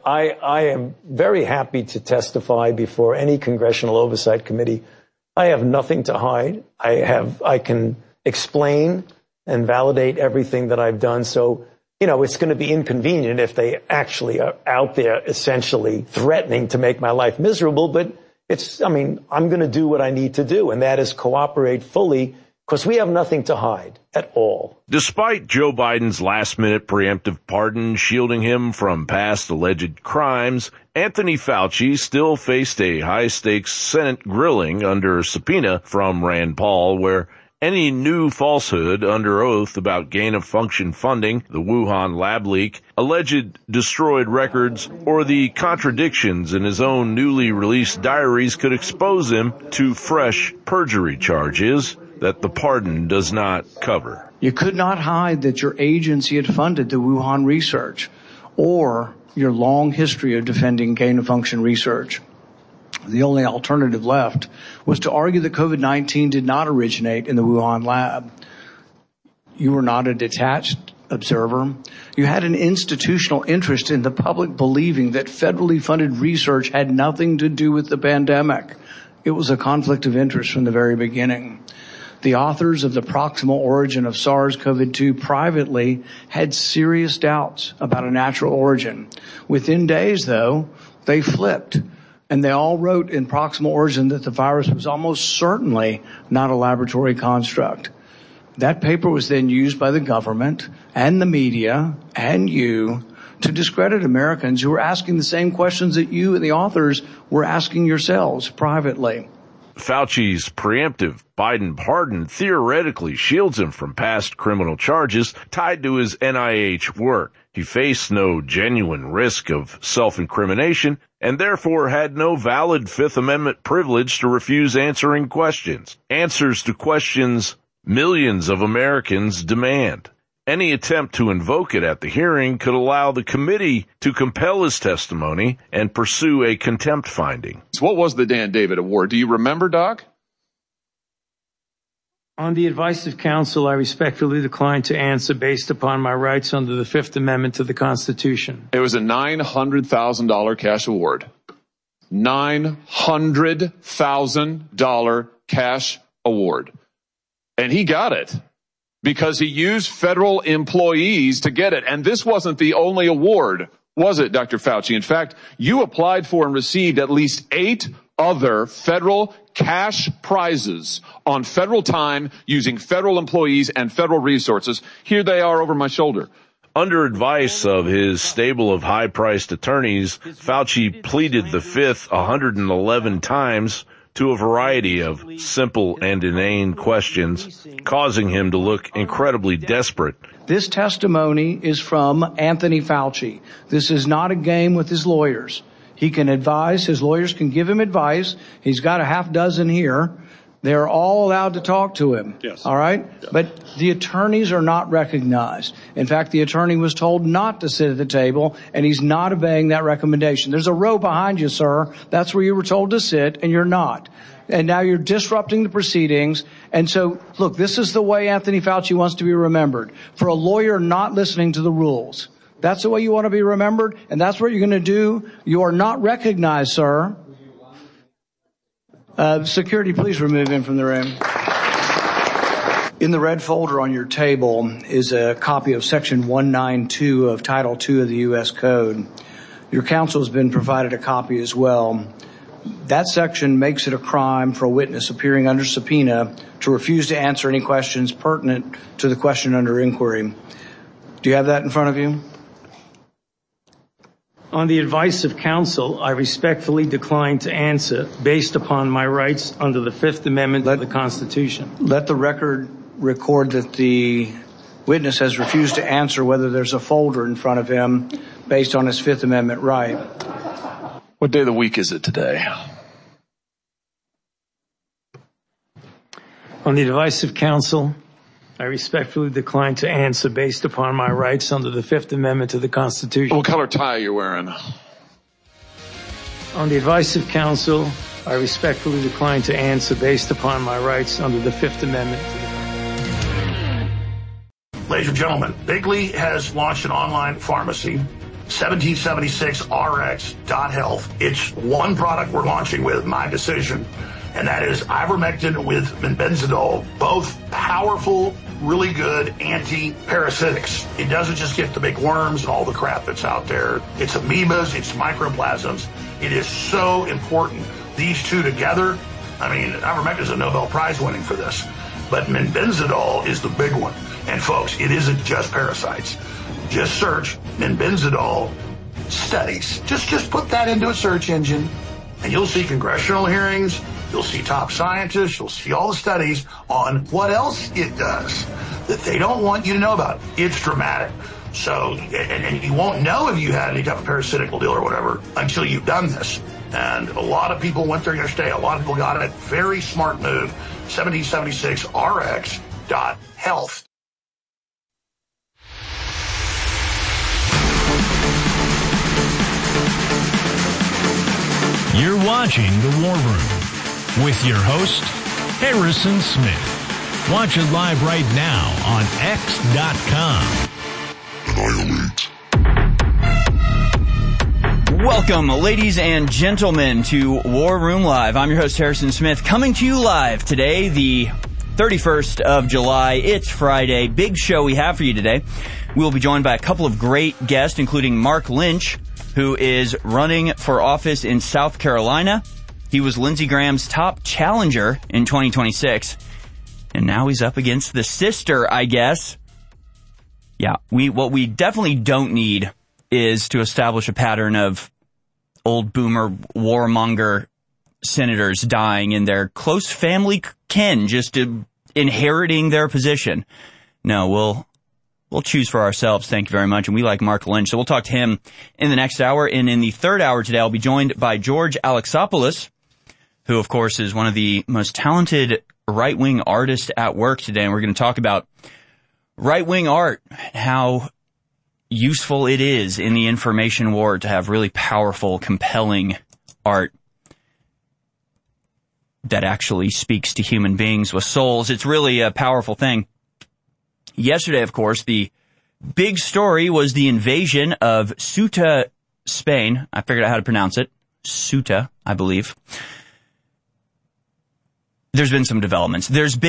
I am very happy to testify before any congressional oversight committee. I have nothing to hide. I can explain and validate everything that I've done. So, it's going to be inconvenient if they actually are out there essentially threatening to make my life miserable. But I'm going to do what I need to do, and that is cooperate fully, because we have nothing to hide at all. Despite Joe Biden's last-minute preemptive pardon shielding him from past alleged crimes, Anthony Fauci still faced a high-stakes Senate grilling under subpoena from Rand Paul, where any new falsehood under oath about gain-of-function funding, the Wuhan lab leak, alleged destroyed records, or the contradictions in his own newly released diaries could expose him to fresh perjury charges that the pardon does not cover. You could not hide that your agency had funded the Wuhan research or your long history of defending gain-of-function research. The only alternative left was to argue that COVID-19 did not originate in the Wuhan lab. You were not a detached observer. You had an institutional interest in the public believing that federally funded research had nothing to do with the pandemic. It was a conflict of interest from the very beginning. The authors of the proximal origin of SARS-CoV-2 privately had serious doubts about a natural origin. Within days, though, they flipped. And they all wrote in proximal origin that the virus was almost certainly not a laboratory construct. That paper was then used by the government and the media and you to discredit Americans who were asking the same questions that you and the authors were asking yourselves privately. Fauci's preemptive Biden pardon theoretically shields him from past criminal charges tied to his NIH work. He faced no genuine risk of self-incrimination and therefore had no valid Fifth Amendment privilege to refuse answering questions. Answers to questions millions of Americans demand. Any attempt to invoke it at the hearing could allow the committee to compel his testimony and pursue a contempt finding. What was the Dan David Award? Do you remember, Doc? On the advice of counsel, I respectfully decline to answer based upon my rights under the Fifth Amendment to the Constitution. It was a $900,000 cash award. $900,000 cash award. And he got it because he used federal employees to get it. And this wasn't the only award, was it, Dr. Fauci? In fact, you applied for and received at least 8 other federal cash prizes on federal time using federal employees and federal resources. Here they are over my shoulder. Under advice of his stable of high-priced attorneys, Fauci pleaded the Fifth 111 times to a variety of simple and inane questions, causing him to look incredibly desperate. This testimony is from Anthony Fauci. This is not a game with his lawyers. He can advise. His lawyers can give him advice. He's got a half dozen here. They're all allowed to talk to him. Yes. All right? Yeah. But the attorneys are not recognized. In fact, the attorney was told not to sit at the table, and he's not obeying that recommendation. There's a row behind you, sir. That's where you were told to sit, and you're not. And now you're disrupting the proceedings. And so, look, this is the way Anthony Fauci wants to be remembered. For a lawyer not listening to the rules. That's the way you want to be remembered, and that's what you're going to do. You are not recognized, sir. Security, please remove him from the room. In the red folder on your table is a copy of Section 192 of Title II of the U.S. Code. Your counsel has been provided a copy as well. That section makes it a crime for a witness appearing under subpoena to refuse to answer any questions pertinent to the question under inquiry. Do you have that in front of you? On the advice of counsel, I respectfully decline to answer based upon my rights under the Fifth Amendment of the Constitution. Let the record record that the witness has refused to answer whether there's a folder in front of him based on his Fifth Amendment right. What day of the week is it today? On the advice of counsel, I respectfully decline to answer based upon my rights under the Fifth Amendment to the Constitution. What color tie are you wearing? On the advice of counsel, I respectfully decline to answer based upon my rights under the Fifth Amendment to the Constitution. Ladies and gentlemen, Bigley has launched an online pharmacy 1776rx.health. It's one product we're launching with, my decision, and that is ivermectin with benzidol, both powerful, really good anti-parasitics. It doesn't just get the big worms and all the crap that's out there. It's amoebas, it's microplasms. It is so important. These two together, I mean, ivermectin is a Nobel Prize winning for this, but benzidol is the big one. And folks, it isn't just parasites. Just search benzidol studies. Just put that into a search engine, and you'll see congressional hearings. You'll see top scientists. You'll see all the studies on what else it does that they don't want you to know about. It's dramatic. So, and you won't know if you had any type of parasitical deal or whatever until you've done this. And a lot of people went there yesterday. A lot of people got it. Very smart move. 1776rx.health. You're watching The War Room with your host, Harrison Smith. Watch it live right now on X.com. Welcome, ladies and gentlemen, to War Room Live. I'm your host, Harrison Smith, coming to you live today, the 31st of July. It's Friday. Big show we have for you today. We'll be joined by a couple of great guests, including Mark Lynch, who is running for office in South Carolina. He was Lindsey Graham's top challenger in 2026, and now he's up against the sister, I guess. Yeah, what we definitely don't need is to establish a pattern of old boomer warmonger senators dying in their close family kin, just inheriting their position. No, we'll choose for ourselves, thank you very much, and we like Mark Lynch, so we'll talk to him in the next hour. And in the third hour today, I'll be joined by George Alexopoulos, who, of course, is one of the most talented right-wing artists at work today, and we're going to talk about right-wing art, how useful it is in the information war to have really powerful, compelling art that actually speaks to human beings with souls. It's really a powerful thing. Yesterday, of course, the big story was the invasion of Ceuta, Spain. I figured out how to pronounce it. Ceuta, I believe. There's been some developments.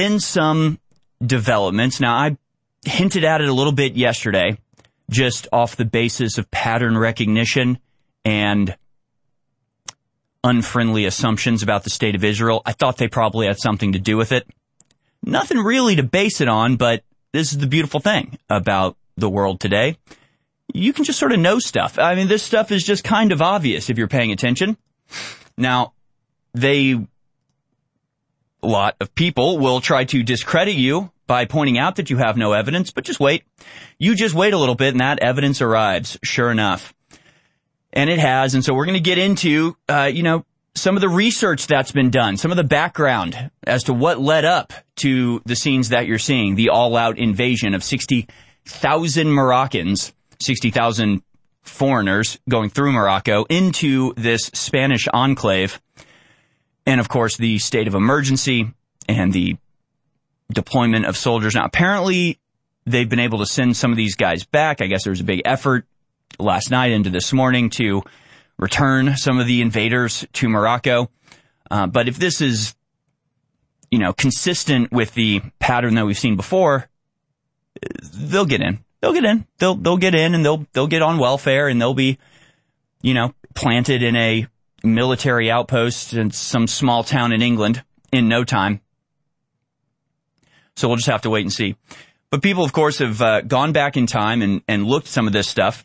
Now, I hinted at it a little bit yesterday, just off the basis of pattern recognition and unfriendly assumptions about the state of Israel. I thought they probably had something to do with it. Nothing really to base it on, but this is the beautiful thing about the world today. You can just sort of know stuff. I mean, this stuff is just kind of obvious if you're paying attention. Now, a lot of people will try to discredit you by pointing out that you have no evidence, but just wait. You just wait a little bit and that evidence arrives, sure enough. And it has, and so we're going to get into, some of the research that's been done, some of the background as to what led up to the scenes that you're seeing, the all-out invasion of 60,000 Moroccans, 60,000 foreigners going through Morocco into this Spanish enclave, and of course the state of emergency and the deployment of soldiers. Now, apparently they've been able to send some of these guys back. I guess there was a big effort last night into this morning to return some of the invaders to Morocco. But if this is, consistent with the pattern that we've seen before, they'll get in. They'll get in. They'll get in and they'll get on welfare and they'll be, planted in a military outpost in some small town in England in no time. So we'll just have to wait and see. But people, of course, have gone back in time and looked at some of this stuff.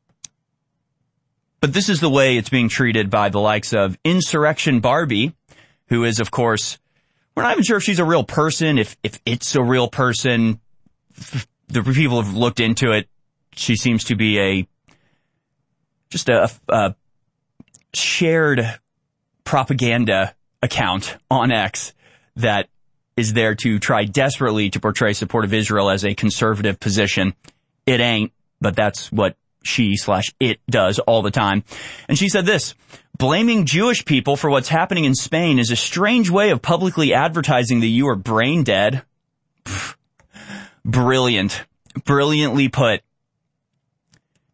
But this is the way it's being treated by the likes of Insurrection Barbie, who is, of course, we're not even sure if she's a real person, if it's a real person. The people have looked into it. She seems to be just a shared propaganda account on X that is there to try desperately to portray support of Israel as a conservative position. It ain't, but that's what she/it does all the time. And she said this: blaming Jewish people for what's happening in Spain is a strange way of publicly advertising that you are brain dead. Brilliant. Brilliantly put.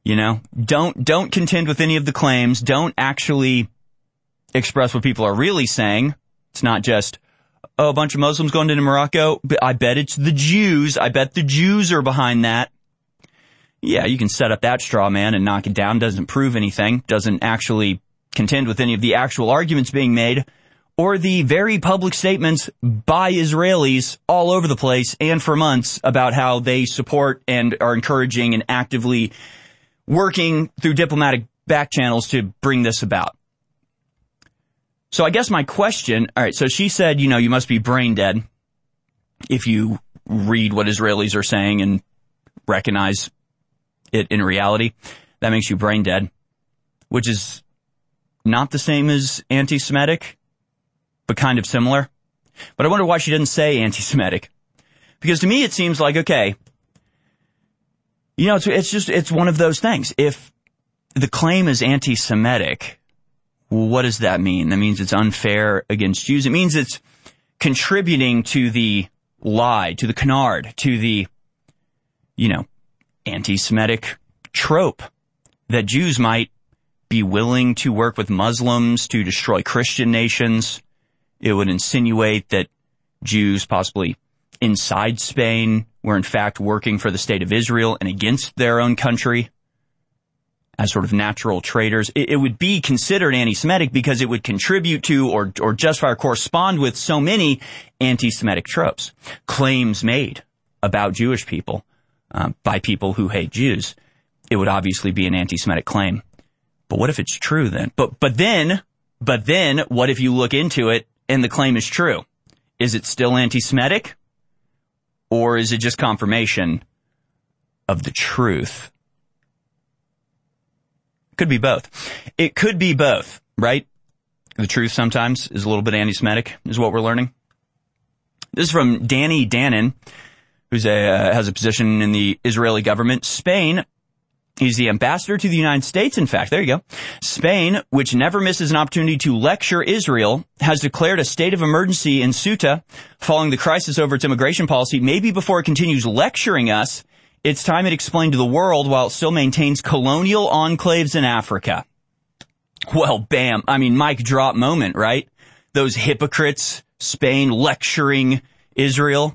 You know, don't contend with any of the claims. Don't actually express what people are really saying. It's not just, oh, a bunch of Muslims going into Morocco. I bet it's the Jews. I bet the Jews are behind that. Yeah, you can set up that straw man and knock it down. Doesn't prove anything. Doesn't actually contend with any of the actual arguments being made or the very public statements by Israelis all over the place and for months about how they support and are encouraging and actively working through diplomatic back channels to bring this about. So I guess my question, all right, so she said, you know, you must be brain dead if you read what Israelis are saying and recognize it in reality. That makes you brain dead, which is not the same as anti-Semitic, but kind of similar. But I wonder why she didn't say anti-Semitic. Because to me it seems like, okay, you know, it's one of those things. If the claim is anti-Semitic, what does that mean? That means it's unfair against Jews. It means it's contributing to the lie, to the canard, to the, you know, anti-Semitic trope that Jews might be willing to work with Muslims to destroy Christian nations. It would insinuate that Jews possibly inside Spain were in fact working for the state of Israel and against their own country as sort of natural traitors. It would be considered anti-Semitic because it would contribute to or justify or correspond with so many anti-Semitic tropes, claims made about Jewish people by people who hate Jews. It would obviously be an anti-Semitic claim. But what if it's true then? But then what if you look into it and the claim is true? Is it still anti-Semitic? Or is it just confirmation of the truth? Could be both. It could be both, right? The truth sometimes is a little bit anti-Semitic, is what we're learning. This is from Danny Danon, who's has a position in the Israeli government. Spain, he's the ambassador to the United States, in fact. There you go. Spain, which never misses an opportunity to lecture Israel, has declared a state of emergency in Ceuta following the crisis over its immigration policy. Maybe before it continues lecturing us, it's time it explained to the world while it still maintains colonial enclaves in Africa. Well, bam. I mean, mic drop moment, right? Those hypocrites, Spain lecturing Israel.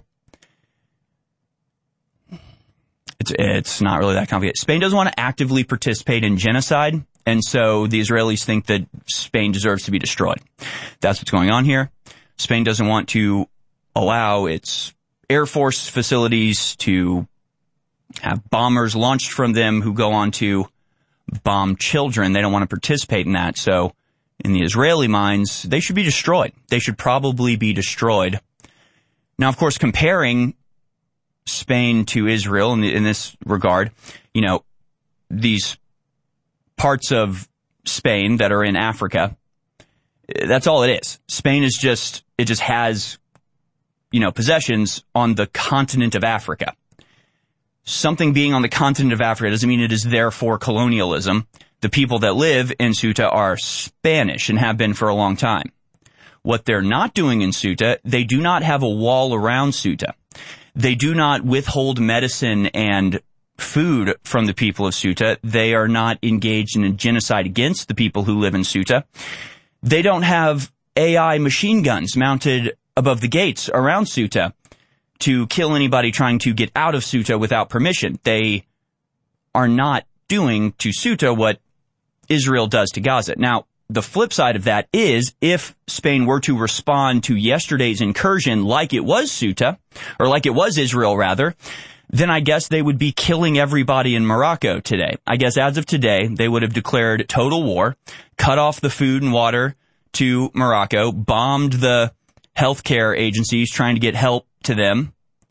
It's not really that complicated. Spain doesn't want to actively participate in genocide, and so the Israelis think that Spain deserves to be destroyed. That's what's going on here. Spain doesn't want to allow its Air Force facilities to have bombers launched from them who go on to bomb children. They don't want to participate in that. So in the Israeli minds, they should be destroyed. They should probably be destroyed. Now, of course, comparing Spain to Israel in this regard, you know, these parts of Spain that are in Africa, that's all it is. Spain is just has, you know, possessions on the continent of Africa. Something being on the continent of Africa doesn't mean it is therefore colonialism. The people that live in Ceuta are Spanish and have been for a long time. What they're not doing in Ceuta, they do not have a wall around Ceuta. They do not withhold medicine and food from the people of Ceuta. They are not engaged in a genocide against the people who live in Ceuta. They don't have AI machine guns mounted above the gates around Ceuta to kill anybody trying to get out of Ceuta without permission. They are not doing to Ceuta what Israel does to Gaza. Now, the flip side of that is if Spain were to respond to yesterday's incursion like it was Ceuta, or like it was Israel rather, then I guess they would be killing everybody in Morocco today. I guess as of today, they would have declared total war, cut off the food and water to Morocco, bombed the healthcare agencies trying to get help to them.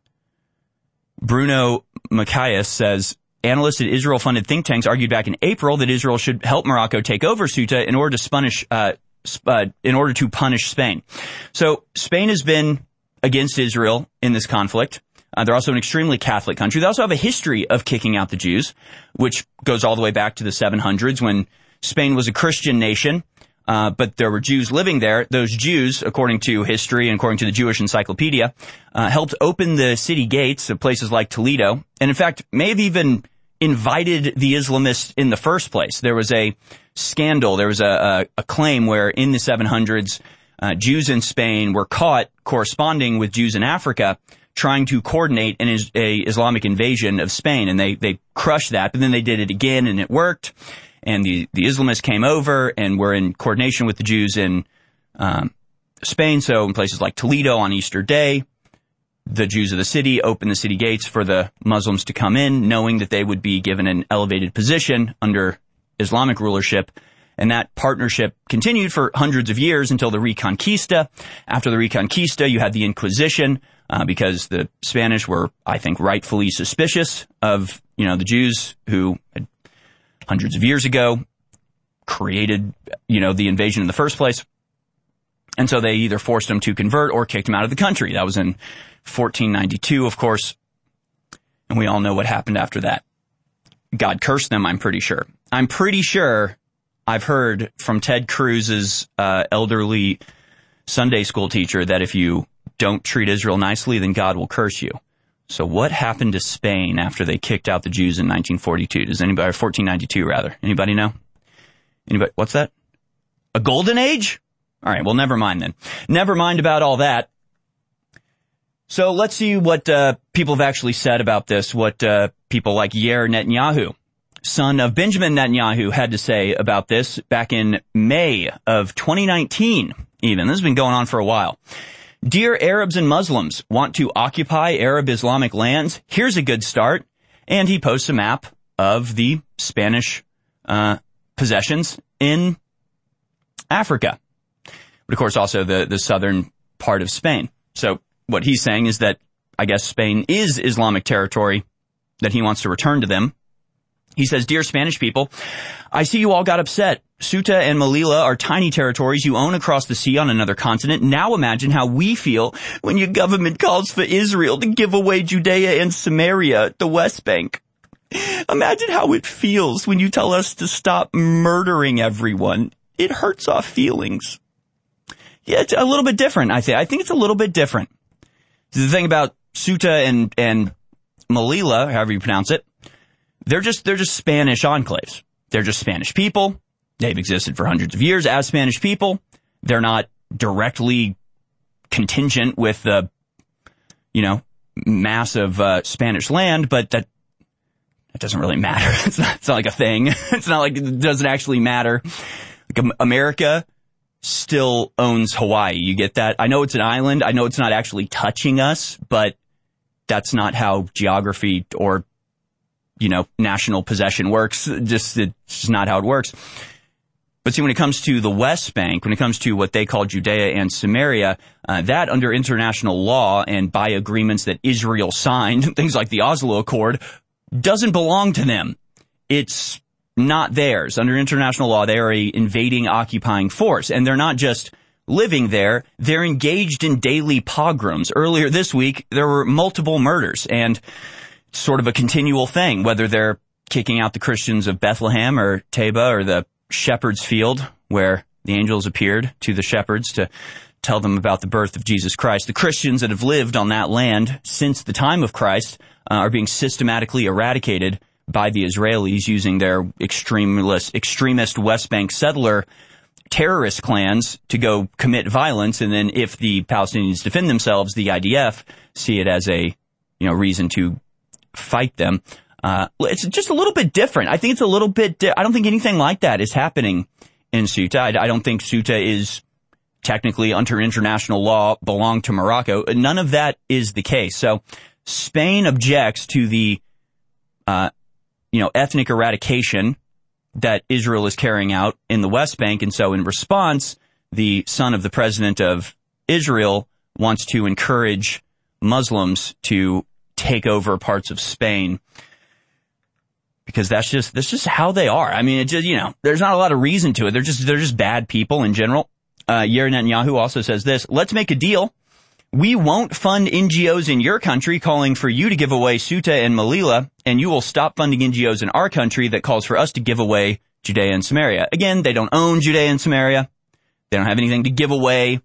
Bruno Macias says, analysts at Israel-funded think tanks argued back in April that Israel should help Morocco take over Ceuta in order to punish Spain. So Spain has been against Israel in this conflict. They're also an extremely Catholic country. They also have a history of kicking out the Jews, which goes all the way back to the 700s when Spain was a Christian nation. But there were Jews living there. Those Jews, according to history and according to the Jewish Encyclopedia, helped open the city gates of places like Toledo, and in fact may have even invited the Islamists in the first place. There was a scandal. There was a claim where in the 700s, Jews in Spain were caught corresponding with Jews in Africa trying to coordinate an Islamic invasion of Spain. And they crushed that, but then they did it again and it worked. And the Islamists came over and were in coordination with the Jews in Spain. So in places like Toledo on Easter Day, the Jews of the city opened the city gates for the Muslims to come in, knowing that they would be given an elevated position under Islamic rulership. And that partnership continued for hundreds of years until the Reconquista. After the Reconquista, you had the Inquisition, because the Spanish were, I think, rightfully suspicious of, the Jews who had hundreds of years ago created, the invasion in the first place. And so they either forced them to convert or kicked them out of the country. That was in 1492, of course. And we all know what happened after that. God cursed them, I'm pretty sure. I'm pretty sure I've heard from Ted Cruz's elderly Sunday school teacher that if you don't treat Israel nicely, then God will curse you. So what happened to Spain after they kicked out the Jews in 1942? Does anybody, or 1492 rather? Anybody know? Anybody? What's that? A golden age? All right, well, never mind then. Never mind about all that. So let's see what people have actually said about this, what people like Yair Netanyahu, son of Benjamin Netanyahu, had to say about this back in May of 2019 even. This has been going on for a while. Dear Arabs and Muslims, want to occupy Arab Islamic lands? Here's a good start. And he posts a map of the Spanish possessions in Africa. But of course also the southern part of Spain. So what he's saying is that I guess Spain is Islamic territory, that he wants to return to them. He says, Dear Spanish people, I see you all got upset. Ceuta and Melilla are tiny territories you own across the sea on another continent. Now imagine how we feel when your government calls for Israel to give away Judea and Samaria, the West Bank. Imagine how it feels when you tell us to stop murdering everyone. It hurts our feelings. Yeah, it's a little bit different, I think. I think it's a little bit different. The thing about Ceuta and Melilla, however you pronounce it, they're just Spanish enclaves. They're just Spanish people. They've existed for hundreds of years as Spanish people. They're not directly contingent with the, mass of Spanish land, but that doesn't really matter. It's not like a thing. It's not like it doesn't actually matter. Like America still owns Hawaii. You get that? I know it's an island. I know it's not actually touching us, but that's not how geography or, national possession works. It's just not how it works. But see, when it comes to the West Bank, when it comes to what they call Judea and Samaria, that under international law and by agreements that Israel signed, things like the Oslo Accord, doesn't belong to them. It's not theirs. Under international law, they are a invading, occupying force. And they're not just living there, they're engaged in daily pogroms. Earlier this week, there were multiple murders, and it's sort of a continual thing, whether they're kicking out the Christians of Bethlehem or Teba or the Shepherd's Field, where the angels appeared to the shepherds to tell them about the birth of Jesus Christ. The Christians that have lived on that land since the time of Christ are being systematically eradicated by the Israelis using their extremist West Bank settler terrorist clans to go commit violence. And then if the Palestinians defend themselves, the IDF see it as a, reason to fight them. It's just a little bit different. I think it's a little bit, I don't think anything like that is happening in Ceuta. I don't think Ceuta is technically under international law belong to Morocco. None of that is the case. So Spain objects to the, ethnic eradication that Israel is carrying out in the West Bank. And so in response, the son of the president of Israel wants to encourage Muslims to take over parts of Spain, because that's just how they are. I mean, it just, there's not a lot of reason to it. They're just bad people in general. Yair Netanyahu also says this: let's make a deal. We won't fund NGOs in your country calling for you to give away Ceuta and Melilla, and you will stop funding NGOs in our country that calls for us to give away Judea and Samaria. Again, they don't own Judea and Samaria. They don't have anything to give away.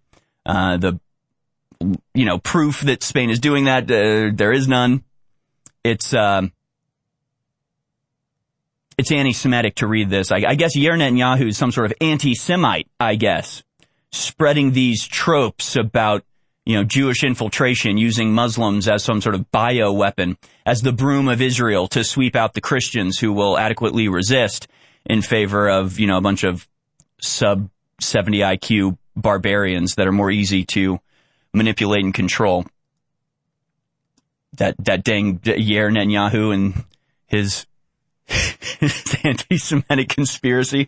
Proof that Spain is doing that, there is none. It's, it's anti-Semitic to read this. I guess Yair Netanyahu is some sort of anti-Semite, I guess, spreading these tropes about, Jewish infiltration, using Muslims as some sort of bioweapon, as the broom of Israel to sweep out the Christians who will adequately resist in favor of, a bunch of sub-70 IQ barbarians that are more easy to manipulate and control. That dang Yair Netanyahu and his anti-Semitic conspiracy.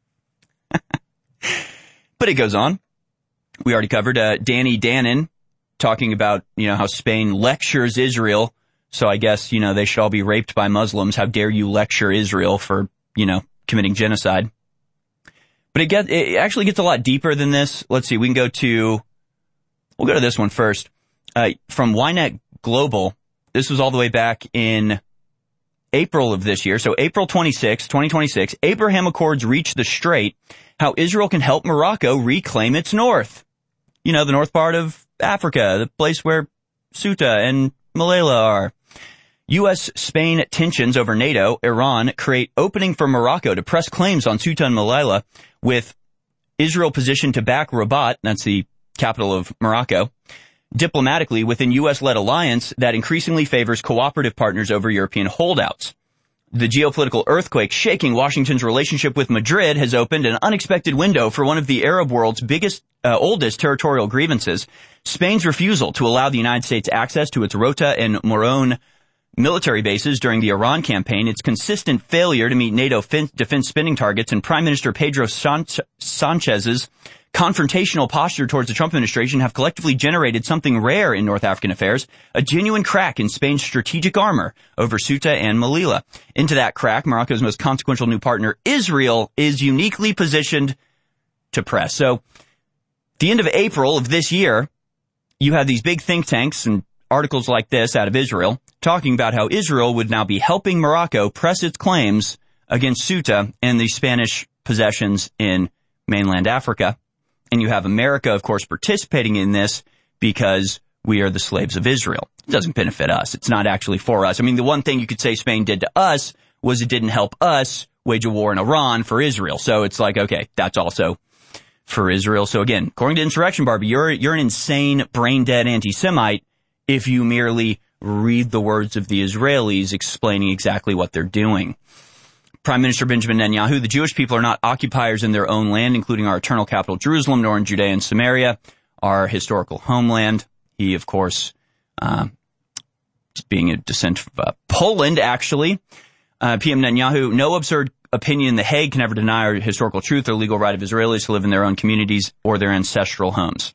But it goes on. We already covered Danny Danon talking about, how Spain lectures Israel. So I guess, they should all be raped by Muslims. How dare you lecture Israel for, committing genocide? But it actually gets a lot deeper than this. Let's see. We'll go to this one first. From Ynet Global. This was all the way back in April of this year. So April 26, 2026, Abraham Accords reach the Strait. How Israel can help Morocco reclaim its north. The north part of Africa, the place where Ceuta and Melilla are. U.S.-Spain tensions over NATO, Iran create opening for Morocco to press claims on Ceuta and Melilla, with Israel positioned to back Rabat, that's the capital of Morocco, diplomatically within U.S.-led alliance that increasingly favors cooperative partners over European holdouts. The geopolitical earthquake shaking Washington's relationship with Madrid has opened an unexpected window for one of the Arab world's oldest territorial grievances, Spain's refusal to allow the United States access to its Rota and Morón military bases during the Iran campaign, its consistent failure to meet NATO defense spending targets, and Prime Minister Pedro Sanchez's confrontational posture towards the Trump administration have collectively generated something rare in North African affairs, a genuine crack in Spain's strategic armor over Ceuta and Melilla. Into that crack, Morocco's most consequential new partner, Israel, is uniquely positioned to press. So, the end of April of this year, you have these big think tanks and articles like this out of Israel talking about how Israel would now be helping Morocco press its claims against Ceuta and the Spanish possessions in mainland Africa. And you have America, of course, participating in this because we are the slaves of Israel. It doesn't benefit us. It's not actually for us. I mean, the one thing you could say Spain did to us was it didn't help us wage a war in Iran for Israel. So it's like, okay, that's also for Israel. So again, according to Insurrection Barbie, you're an insane, brain-dead anti-Semite if you merely read the words of the Israelis explaining exactly what they're doing. Prime Minister Benjamin Netanyahu, the Jewish people are not occupiers in their own land, including our eternal capital, Jerusalem, nor in Judea and Samaria, our historical homeland. He, of course, being a descent from Poland, actually. PM Netanyahu, no absurd opinion in The Hague can ever deny our historical truth or legal right of Israelis to live in their own communities or their ancestral homes.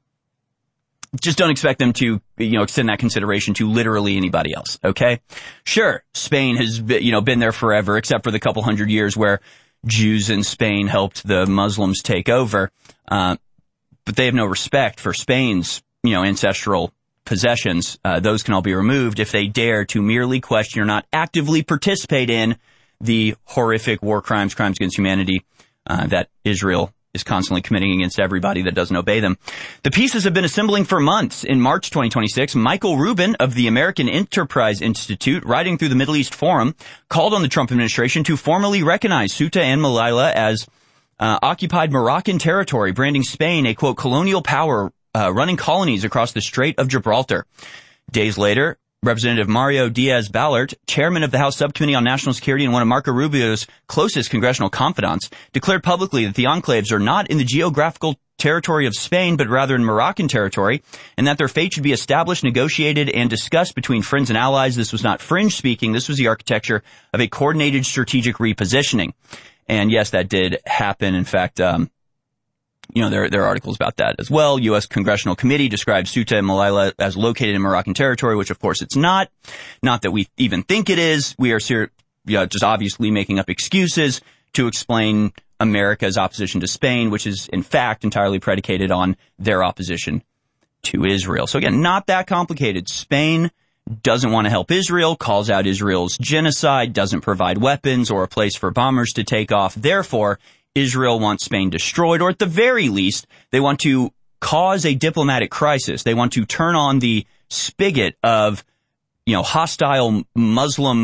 Just don't expect them to, extend that consideration to literally anybody else, okay? Sure, Spain has, been there forever, except for the couple hundred years where Jews in Spain helped the Muslims take over. But they have no respect for Spain's, ancestral possessions. Those can all be removed if they dare to merely question or not actively participate in the horrific war crimes against humanity, that Israel is constantly committing against everybody that doesn't obey them. The pieces have been assembling for months. In March 2026, Michael Rubin of the American Enterprise Institute, writing through the Middle East Forum, called on the Trump administration to formally recognize Ceuta and Melilla as occupied Moroccan territory, branding Spain a, quote, colonial power running colonies across the Strait of Gibraltar. Days later, Representative Mario Diaz-Balart, chairman of the House Subcommittee on National Security and one of Marco Rubio's closest congressional confidants, declared publicly that the enclaves are not in the geographical territory of Spain, but rather in Moroccan territory, and that their fate should be established, negotiated, and discussed between friends and allies. This was not fringe speaking. This was the architecture of a coordinated strategic repositioning. And yes, that did happen. In fact, there are articles about that as well. U.S. Congressional Committee describes Ceuta and Melilla as located in Moroccan territory, which of course it's not. Not that we even think it is. We are just obviously making up excuses to explain America's opposition to Spain, which is in fact entirely predicated on their opposition to Israel. So again, not that complicated. Spain doesn't want to help Israel, calls out Israel's genocide, doesn't provide weapons or a place for bombers to take off. Therefore, Israel wants Spain destroyed, or at the very least, they want to cause a diplomatic crisis. They want to turn on the spigot of, hostile Muslim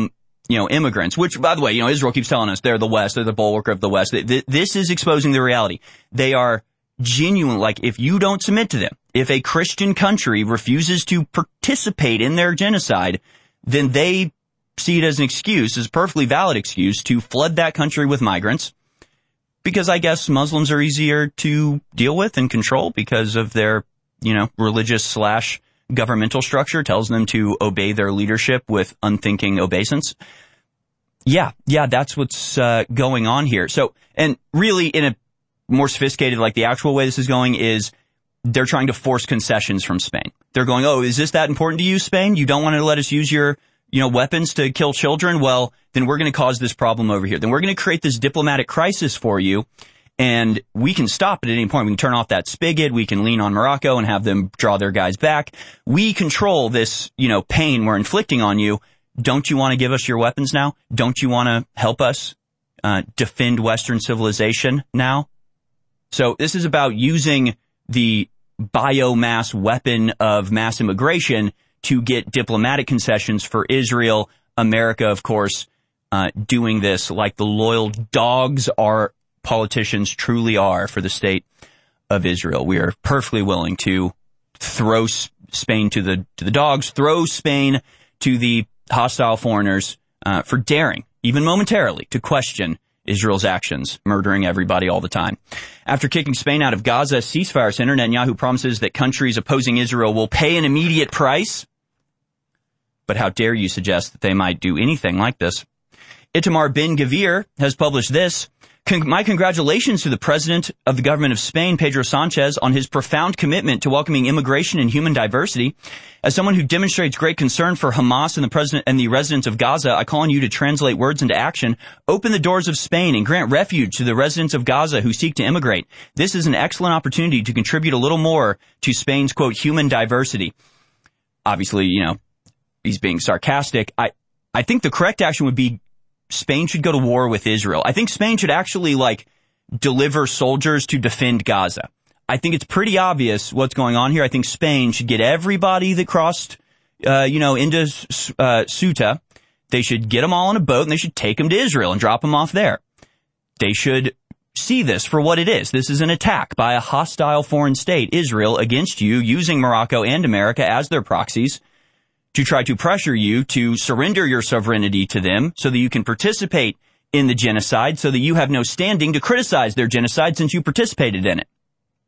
immigrants, which, by the way, Israel keeps telling us they're the West, they're the bulwark of the West. This is exposing the reality. They are genuine, like, if you don't submit to them, if a Christian country refuses to participate in their genocide, then they see it as an excuse, as a perfectly valid excuse, to flood that country with migrants, because I guess Muslims are easier to deal with and control because of their, religious / governmental structure tells them to obey their leadership with unthinking obeisance. Yeah, that's what's going on here. So, and really in a more sophisticated, like the actual way this is going is they're trying to force concessions from Spain. They're going, oh, is this that important to you, Spain? You don't want to let us use your, weapons to kill children? Well, then we're going to cause this problem over here. Then we're going to create this diplomatic crisis for you, and we can stop it at any point. We can turn off that spigot. We can lean on Morocco and have them draw their guys back. We control this, pain we're inflicting on you. Don't you want to give us your weapons now? Don't you want to help us defend Western civilization now? So this is about using the biomass weapon of mass immigration to get diplomatic concessions for Israel. America, of course, doing this like the loyal dogs our politicians truly are for the state of Israel. We are perfectly willing to throw Spain to the dogs, throw Spain to the hostile foreigners for daring, even momentarily, to question Israel's actions, murdering everybody all the time. After kicking Spain out of Gaza ceasefire center, Netanyahu promises that countries opposing Israel will pay an immediate price. But how dare you suggest that they might do anything like this? Itamar Ben-Gvir has published this. My congratulations to the president of the government of Spain, Pedro Sanchez, on his profound commitment to welcoming immigration and human diversity. As someone who demonstrates great concern for Hamas and the president and the residents of Gaza, I call on you to translate words into action. Open the doors of Spain and grant refuge to the residents of Gaza who seek to immigrate. This is an excellent opportunity to contribute a little more to Spain's, quote, human diversity. Obviously, he's being sarcastic. I think the correct action would be Spain should go to war with Israel. I think Spain should actually, deliver soldiers to defend Gaza. I think it's pretty obvious what's going on here. I think Spain should get everybody that crossed, into Ceuta. They should get them all on a boat and they should take them to Israel and drop them off there. They should see this for what it is. This is an attack by a hostile foreign state, Israel, against you, using Morocco and America as their proxies to try to pressure you to surrender your sovereignty to them so that you can participate in the genocide, so that you have no standing to criticize their genocide since you participated in it.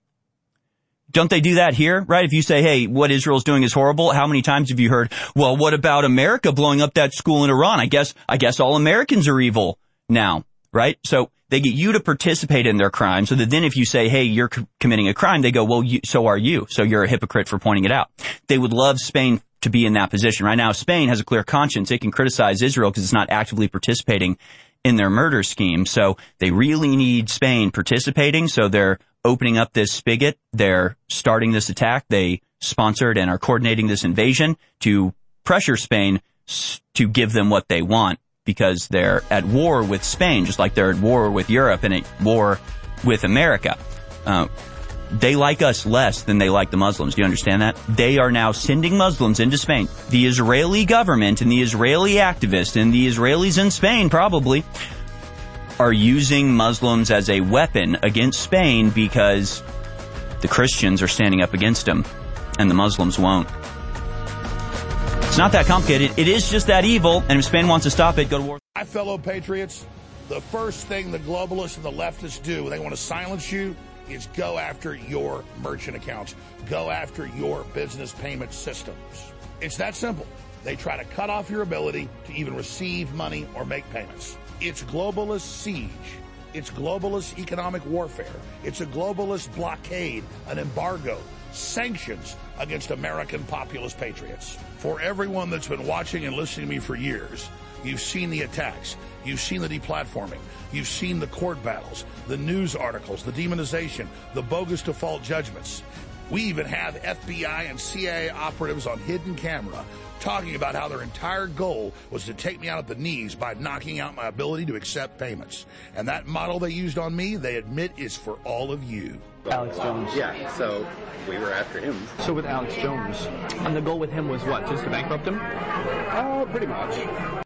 Don't they do that here, right? If you say, hey, what Israel's doing is horrible, how many times have you heard, well, what about America blowing up that school in Iran? I guess all Americans are evil now, right? So they get you to participate in their crime, so that then if you say, hey, you're committing a crime, they go, well, so are you. So you're a hypocrite for pointing it out. They would love Spain to be in that position. Right now, Spain has a clear conscience. It can criticize Israel because it's not actively participating in their murder scheme. So they really need Spain participating. So they're opening up this spigot. They're starting this attack. They sponsored and are coordinating this invasion to pressure Spain to give them what they want, because they're at war with Spain, just like they're at war with Europe and at war with America. They like us less than they like the Muslims. Do you understand that? They are now sending Muslims into Spain. The Israeli government and the Israeli activists and the Israelis in Spain probably are using Muslims as a weapon against Spain because the Christians are standing up against them and the Muslims won't. It's not that complicated. It is just that evil, and if Spain wants to stop it, go to war. My fellow patriots, the first thing the globalists and the leftists do when they want to silence you is go after your merchant accounts. Go after your business payment systems. It's that simple. They try to cut off your ability to even receive money or make payments. It's globalist siege. It's globalist economic warfare. It's a globalist blockade, an embargo, sanctions against American populist patriots. For everyone that's been watching and listening to me for years, you've seen the attacks. You've seen the deplatforming. You've seen the court battles, the news articles, the demonization, the bogus default judgments. We even have FBI and CIA operatives on hidden camera talking about how their entire goal was to take me out at the knees by knocking out my ability to accept payments. And that model they used on me, they admit, is for all of you. Alex Jones. Yeah, so we were after him. So with Alex Jones, and the goal with him was what, just to bankrupt him? Pretty much.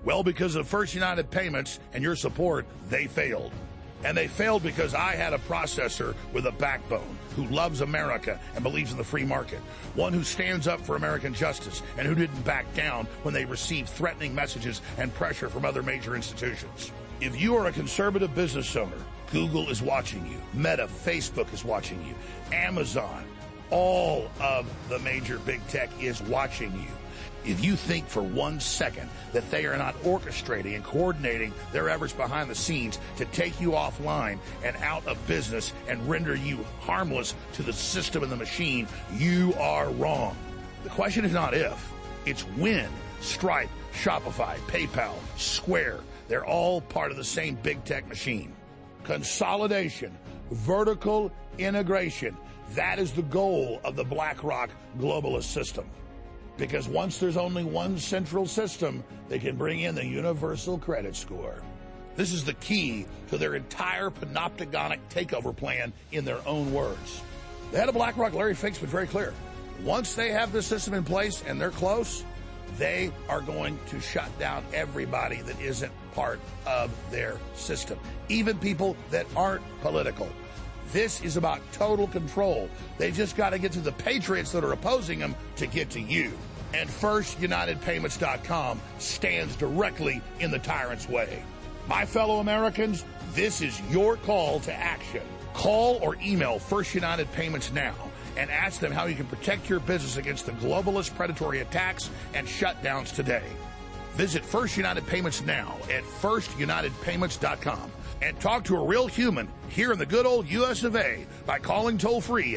Well, because of First United Payments and your support, they failed. And they failed because I had a processor with a backbone who loves America and believes in the free market. One who stands up for American justice and who didn't back down when they received threatening messages and pressure from other major institutions. If you are a conservative business owner, Google is watching you. Meta, Facebook is watching you. Amazon, all of the major big tech is watching you. If you think for 1 second that they are not orchestrating and coordinating their efforts behind the scenes to take you offline and out of business and render you harmless to the system and the machine, you are wrong. The question is not if, it's when. Stripe, Shopify, PayPal, Square, they're all part of the same big tech machine. Consolidation, vertical integration, that is the goal of the BlackRock globalist system. Because once there's only one central system, they can bring in the universal credit score. This is the key to their entire panopticonic takeover plan in their own words. The head of BlackRock, Larry Fink's been very clear. Once they have this system in place and they're close, they are going to shut down everybody that isn't part of their system, even people that aren't political. This is about total control. They just got to get to the patriots that are opposing them to get to you. And FirstUnitedPayments.com stands directly in the tyrant's way. My fellow Americans, this is your call to action. Call or email First United Payments now and ask them how you can protect your business against the globalist predatory attacks and shutdowns today. Visit First United Payments now at FirstUnitedPayments.com. And talk to a real human here in the good old U.S. of A. by calling toll-free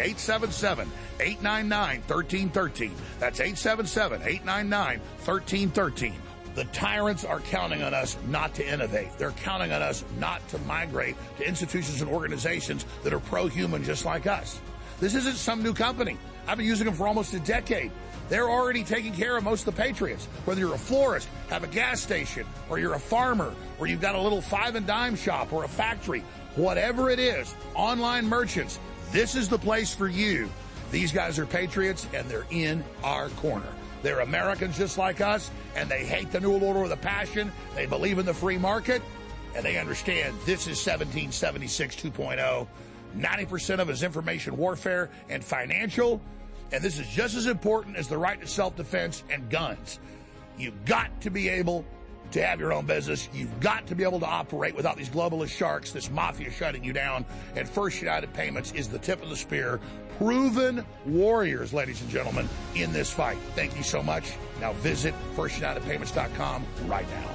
877-899-1313. That's 877-899-1313. The tyrants are counting on us not to innovate. They're counting on us not to migrate to institutions and organizations that are pro-human just like us. This isn't some new company. I've been using them for almost a decade. They're already taking care of most of the patriots. Whether you're a florist, have a gas station, or you're a farmer, or you've got a little five and dime shop or a factory, whatever it is, online merchants, this is the place for you. These guys are patriots, and they're in our corner. They're Americans just like us, and they hate the New World Order with a passion. They believe in the free market, and they understand this is 1776 2.0. 90% of it is information warfare and financial. And this is just as important as the right to self-defense and guns. You've got to be able to have your own business. You've got to be able to operate without these globalist sharks, this mafia shutting you down. And First United Payments is the tip of the spear. Proven warriors, ladies and gentlemen, in this fight. Thank you so much. Now visit FirstUnitedPayments.com right now.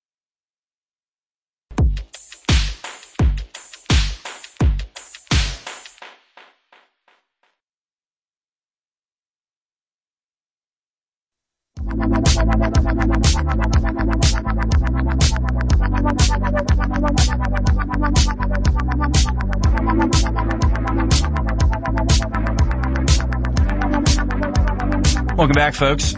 Welcome back, folks.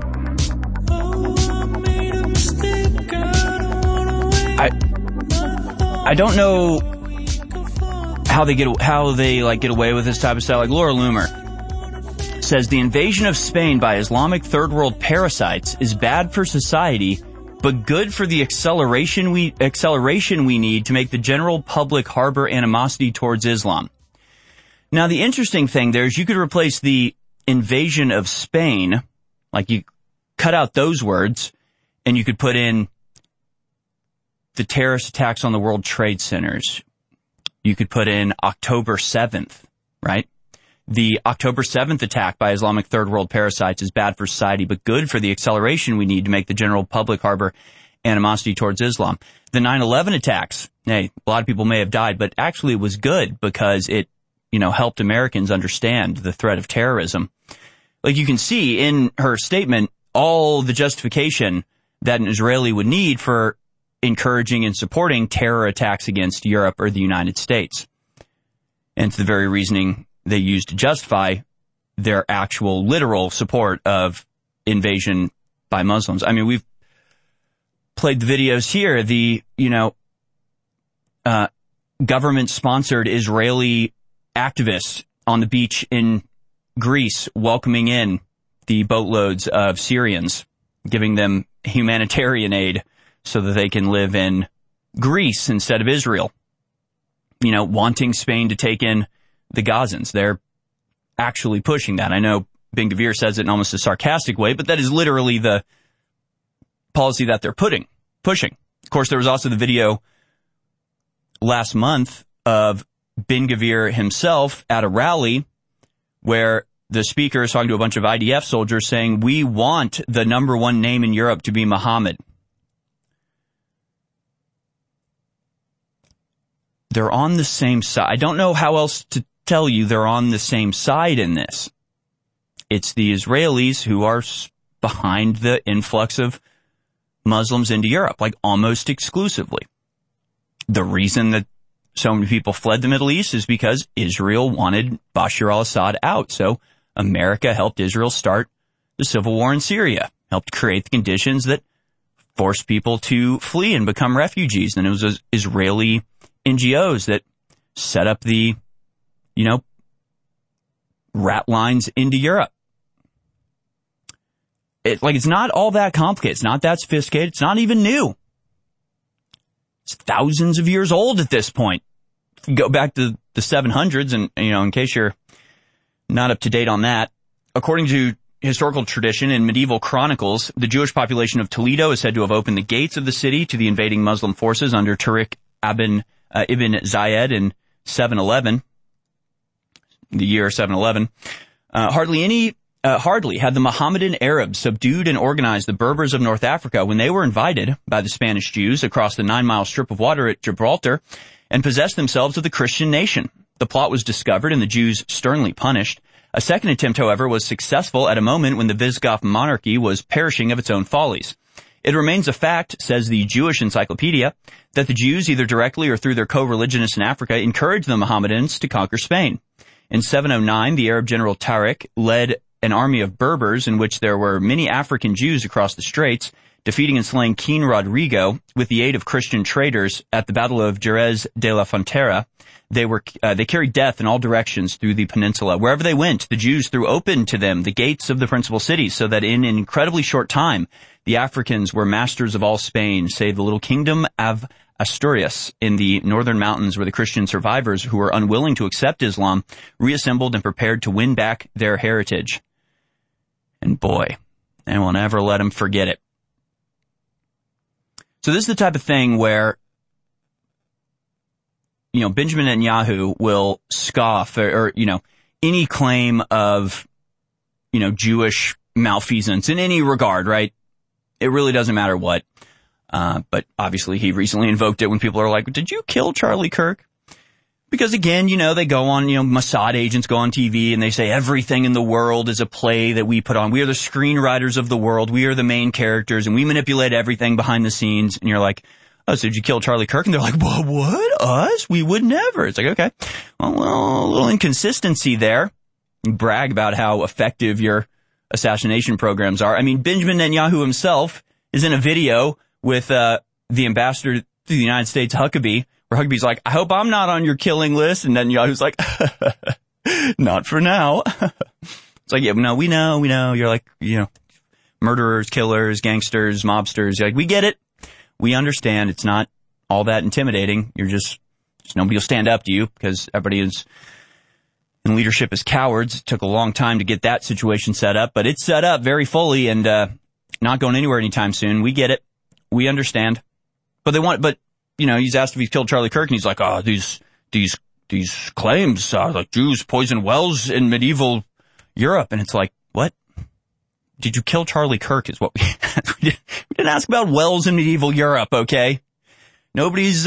I don't know how they get away with this type of stuff. Like Laura Loomer says, the invasion of Spain by Islamic third world parasites is bad for society, but good for the acceleration we need to make the general public harbor animosity towards Islam. Now, the interesting thing there is you could replace the invasion of Spain, like you cut out those words, and you could put in the terrorist attacks on the World Trade Centers. You could put in October 7th, right? The October 7th attack by Islamic third world parasites is bad for society, but good for the acceleration we need to make the general public harbor animosity towards Islam. The 9/11 attacks, hey, a lot of people may have died, but actually it was good because it, helped Americans understand the threat of terrorism. Like you can see in her statement, all the justification that an Israeli would need for encouraging and supporting terror attacks against Europe or the United States. And it's the very reasoning they use to justify their actual literal support of invasion by Muslims. I mean, we've played the videos here, the, government-sponsored Israeli activists on the beach in Greece welcoming in the boatloads of Syrians, giving them humanitarian aid so that they can live in Greece instead of Israel. You know, wanting Spain to take in the Gazans. They're actually pushing that. I know Ben-Gvir says it in almost a sarcastic way, but that is literally the policy that they're pushing. Of course, there was also the video last month of Ben-Gvir himself at a rally where the speaker is talking to a bunch of IDF soldiers saying, we want the number one name in Europe to be Muhammad. They're on the same side. I don't know how else to tell you they're on the same side in this. It's the Israelis who are behind the influx of Muslims into Europe, like almost exclusively. The reason that so many people fled the Middle East is because Israel wanted Bashar al-Assad out. So America helped Israel start the civil war in Syria, helped create the conditions that forced people to flee and become refugees. And it was Israeli NGOs that set up the, rat lines into Europe. It's not all that complicated. It's not that sophisticated. It's not even new. It's thousands of years old at this point. Go back to the 700s, and, in case you're not up to date on that, according to historical tradition in medieval chronicles, the Jewish population of Toledo is said to have opened the gates of the city to the invading Muslim forces under Tariq ibn Zayed in 711, the year 711. Hardly had the Mohammedan Arabs subdued and organized the Berbers of North Africa when they were invited by the Spanish Jews across the 9-mile strip of water at Gibraltar and possessed themselves of the Christian nation. The plot was discovered and the Jews sternly punished. A second attempt, however, was successful at a moment when the Visigoth monarchy was perishing of its own follies. It remains a fact, says the Jewish Encyclopedia, that the Jews, either directly or through their co-religionists in Africa, encouraged the Mohammedans to conquer Spain. In 709, the Arab general Tariq led an army of Berbers in which there were many African Jews across the straits, defeating and slaying King Rodrigo with the aid of Christian traders at the Battle of Jerez de la Frontera. They carried death in all directions through the peninsula. Wherever they went, the Jews threw open to them the gates of the principal cities, so that in an incredibly short time, the Africans were masters of all Spain, save the little kingdom of Asturias in the northern mountains, where the Christian survivors who were unwilling to accept Islam reassembled and prepared to win back their heritage. And boy, they won't ever let them forget it. So this is the type of thing where, Benjamin Netanyahu will scoff or any claim of, Jewish malfeasance in any regard, right? It really doesn't matter what. But obviously he recently invoked it when people are like, did you kill Charlie Kirk? Because again, they go on, Mossad agents go on TV and they say everything in the world is a play that we put on. We are the screenwriters of the world. We are the main characters and we manipulate everything behind the scenes. And you're like, oh, so did you kill Charlie Kirk? And they're like, what? Us? We would never. It's like, okay. Well, a little inconsistency there. You brag about how effective your assassination programs are. I mean, Benjamin Netanyahu himself is in a video with the ambassador to the United States, Huckabee, where Huckabee's like, I hope I'm not on your killing list. And then Netanyahu's like, not for now. It's like, yeah, no, we know. You're like, murderers, killers, gangsters, mobsters. You're like, we get it. We understand. It's not all that intimidating. You're just nobody will stand up to you because everybody is in leadership as cowards. It took a long time to get that situation set up, but it's set up very fully and not going anywhere anytime soon. We get it. We understand. But he's asked if he's killed Charlie Kirk, and he's like, oh, these claims, like Jews poisoned wells in medieval Europe. And it's like, what? Did you kill Charlie Kirk is what we didn't ask about wells in medieval Europe, okay? Nobody's,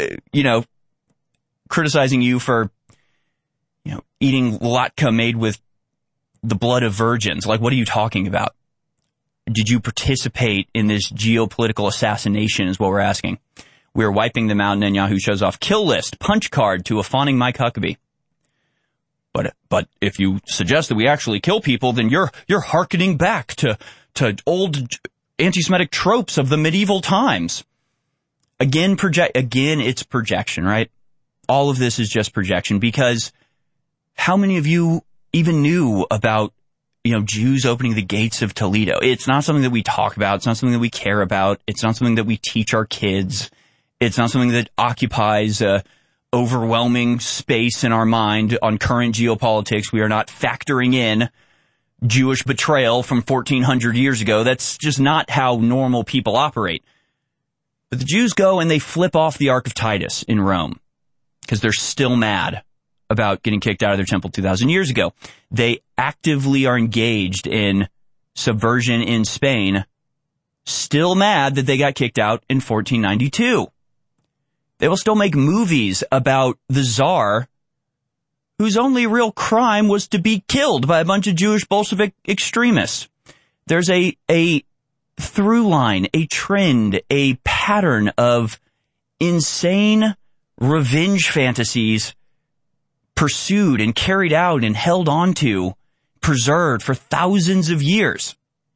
criticizing you for, eating latke made with the blood of virgins. Like, what are you talking about? Did you participate in this geopolitical assassination is what we're asking. We're wiping them out, and Netanyahu shows off kill list, punch card to a fawning Mike Huckabee. But if you suggest that we actually kill people, then you're hearkening back to old anti-Semitic tropes of the medieval times. Again, it's projection, right? All of this is just projection, because how many of you even knew about Jews opening the gates of Toledo. It's not something that we talk about. It's not something that we care about. It's not something that we teach our kids. It's not something that occupies overwhelming space in our mind on current geopolitics. We are not factoring in Jewish betrayal from 1400 years ago. That's just not how normal people operate. But the Jews go and they flip off the Ark of Titus in Rome because they're still mad about getting kicked out of their temple 2,000 years ago. They actively are engaged in subversion in Spain, still mad that they got kicked out in 1492. They will still make movies about the Tsar, whose only real crime was to be killed by a bunch of Jewish Bolshevik extremists. There's a through line, a trend, a pattern of insane revenge fantasies pursued and carried out and held on to, preserved for thousands of years.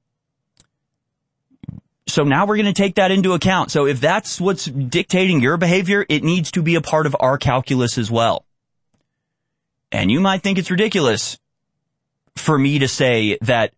So now we're going to take that into account. So if that's what's dictating your behavior, it needs to be a part of our calculus as well. And you might think it's ridiculous for me to say that,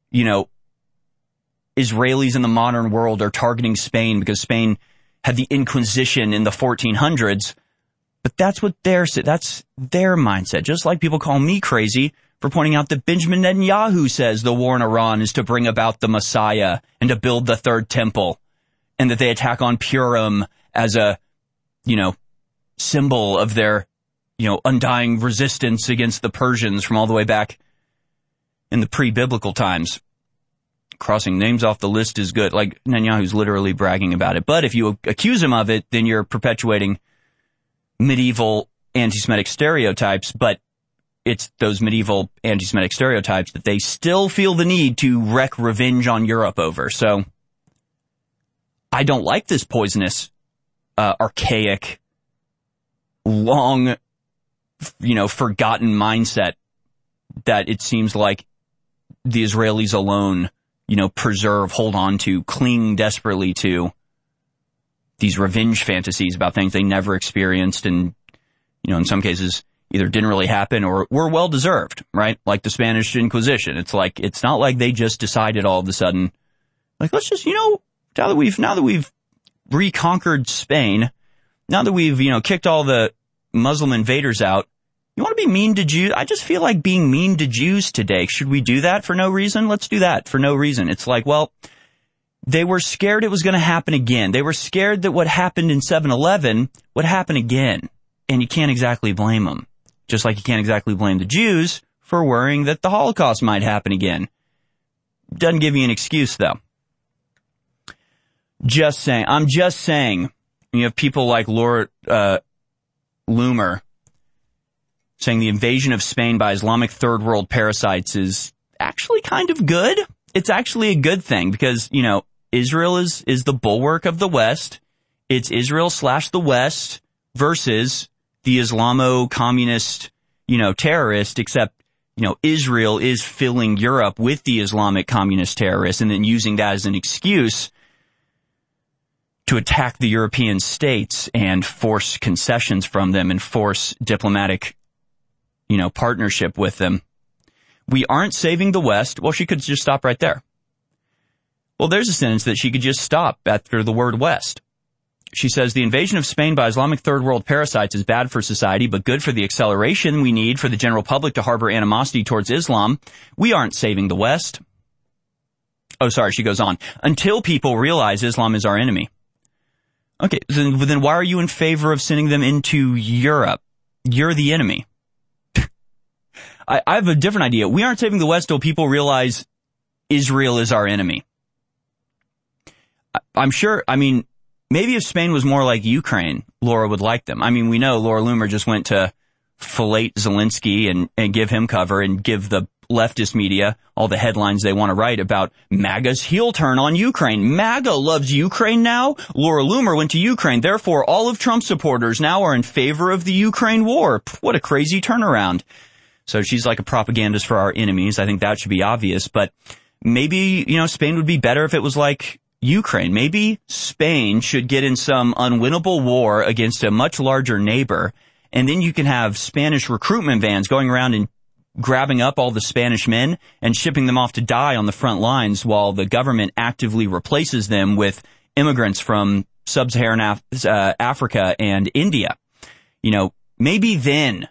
Israelis in the modern world are targeting Spain because Spain had the Inquisition in the 1400s. But that's that's their mindset. Just like people call me crazy for pointing out that Benjamin Netanyahu says the war in Iran is to bring about the Messiah and to build the third temple, and that they attack on Purim as a, symbol of their, undying resistance against the Persians from all the way back in the pre-biblical times. Crossing names off the list is good. Like, Netanyahu's literally bragging about it. But if you accuse him of it, then you're perpetuating medieval anti-Semitic stereotypes. But it's those medieval anti-Semitic stereotypes that they still feel the need to wreak revenge on Europe over. So I don't like this poisonous, archaic, long, forgotten mindset that it seems like the Israelis alone, preserve, hold on to, cling desperately to these revenge fantasies about things they never experienced and, in some cases either didn't really happen or were well deserved, right? Like the Spanish Inquisition. It's like, it's not like they just decided all of a sudden, like, let's just, now that we've reconquered Spain, now that we've, kicked all the Muslim invaders out, you want to be mean to Jews? I just feel like being mean to Jews today. Should we do that for no reason? Let's do that for no reason. It's like, well, they were scared it was going to happen again. They were scared that what happened in 7/11 would happen again. And you can't exactly blame them. Just like you can't exactly blame the Jews for worrying that the Holocaust might happen again. Doesn't give you an excuse, though. Just saying. I'm just saying. You have people like Laura Loomer saying the invasion of Spain by Islamic third world parasites is actually kind of good. It's actually a good thing because, Israel is the bulwark of the West. It's Israel / the West versus the Islamo-communist, terrorist, except, Israel is filling Europe with the Islamic communist terrorists and then using that as an excuse to attack the European states and force concessions from them and force diplomatic partnership with them. We aren't saving the West. Well, she could just stop right there. Well, there's a sentence that she could just stop after the word West. She says, the invasion of Spain by Islamic third world parasites is bad for society, but good for the acceleration we need for the general public to harbor animosity towards Islam. We aren't saving the West. Oh, sorry, she goes on. Until people realize Islam is our enemy. Okay, then why are you in favor of sending them into Europe? You're the enemy. I have a different idea. We aren't saving the West till people realize Israel is our enemy. I'm sure, maybe if Spain was more like Ukraine, Laura would like them. We know Laura Loomer just went to fillet Zelensky and give him cover and give the leftist media all the headlines they want to write about MAGA's heel turn on Ukraine. MAGA loves Ukraine now. Laura Loomer went to Ukraine. Therefore, all of Trump's supporters now are in favor of the Ukraine war. What a crazy turnaround. So she's like a propagandist for our enemies. I think that should be obvious. But maybe, Spain would be better if it was like Ukraine. Maybe Spain should get in some unwinnable war against a much larger neighbor. And then you can have Spanish recruitment vans going around and grabbing up all the Spanish men and shipping them off to die on the front lines while the government actively replaces them with immigrants from sub-Saharan Africa and India. Maybe then,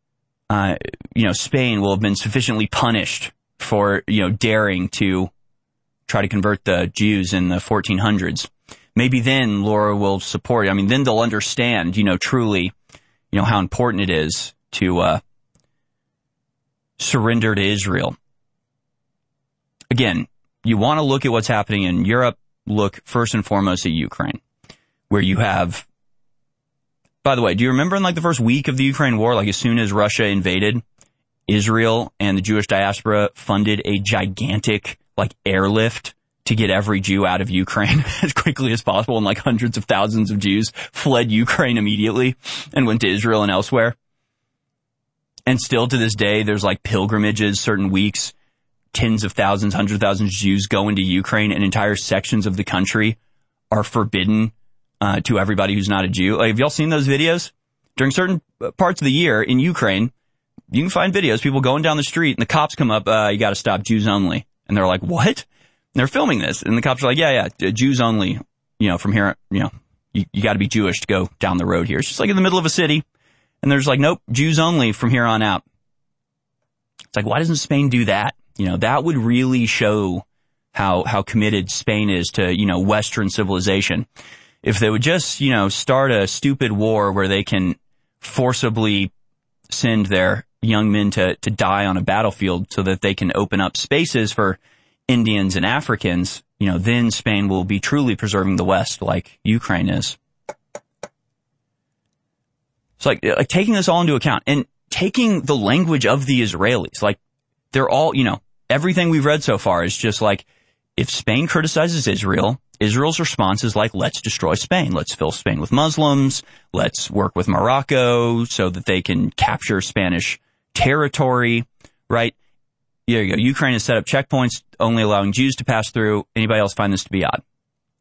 Spain will have been sufficiently punished for, daring to try to convert the Jews in the 1400s. Maybe then Laura will support it. I mean, then they'll understand, truly, how important it is to surrender to Israel. Again, you want to look at what's happening in Europe, look first and foremost at Ukraine, where you have, by the way, do you remember in the first week of the Ukraine war, as soon as Russia invaded, Israel and the Jewish diaspora funded a gigantic, airlift to get every Jew out of Ukraine as quickly as possible, and hundreds of thousands of Jews fled Ukraine immediately and went to Israel and elsewhere. And still to this day, there's pilgrimages, certain weeks, tens of thousands, hundreds of thousands of Jews go into Ukraine, and entire sections of the country are forbidden to everybody who's not a Jew. Have y'all seen those videos? During certain parts of the year in Ukraine, you can find videos, people going down the street, and the cops come up, you got to stop, Jews only. And they're like, what? And they're filming this, and the cops are like, yeah, Jews only, from here, you got to be Jewish to go down the road here. It's just in the middle of a city, and there's nope, Jews only from here on out. It's why doesn't Spain do that? That would really show how committed Spain is to, Western civilization. If they would just, start a stupid war where they can forcibly send their young men to die on a battlefield so that they can open up spaces for Indians and Africans, then Spain will be truly preserving the West like Ukraine is. It's taking this all into account and taking the language of the Israelis. They're all, everything we've read so far is just if Spain criticizes Israel, Israel's response is let's destroy Spain. Let's fill Spain with Muslims. Let's work with Morocco so that they can capture Spanish territory, right? There you go. Ukraine has set up checkpoints, only allowing Jews to pass through. Anybody else find this to be odd?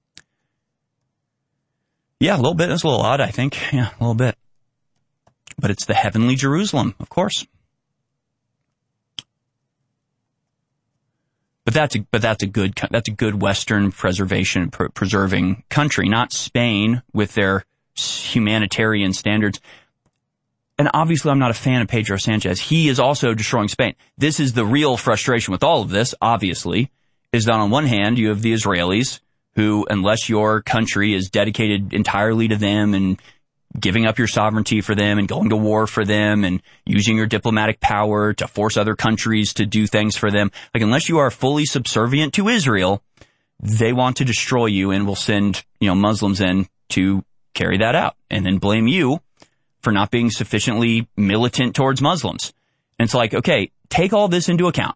Yeah, a little bit. That's a little odd, I think. Yeah, a little bit. But it's the heavenly Jerusalem, of course. But that's a good Western preserving country, not Spain with their humanitarian standards. And obviously, I'm not a fan of Pedro Sanchez. He is also destroying Spain. This is the real frustration with all of this, obviously, is that on one hand, you have the Israelis who, unless your country is dedicated entirely to them and giving up your sovereignty for them and going to war for them and using your diplomatic power to force other countries to do things for them, unless you are fully subservient to Israel, they want to destroy you and will send, Muslims in to carry that out and then blame you for not being sufficiently militant towards Muslims. And it's okay, take all this into account.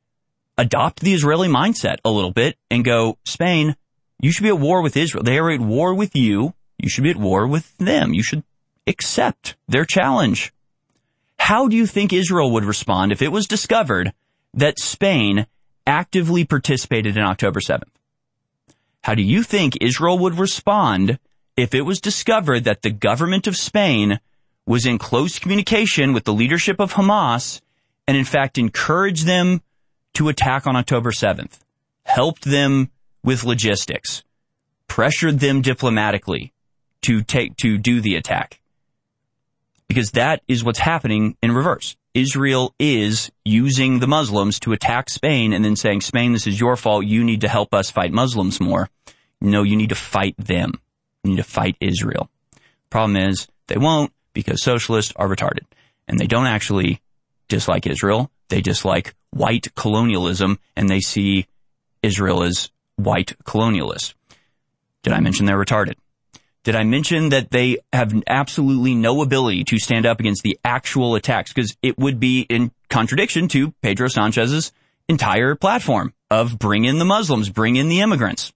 Adopt the Israeli mindset a little bit and go, Spain, you should be at war with Israel. They are at war with you. You should be at war with them. You should accept their challenge. How do you think Israel would respond if it was discovered that Spain actively participated in October 7th? How do you think Israel would respond if it was discovered that the government of Spain was in close communication with the leadership of Hamas and in fact encouraged them to attack on October 7th, helped them with logistics, pressured them diplomatically to do the attack? Because that is what's happening in reverse. Israel is using the Muslims to attack Spain and then saying, Spain, this is your fault. You need to help us fight Muslims more. No, you need to fight them. You need to fight Israel. Problem is, they won't, because socialists are retarded. And they don't actually dislike Israel. They dislike white colonialism, and they see Israel as white colonialists. Did I mention they're retarded? Did I mention that they have absolutely no ability to stand up against the actual attacks? Because it would be in contradiction to Pedro Sanchez's entire platform of bring in the Muslims, bring in the immigrants.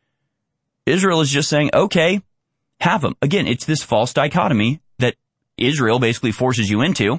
Israel is just saying, okay, have them. Again, it's this false dichotomy that Israel basically forces you into.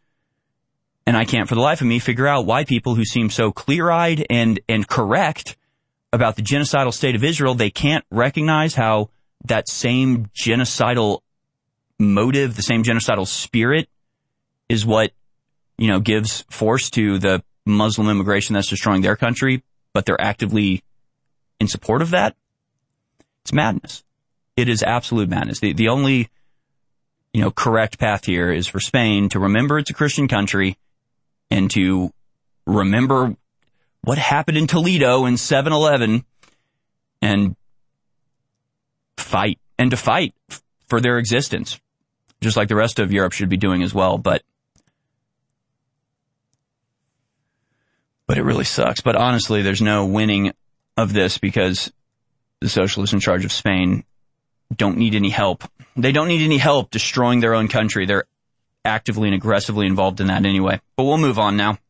And I can't for the life of me figure out why people who seem so clear-eyed and correct about the genocidal state of Israel, they can't recognize how that same genocidal motive, the same genocidal spirit is what gives force to the Muslim immigration that's destroying their country, but they're actively in support of that. It's madness. It is absolute madness. The only, correct path here is for Spain to remember it's a Christian country and to remember what happened in Toledo in 7/11 and fight for their existence, just like the rest of Europe should be doing as well. But it really sucks. But honestly, there's no winning of this because the socialists in charge of Spain don't need any help. They don't need any help destroying their own country. They're actively and aggressively involved in that anyway. But we'll move on now.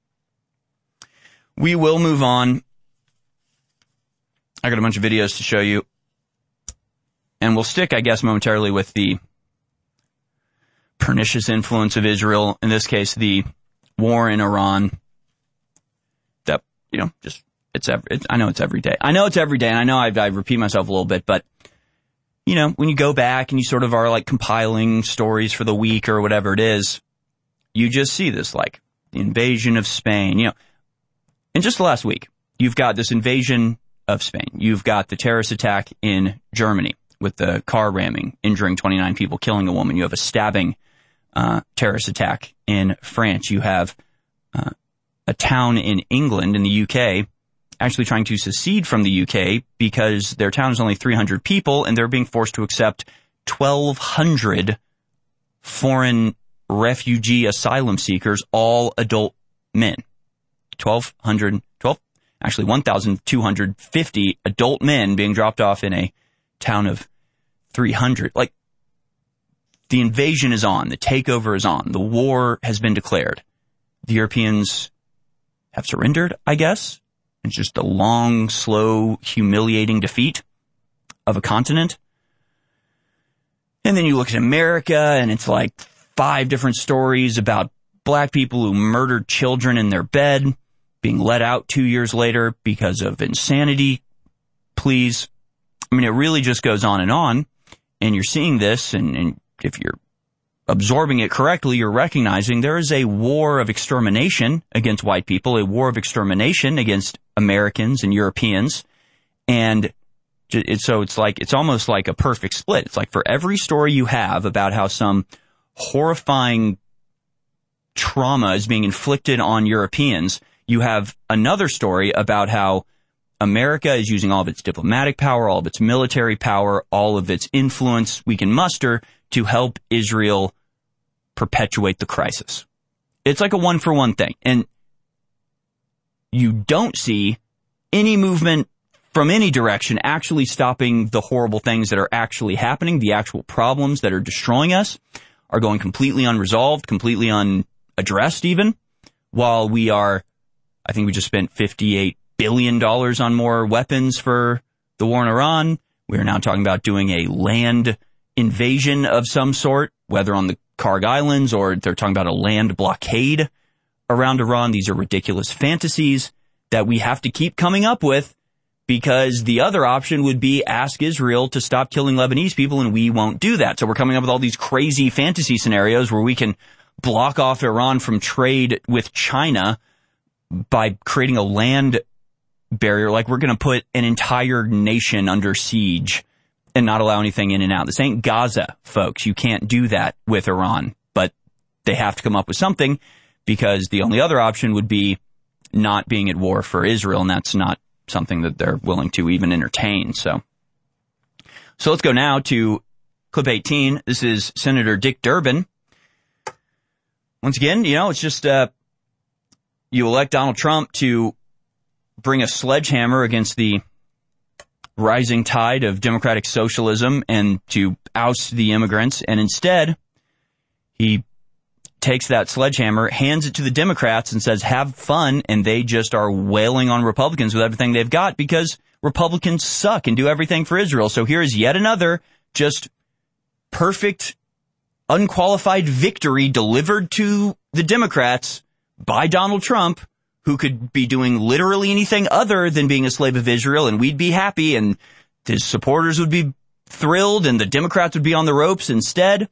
We will move on. I got a bunch of videos to show you. And we'll stick, I guess, momentarily with the pernicious influence of Israel. In this case, the war in Iran. That, I know it's every day. And I know I repeat myself a little bit, but, when you go back and you sort of are like compiling stories for the week or whatever it is, you just see this, like, the invasion of Spain. In just the last week, you've got this invasion of Spain. You've got the terrorist attack in Germany with the car ramming, injuring 29 people, killing a woman. You have a stabbing terrorist attack in France. You have a town in England, in the UK, actually trying to secede from the UK because their town is only 300 people and they're being forced to accept 1,200 foreign refugee asylum seekers, all adult men. 1,250 adult men being dropped off in a town of 300. Like, the invasion is on. The takeover is on. The war has been declared. The Europeans have surrendered, I guess. It's just a long, slow, humiliating defeat of a continent. And then you look at America, and it's like 5 different stories about black people who murdered children in their bed, being let out 2 years later because of insanity pleas. I mean, it really just goes on, and you're seeing this, and if you're absorbing it correctly, you're recognizing there is a war of extermination against white people, a war of extermination against Americans and Europeans, and it's almost like a perfect split. It's like for every story you have about how some horrifying trauma is being inflicted on Europeans, you have another story about how America is using all of its diplomatic power, all of its military power, all of its influence we can muster to help Israel perpetuate the crisis. It's like a one-for-one thing. And you don't see any movement from any direction actually stopping the horrible things that are actually happening. The actual problems that are destroying us are going completely unresolved, completely unaddressed even, while we are, I think we just spent $58 billion on more weapons for the war in Iran. We are now talking about doing a land invasion of some sort, whether on the Karg Islands or they're talking about a land blockade around Iran. These are ridiculous fantasies that we have to keep coming up with because the other option would be ask Israel to stop killing Lebanese people, and we won't do that. So we're coming up with all these crazy fantasy scenarios where we can block off Iran from trade with China by creating a land barrier, like we're going to put an entire nation under siege and not allow anything in and out. This ain't Gaza, folks. You can't do that with Iran, but they have to come up with something because the only other option would be not being at war for Israel, and that's not something that they're willing to even entertain. So let's go now to clip 18. This is Senator Dick Durbin. Once again, it's just you elect Donald Trump to bring a sledgehammer against the rising tide of democratic socialism and to oust the immigrants. And instead, he takes that sledgehammer, hands it to the Democrats and says, have fun. And they just are wailing on Republicans with everything they've got because Republicans suck and do everything for Israel. So here is yet another just perfect, unqualified victory delivered to the Democrats by Donald Trump, who could be doing literally anything other than being a slave of Israel, and we'd be happy, and his supporters would be thrilled, and the Democrats would be on the ropes. Instead,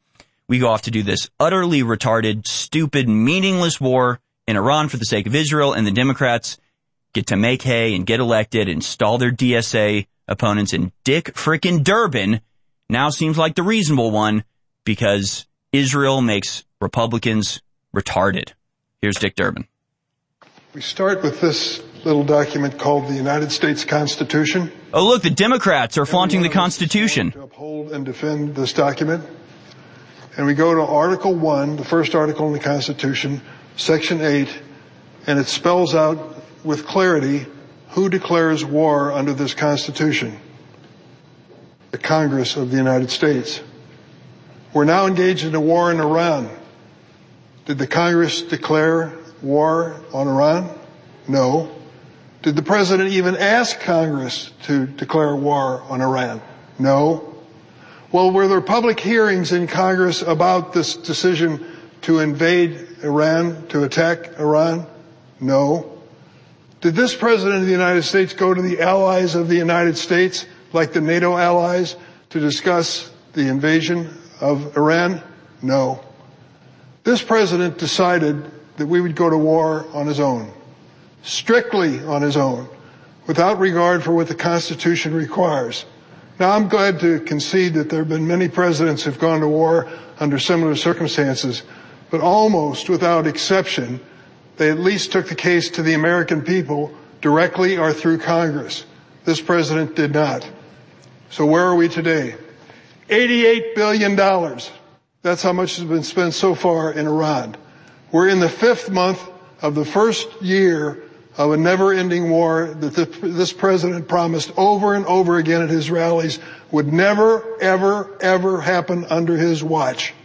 we go off to do this utterly retarded, stupid, meaningless war in Iran for the sake of Israel, and the Democrats get to make hay and get elected, install their DSA opponents, and Dick frickin' Durbin now seems like the reasonable one because Israel makes Republicans retarded. Here's Dick Durbin. We start with this little document called the United States Constitution. Oh, look, the Democrats are flaunting the Constitution. To uphold and defend this document. And we go to Article 1, the first article in the Constitution, Section 8, and it spells out with clarity who declares war under this Constitution. The Congress of the United States. We're now engaged in a war in Iran. Did the Congress declare war on Iran? No. Did the President even ask Congress to declare war on Iran? No. Well, were there public hearings in Congress about this decision to invade Iran, to attack Iran? No. Did this President of the United States go to the allies of the United States, like the NATO allies, to discuss the invasion of Iran? No. This President decided that we would go to war on his own, strictly on his own, without regard for what the Constitution requires. Now, I'm glad to concede that there have been many presidents who have gone to war under similar circumstances, but almost without exception, they at least took the case to the American people directly or through Congress. This president did not. So where are we today? $88 billion. That's how much has been spent so far in Iran. We're in the 5th month of the first year of a never-ending war that this president promised over and over again at his rallies would never, ever, ever happen under his watch.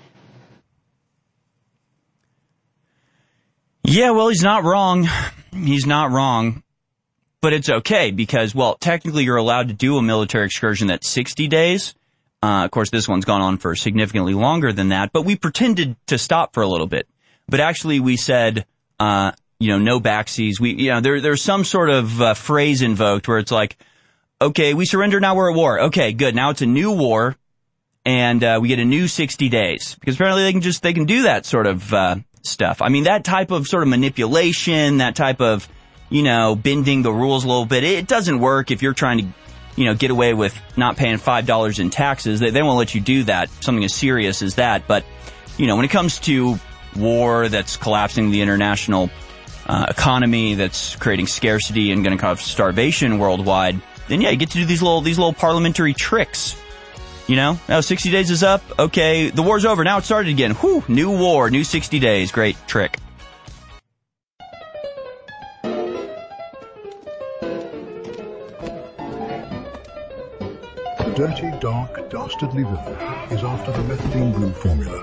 Yeah, well, he's not wrong. He's not wrong. But it's okay because, well, technically you're allowed to do a military excursion that's 60 days. Of course, this one's gone on for significantly longer than that, but we pretended to stop for a little bit. But actually we said, no backseas. There's some sort of phrase invoked where it's like, okay, we surrender, now we're at war. Okay, good. Now it's a new war, and we get a new 60 days. Because apparently they can do that sort of stuff. I mean, that type of sort of manipulation, that type of, bending the rules a little bit, it doesn't work if you're trying to, get away with not paying $5 in taxes. They won't let you do that, something as serious as that. But, when it comes to war that's collapsing the international economy, that's creating scarcity and going to cause starvation worldwide, then yeah, you get to do these little parliamentary tricks. Now 60 days is up. Okay, the war's over. Now it started again. Whew, new war, new 60 days. Great trick. The dirty, dark, dastardly villain is after the methylene blue formula.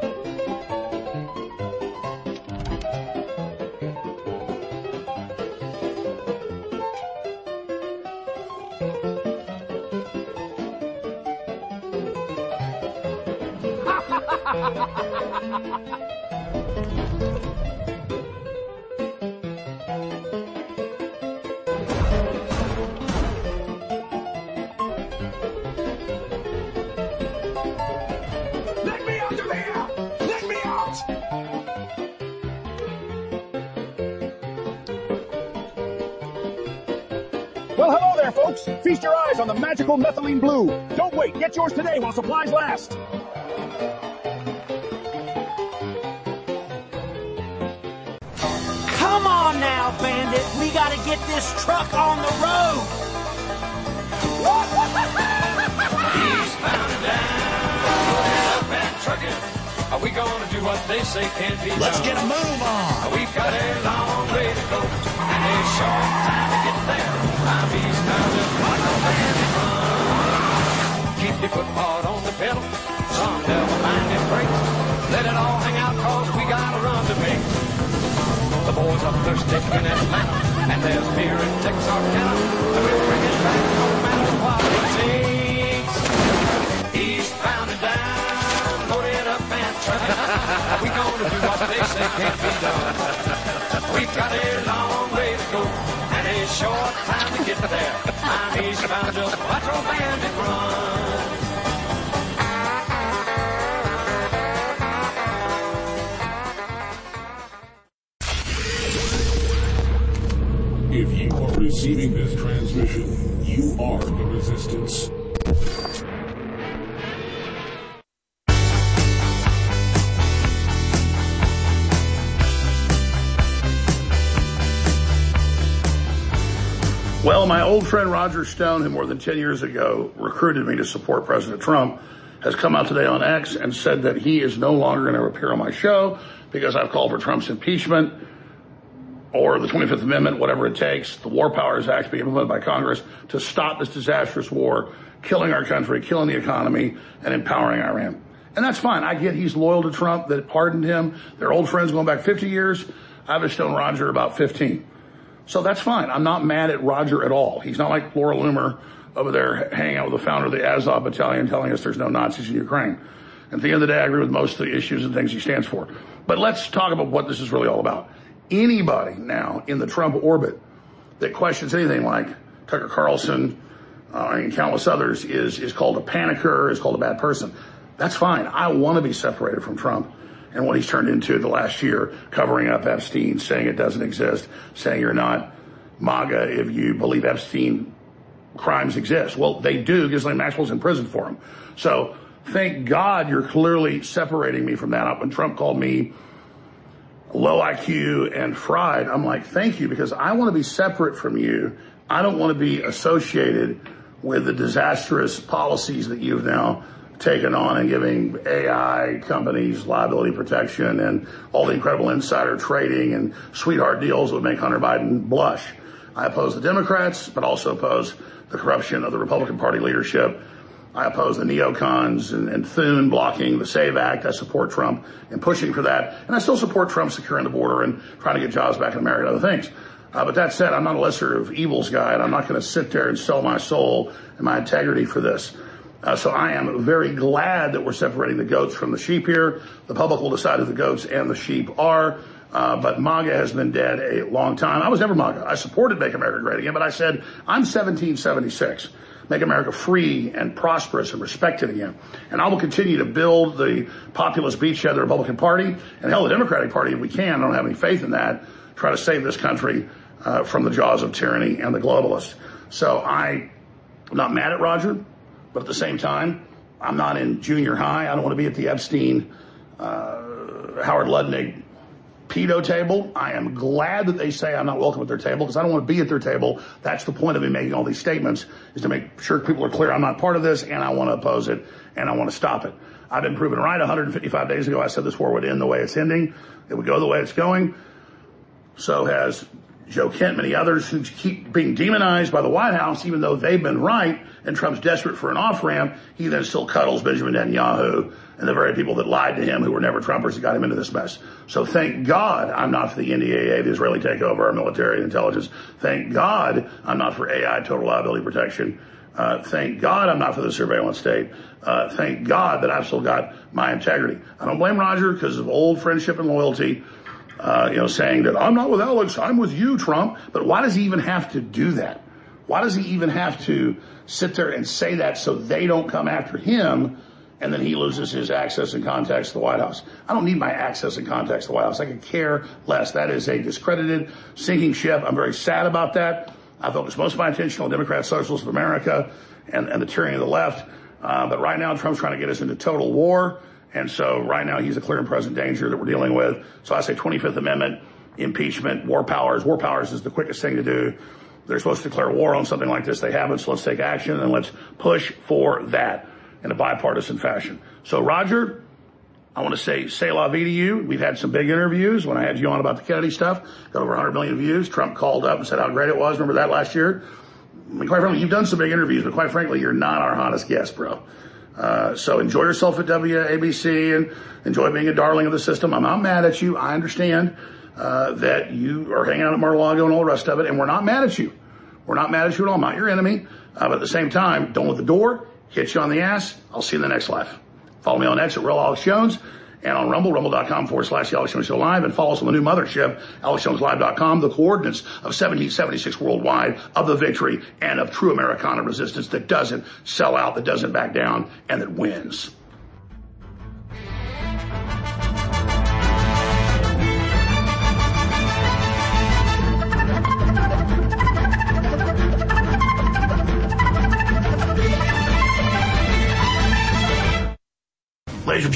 Well, hello there, folks. Feast your eyes on the magical methylene blue. Don't wait. Get yours today while supplies last. Come on now, Bandit. We got to get this truck on the road. Eastbound and down, up and trucking. Are we going to do what they say can't be done? Let's get a move on. We've got a long way to go and a short time to get there. I'm eastbound, just watch the bandit run. Keep your foot hard on the pedal. Some never mind them brakes. Let it all hang out, cause we got a run to make. The boys up there sticking in Atlanta, and there's beer in Texarkana, and we'll bring it back no matter what it takes. Eastbound and down, loaded up and trucking. We gonna do what they say can't be done. We've got a long way to go and a short time to get there. I'm eastbound, just watch our bandit run. Receiving this transmission, you are the Resistance. Well, my old friend Roger Stone, who more than 10 years ago recruited me to support President Trump, has come out today on X and said that he is no longer going to appear on my show because I've called for Trump's impeachment or the 25th Amendment, whatever it takes, the War Powers Act being implemented by Congress to stop this disastrous war, killing our country, killing the economy, and empowering Iran. And that's fine. I get he's loyal to Trump, that pardoned him. They're old friends going back 50 years. I've just known Roger about 15. So that's fine. I'm not mad at Roger at all. He's not like Laura Loomer over there hanging out with the founder of the Azov Battalion telling us there's no Nazis in Ukraine. And at the end of the day, I agree with most of the issues and things he stands for. But let's talk about what this is really all about. Anybody now in the Trump orbit that questions anything like Tucker Carlson and countless others is called a panicker, is called a bad person. That's fine. I want to be separated from Trump and what he's turned into the last year, covering up Epstein, saying it doesn't exist, saying you're not MAGA if you believe Epstein crimes exist. Well, they do. Ghislaine Maxwell's in prison for them. So thank God you're clearly separating me from that. When Trump called me low IQ and fried, I'm like, thank you, because I want to be separate from you. I don't want to be associated with the disastrous policies that you've now taken on and giving AI companies liability protection and all the incredible insider trading and sweetheart deals that would make Hunter Biden blush. I oppose the Democrats, but also oppose the corruption of the Republican Party leadership. I oppose the neocons and Thune blocking the SAVE Act. I support Trump in pushing for that. And I still support Trump securing the border and trying to get jobs back in America and other things. But that said, I'm not a lesser of evils guy, and I'm not going to sit there and sell my soul and my integrity for this. So I am very glad that we're separating the goats from the sheep here. The public will decide who the goats and the sheep are. But MAGA has been dead a long time. I was never MAGA. I supported Make America Great Again, but I said, I'm 1776. Make America free and prosperous and respected again. And I will continue to build the populist beachhead of the Republican Party and hell, the Democratic Party if we can. I don't have any faith in that. Try to save this country from the jaws of tyranny and the globalists. So I'm not mad at Roger. But at the same time, I'm not in junior high. I don't want to be at the Epstein, Howard Lutnick pedo table. I am glad that they say I'm not welcome at their table because I don't want to be at their table. That's the point of me making all these statements, is to make sure people are clear I'm not part of this and I want to oppose it and I want to stop it. I've been proven right. 155 days ago, I said this war would end the way it's ending. It would go the way it's going. So has Joe Kent, many others who keep being demonized by the White House, even though they've been right, and Trump's desperate for an off-ramp, he then still cuddles Benjamin Netanyahu and the very people that lied to him, who were never Trumpers, that got him into this mess. So thank God I'm not for the NDAA, the Israeli takeover, our military and intelligence. Thank God I'm not for AI, total liability protection. Thank God I'm not for the surveillance state. Thank God that I've still got my integrity. I don't blame Roger because of old friendship and loyalty. Saying that I'm not with Alex, I'm with you, Trump. But why does he even have to do that? Why does he even have to sit there and say that so they don't come after him and then he loses his access and contacts to the White House? I don't need my access and contacts to the White House. I could care less. That is a discredited, sinking ship. I'm very sad about that. I focus most of my attention on Democrats, Socialists of America, and the tyranny of the left. But right now, Trump's trying to get us into total war. And so right now he's a clear and present danger that we're dealing with. So I say 25th Amendment, impeachment, war powers. War powers is the quickest thing to do. They're supposed to declare war on something like this. They haven't, so let's take action and let's push for that in a bipartisan fashion. So Roger, I want to say la vie to you. We've had some big interviews. When I had you on about the Kennedy stuff, got over 100 million views. Trump called up and said how great it was. Remember that last year? I mean, quite frankly, you've done some big interviews, but quite frankly, you're not our hottest guest, bro. So enjoy yourself at WABC and enjoy being a darling of the system. I'm not mad at you. I understand that you are hanging out at Mar-a-Lago and all the rest of it, and we're not mad at you. We're not mad at you at all. I'm not your enemy. But at the same time, don't let the door hit you on the ass. I'll see you in the next live. Follow me on X at Real Alex Jones, and on Rumble, rumble.com/The Alex Jones Show Live, and follow us on the new mothership, AlexJonesLive.com, the coordinates of 1776 worldwide, of the victory and of true Americana resistance that doesn't sell out, that doesn't back down, and that wins.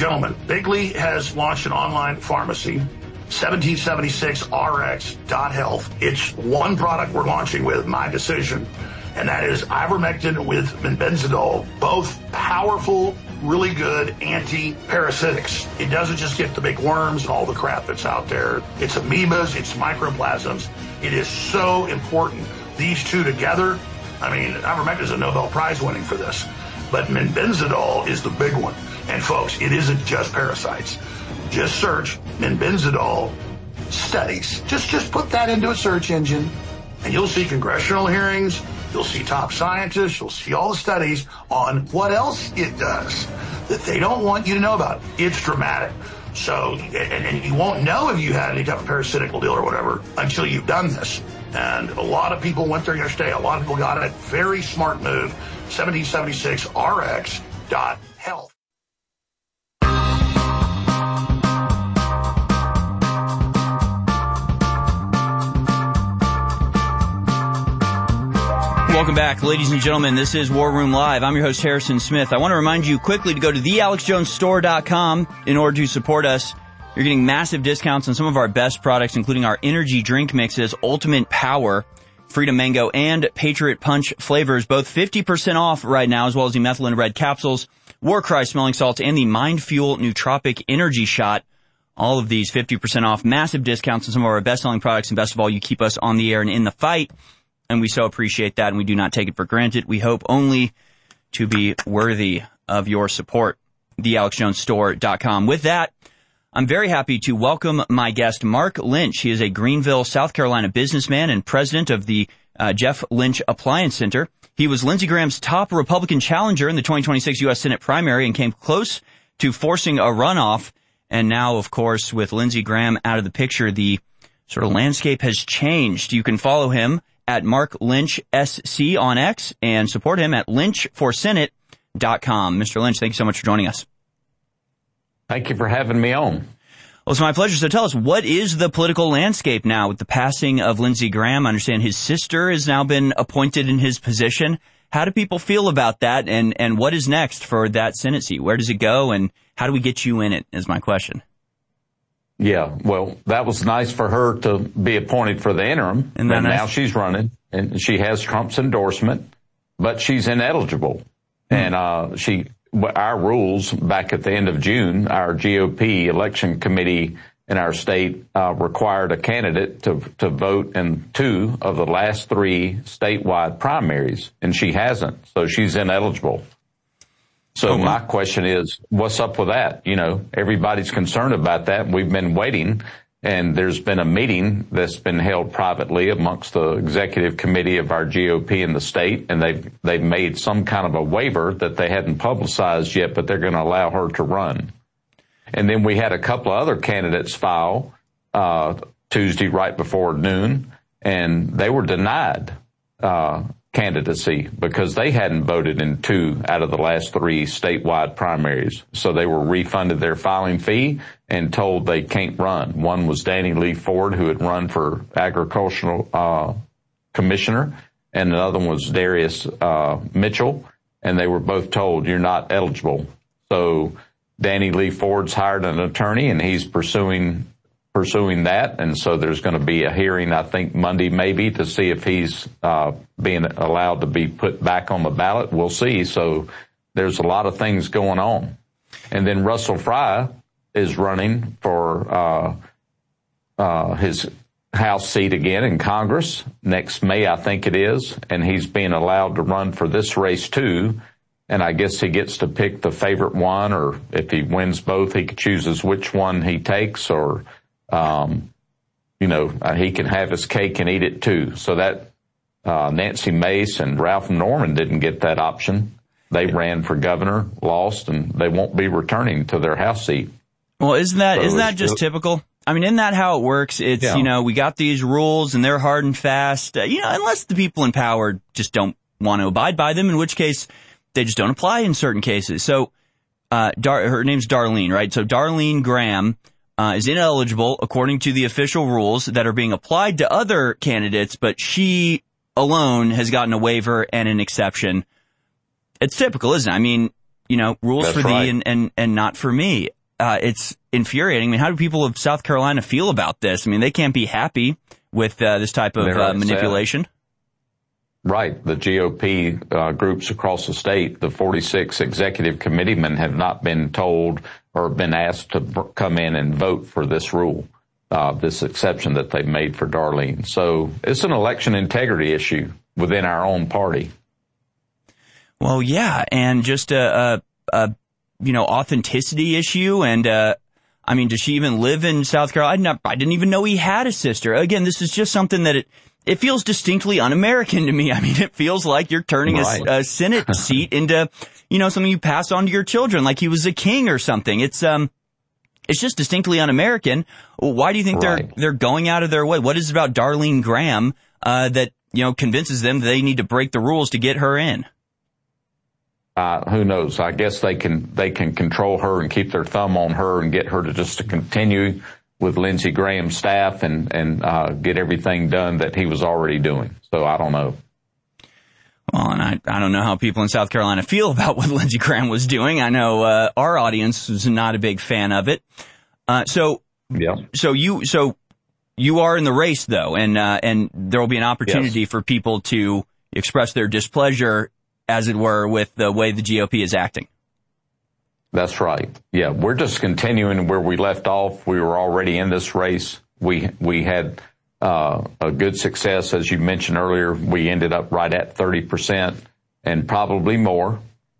gentlemen, Bigley has launched an online pharmacy, 1776rx.health. It's one product we're launching with, my decision, and that is ivermectin with benzidol, both powerful, really good anti-parasitics. It doesn't just get the big worms and all the crap that's out there. It's amoebas, it's microplasms. It is so important. These two together, I mean, ivermectin is a Nobel Prize winning for this, but benzidol is the big one. And folks, it isn't just parasites. Just search benzidol studies. Just put that into a search engine, and you'll see congressional hearings. You'll see top scientists. You'll see all the studies on what else it does that they don't want you to know about. It's dramatic. So, and you won't know if you had any type of parasitical deal or whatever until you've done this. And a lot of people went there yesterday. A lot of people got it. Very smart move. 1776rx.health. Welcome back, ladies and gentlemen. This is War Room Live. I'm your host, Harrison Smith. I want to remind you quickly to go to thealexjonesstore.com in order to support us. You're getting massive discounts on some of our best products, including our energy drink mixes, Ultimate Power, Freedom Mango, and Patriot Punch flavors, both 50% off right now, as well as the Methylene Red capsules, Warcry smelling salts, and the Mind Fuel Nootropic Energy Shot. All of these 50% off, massive discounts on some of our best-selling products, and best of all, you keep us on the air and in the fight. And we so appreciate that, and we do not take it for granted. We hope only to be worthy of your support. TheAlexJonesStore.com. With that, I'm very happy to welcome my guest, Mark Lynch. He is a Greenville, South Carolina businessman and president of the Jeff Lynch Appliance Center. He was Lindsey Graham's top Republican challenger in the 2026 U.S. Senate primary and came close to forcing a runoff. And now, of course, with Lindsey Graham out of the picture, the sort of landscape has changed. You can follow him at Mark Lynch SC on X and support him at lynchforsenate.com. Mr. Lynch, thank you so much for joining us. Thank you for having me on. Well, it's my pleasure. So tell us, what is the political landscape now with the passing of Lindsey Graham? I understand his sister has now been appointed in his position. How do people feel about that, and what is next for that Senate seat? Where does it go, and how do we get you in it, is my question. Yeah, well, that was nice for her to be appointed for the interim, and now she's running, and she has Trump's endorsement, but she's ineligible. And our rules back at the end of June, our GOP election committee in our state required a candidate to vote in 2 of the last 3 statewide primaries, and she hasn't, so she's ineligible. So my question is, what's up with that? You know, everybody's concerned about that. We've been waiting, and there's been a meeting that's been held privately amongst the executive committee of our GOP in the state, and they've made some kind of a waiver that they hadn't publicized yet, but they're going to allow her to run. And then we had a couple of other candidates file Tuesday right before noon, and they were denied candidacy because they hadn't voted in 2 out of the last 3 statewide primaries. So they were refunded their filing fee and told they can't run. One was Danny Lee Ford, who had run for agricultural commissioner, and another one was Darius Mitchell, and they were both told you're not eligible. So Danny Lee Ford's hired an attorney, and he's pursuing that, and so there's going to be a hearing, I think, Monday maybe, to see if he's being allowed to be put back on the ballot. We'll see. So there's a lot of things going on. And then Russell Fry is running for his House seat again in Congress next May, I think it is, and he's being allowed to run for this race too. And I guess he gets to pick the favorite one, or if he wins both, he chooses which one he takes, or he can have his cake and eat it too. So that Nancy Mace and Ralph Norman didn't get that option. They ran for governor, lost, and they won't be returning to their House seat. Well, isn't that just typical? I mean, isn't that how it works? It's, we got these rules and they're hard and fast, unless the people in power just don't want to abide by them, in which case they just don't apply in certain cases. So, her name's Darlene, right? So Darlene Graham is ineligible according to the official rules that are being applied to other candidates, but she alone has gotten a waiver and an exception. It's typical, isn't it? I mean, rules That's for right. thee and not for me. It's infuriating. I mean, how do people of South Carolina feel about this? I mean, they can't be happy with this type of manipulation. Right. The GOP groups across the state, the 46 executive committeemen have not been told or been asked to come in and vote for this rule, this exception that they've made for Darlene. So it's an election integrity issue within our own party. Well, yeah, and just a authenticity issue. And, I mean, does she even live in South Carolina? I didn't even know he had a sister. Again, this is just something that it feels distinctly un-American to me. I mean, it feels like you're turning a Senate seat into, something you pass on to your children, like he was a king or something. It's just distinctly un-American. Why do you think they're going out of their way? What is it about Darlene Graham, that, convinces them that they need to break the rules to get her in? Who knows? I guess they can control her and keep their thumb on her and get her to continue with Lindsey Graham's staff and get everything done that he was already doing. So I don't know. Well, and I don't know how people in South Carolina feel about what Lindsey Graham was doing. I know our audience was not a big fan of it. So you are in the race though, and there will be an opportunity for people to express their displeasure, as it were, with the way the GOP is acting. That's right. Yeah, we're just continuing where we left off. We were already in this race. We had a good success, as you mentioned earlier. We ended up right at 30% and probably more.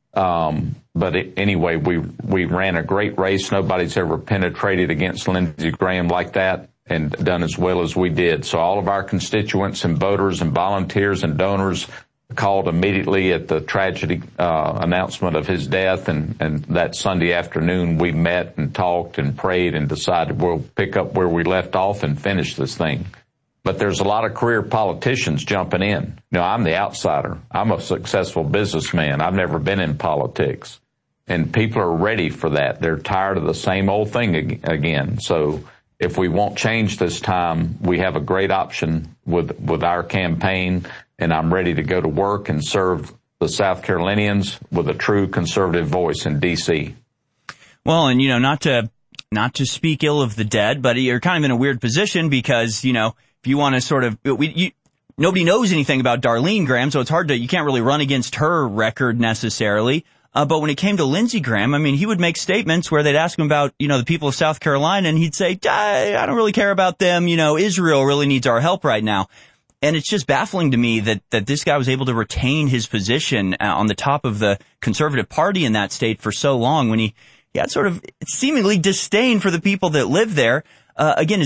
Anyway, we ran a great race. Nobody's ever penetrated against Lindsey Graham like that and done as well as we did. So all of our constituents and voters and volunteers and donors called immediately at the tragedy announcement of his death, and that Sunday afternoon we met and talked and prayed and decided we'll pick up where we left off and finish this thing. But there's a lot of career politicians jumping in. I'm the outsider. I'm a successful businessman. I've never been in politics. And people are ready for that. They're tired of the same old thing again. So if we want change this time, we have a great option with our campaign. And I'm ready to go to work and serve the South Carolinians with a true conservative voice in D.C. Well, and, not to speak ill of the dead, but you're kind of in a weird position because, if you want to sort of, nobody knows anything about Darlene Graham, so it's you can't really run against her record necessarily. But when it came to Lindsey Graham, I mean, he would make statements where they'd ask him about, the people of South Carolina, and he'd say, I don't really care about them. Israel really needs our help right now. And it's just baffling to me that this guy was able to retain his position on the top of the conservative party in that state for so long when he had sort of seemingly disdain for the people that live there. Again,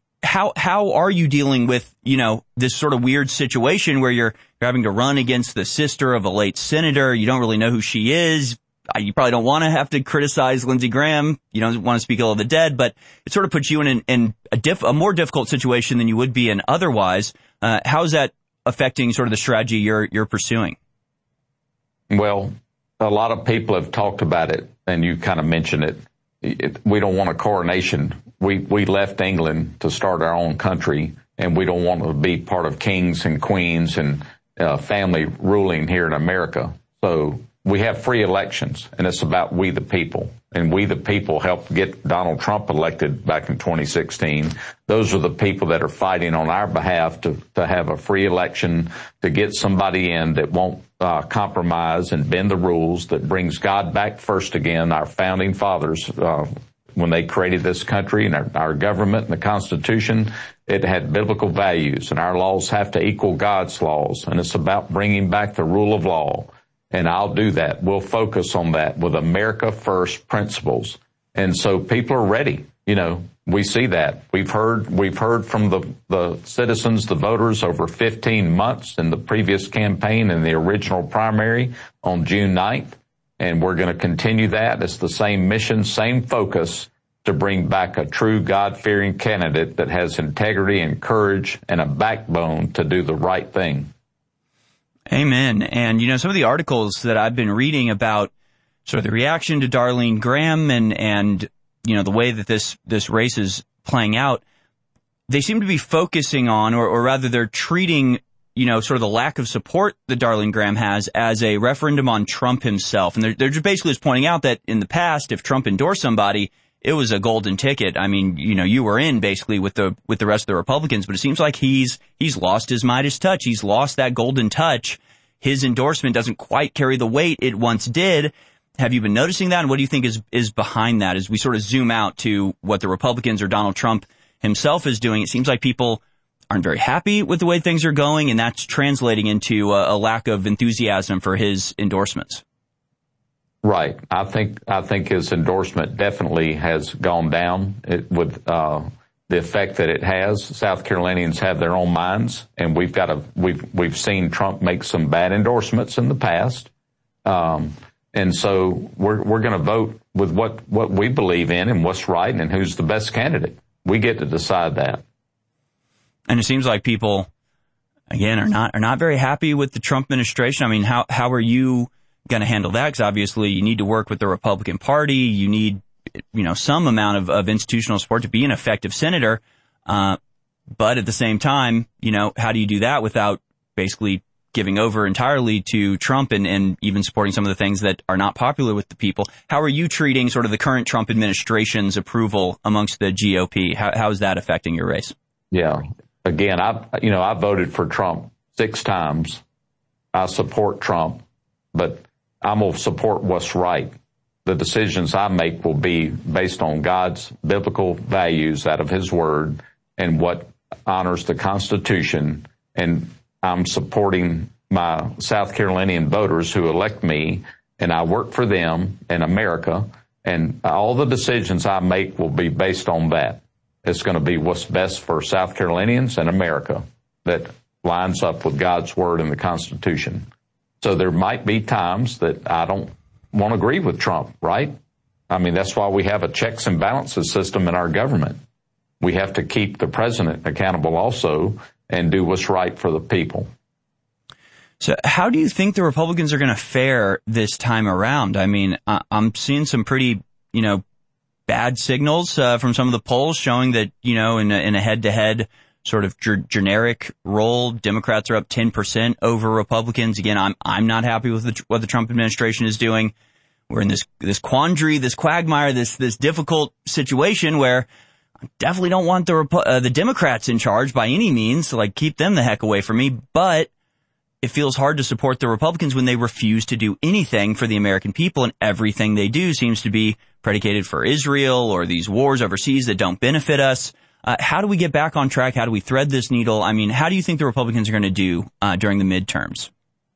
how are you dealing with, this sort of weird situation where you're having to run against the sister of a late senator? You don't really know who she is. You probably don't want to have to criticize Lindsey Graham. You don't want to speak ill of the dead, but it sort of puts you in a more difficult situation than you would be in otherwise. How is that affecting sort of the strategy you're pursuing? Well, a lot of people have talked about it, and you kind of mentioned it. We don't want a coronation. We left England to start our own country, and we don't want to be part of kings and queens and family ruling here in America. So we have free elections, and it's about we the people. And we the people helped get Donald Trump elected back in 2016. Those are the people that are fighting on our behalf to have a free election, to get somebody in that won't compromise and bend the rules, that brings God back first again. Our founding fathers, when they created this country and our government and the Constitution, it had biblical values, and our laws have to equal God's laws. And it's about bringing back the rule of law. And I'll do that. We'll focus on that with America First principles. And so people are ready. We see that. We've heard from the citizens, the voters, over 15 months in the previous campaign and the original primary on June 9th. And we're going to continue that. It's the same mission, same focus to bring back a true God-fearing candidate that has integrity and courage and a backbone to do the right thing. Amen. And, some of the articles that I've been reading about sort of the reaction to Darlene Graham and the way that this race is playing out, they seem to be focusing on, or rather they're treating sort of the lack of support that Darlene Graham has as a referendum on Trump himself. And they're just basically just pointing out that in the past, if Trump endorsed somebody, it was a golden ticket. I mean, you were in basically with the rest of the Republicans, but it seems like he's lost his Midas touch. He's lost that golden touch. His endorsement doesn't quite carry the weight it once did. Have you been noticing that? And what do you think is behind that as we sort of zoom out to what the Republicans or Donald Trump himself is doing? It seems like people aren't very happy with the way things are going, and that's translating into a lack of enthusiasm for his endorsements. Right. I think his endorsement definitely has gone down with the effect that it has. South Carolinians have their own minds, and we've seen Trump make some bad endorsements in the past. And so we're going to vote with what we believe in and what's right and who's the best candidate. We get to decide that. And it seems like people, again, are not very happy with the Trump administration. I mean, how are you going to handle that? Because obviously you need to work with the Republican Party. You need, some amount of institutional support to be an effective senator. But at the same time, how do you do that without basically giving over entirely to Trump and even supporting some of the things that are not popular with the people? How are you treating sort of the current Trump administration's approval amongst the GOP? How is that affecting your race? Yeah. Again, I voted for Trump 6 times. I support Trump, but I'm going to support what's right. The decisions I make will be based on God's biblical values out of his word and what honors the Constitution. And I'm supporting my South Carolinian voters who elect me, and I work for them in America, and all the decisions I make will be based on that. It's going to be what's best for South Carolinians and America that lines up with God's word and the Constitution. So there might be times that I don't want to agree with Trump, right? I mean, that's why we have a checks and balances system in our government. We have to keep the president accountable also and do what's right for the people. So how do you think the Republicans are going to fare this time around? I mean, I'm seeing some pretty, bad signals from some of the polls showing that, in a head-to-head sort of generic role, Democrats are up 10% over Republicans. Again, I'm not happy with what the Trump administration is doing. We're in this quandary, this quagmire, this difficult situation where I definitely don't want the Democrats in charge by any means, so keep them the heck away from me. But it feels hard to support the Republicans when they refuse to do anything for the American people, and everything they do seems to be predicated for Israel or these wars overseas that don't benefit us. How do we get back on track? How do we thread this needle? I mean, how do you think the Republicans are going to do during the midterms?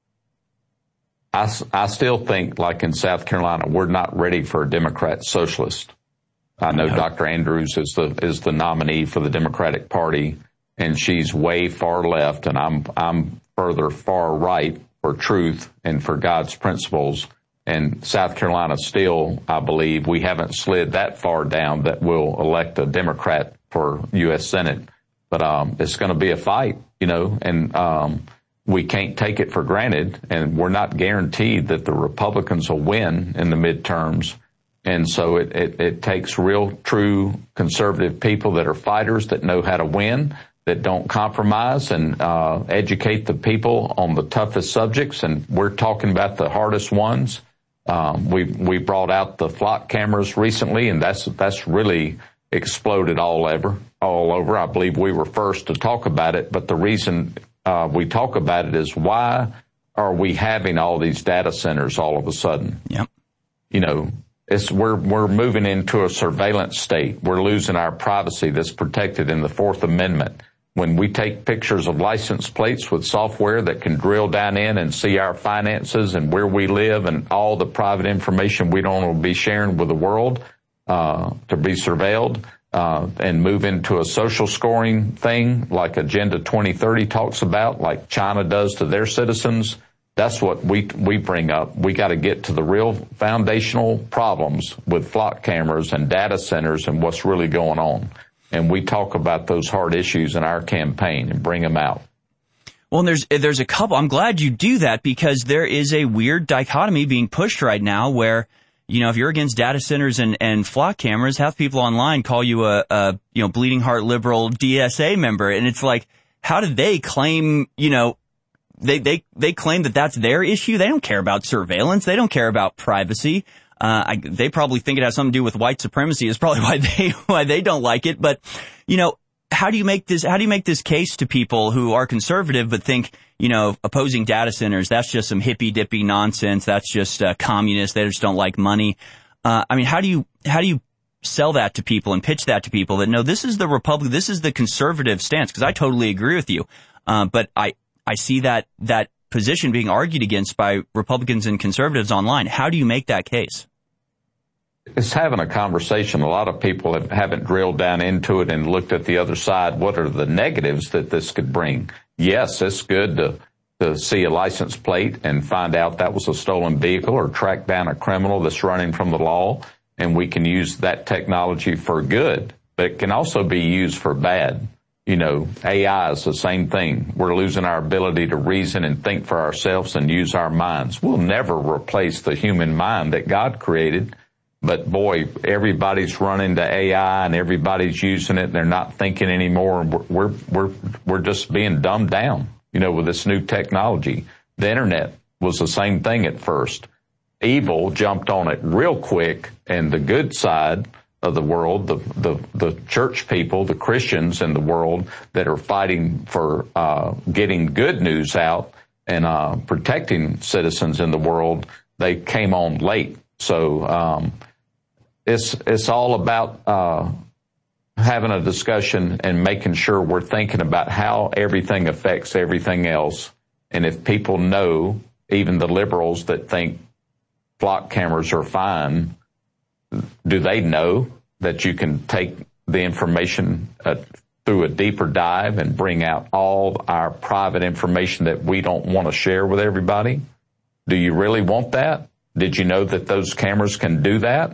I still think, like in South Carolina, we're not ready for a Democrat socialist. I know Dr. Andrews is the nominee for the Democratic Party, and she's way far left, and I'm further far right for truth and for God's principles. And South Carolina still, I believe, we haven't slid that far down that we'll elect a Democrat for U.S. Senate. But it's going to be a fight, and we can't take it for granted. And we're not guaranteed that the Republicans will win in the midterms. And so it takes real, true conservative people that are fighters, that know how to win, that don't compromise, and educate the people on the toughest subjects. And we're talking about the hardest ones. We brought out the flock cameras recently, and that's really exploded all over. I believe we were first to talk about it, but the reason we talk about it is, why are we having all these data centers all of a sudden? Yep. We're moving into a surveillance state. We're losing our privacy that's protected in the Fourth Amendment. When we take pictures of license plates with software that can drill down in and see our finances and where we live and all the private information we don't want to be sharing with the world, to be surveilled, and move into a social scoring thing like Agenda 2030 talks about, like China does to their citizens. That's what we bring up. We got to get to the real foundational problems with flock cameras and data centers and what's really going on. And we talk about those hard issues in our campaign and bring them out. Well, and there's a couple. I'm glad you do that, because there is a weird dichotomy being pushed right now where, if you're against data centers and flock cameras, half people online call you a bleeding heart liberal DSA member. And it's like, how did they claim, they claim that that's their issue. They don't care about surveillance. They don't care about privacy. They probably think it has something to do with white supremacy is probably why they don't like it. But, how do you make this case to people who are conservative but think, opposing data centers, that's just some hippy dippy nonsense. That's just communist. They just don't like money. How do you sell that to people and pitch that to people that no, this is the Republican, this is the conservative stance? Because I totally agree with you. But I see that position being argued against by Republicans and conservatives online. How do you make that case? It's having a conversation. A lot of people haven't drilled down into it and looked at the other side. What are the negatives that this could bring? Yes, it's good to see a license plate and find out that was a stolen vehicle or track down a criminal that's running from the law. And we can use that technology for good, but it can also be used for bad. AI is the same thing. We're losing our ability to reason and think for ourselves and use our minds. We'll never replace the human mind that God created. But boy, everybody's running to AI and everybody's using it. And they're not thinking anymore. We're just being dumbed down, with this new technology. The internet was the same thing at first. Evil jumped on it real quick, and the good side of the world, the church people, the Christians in the world that are fighting for getting good news out and protecting citizens in the world, they came on late. So it's all about having a discussion and making sure we're thinking about how everything affects everything else. And if people know, even the liberals that think flock cameras are fine, do they know that you can take the information through a deeper dive and bring out all our private information that we don't want to share with everybody? Do you really want that? Did you know that those cameras can do that?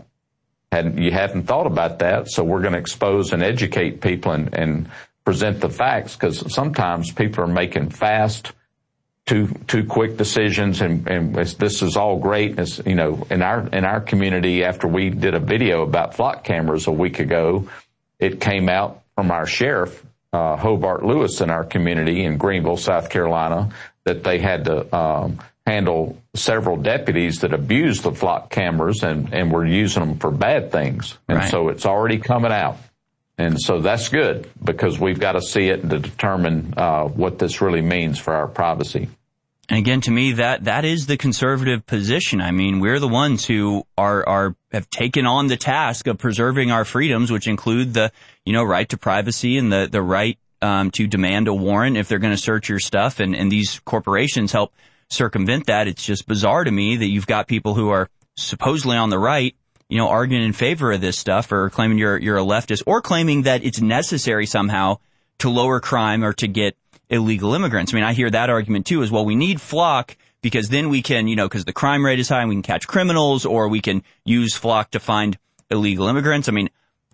You hadn't thought about that, so we're going to expose and educate people and present the facts, because sometimes people are making fast, too quick decisions, and this is all great. It's, in our community, after we did a video about flock cameras a week ago, it came out from our sheriff, Hobart Lewis, in our community in Greenville, South Carolina, that they had to handle several deputies that abused the flock cameras and were using them for bad things. And right. So it's already coming out. And so that's good, because we've got to see it to determine what this really means for our privacy. And again, to me, that is the conservative position. I mean, we're the ones who have taken on the task of preserving our freedoms, which include the, right to privacy and the right to demand a warrant if they're going to search your stuff. And these corporations help circumvent that. It's just bizarre to me that you've got people who are supposedly on the right, arguing in favor of this stuff, or claiming you're a leftist, or claiming that it's necessary somehow to lower crime or to get illegal immigrants. I mean, I hear that argument too, as well. We need Flock because then we can, because the crime rate is high and we can catch criminals, or we can use Flock to find illegal immigrants. I mean,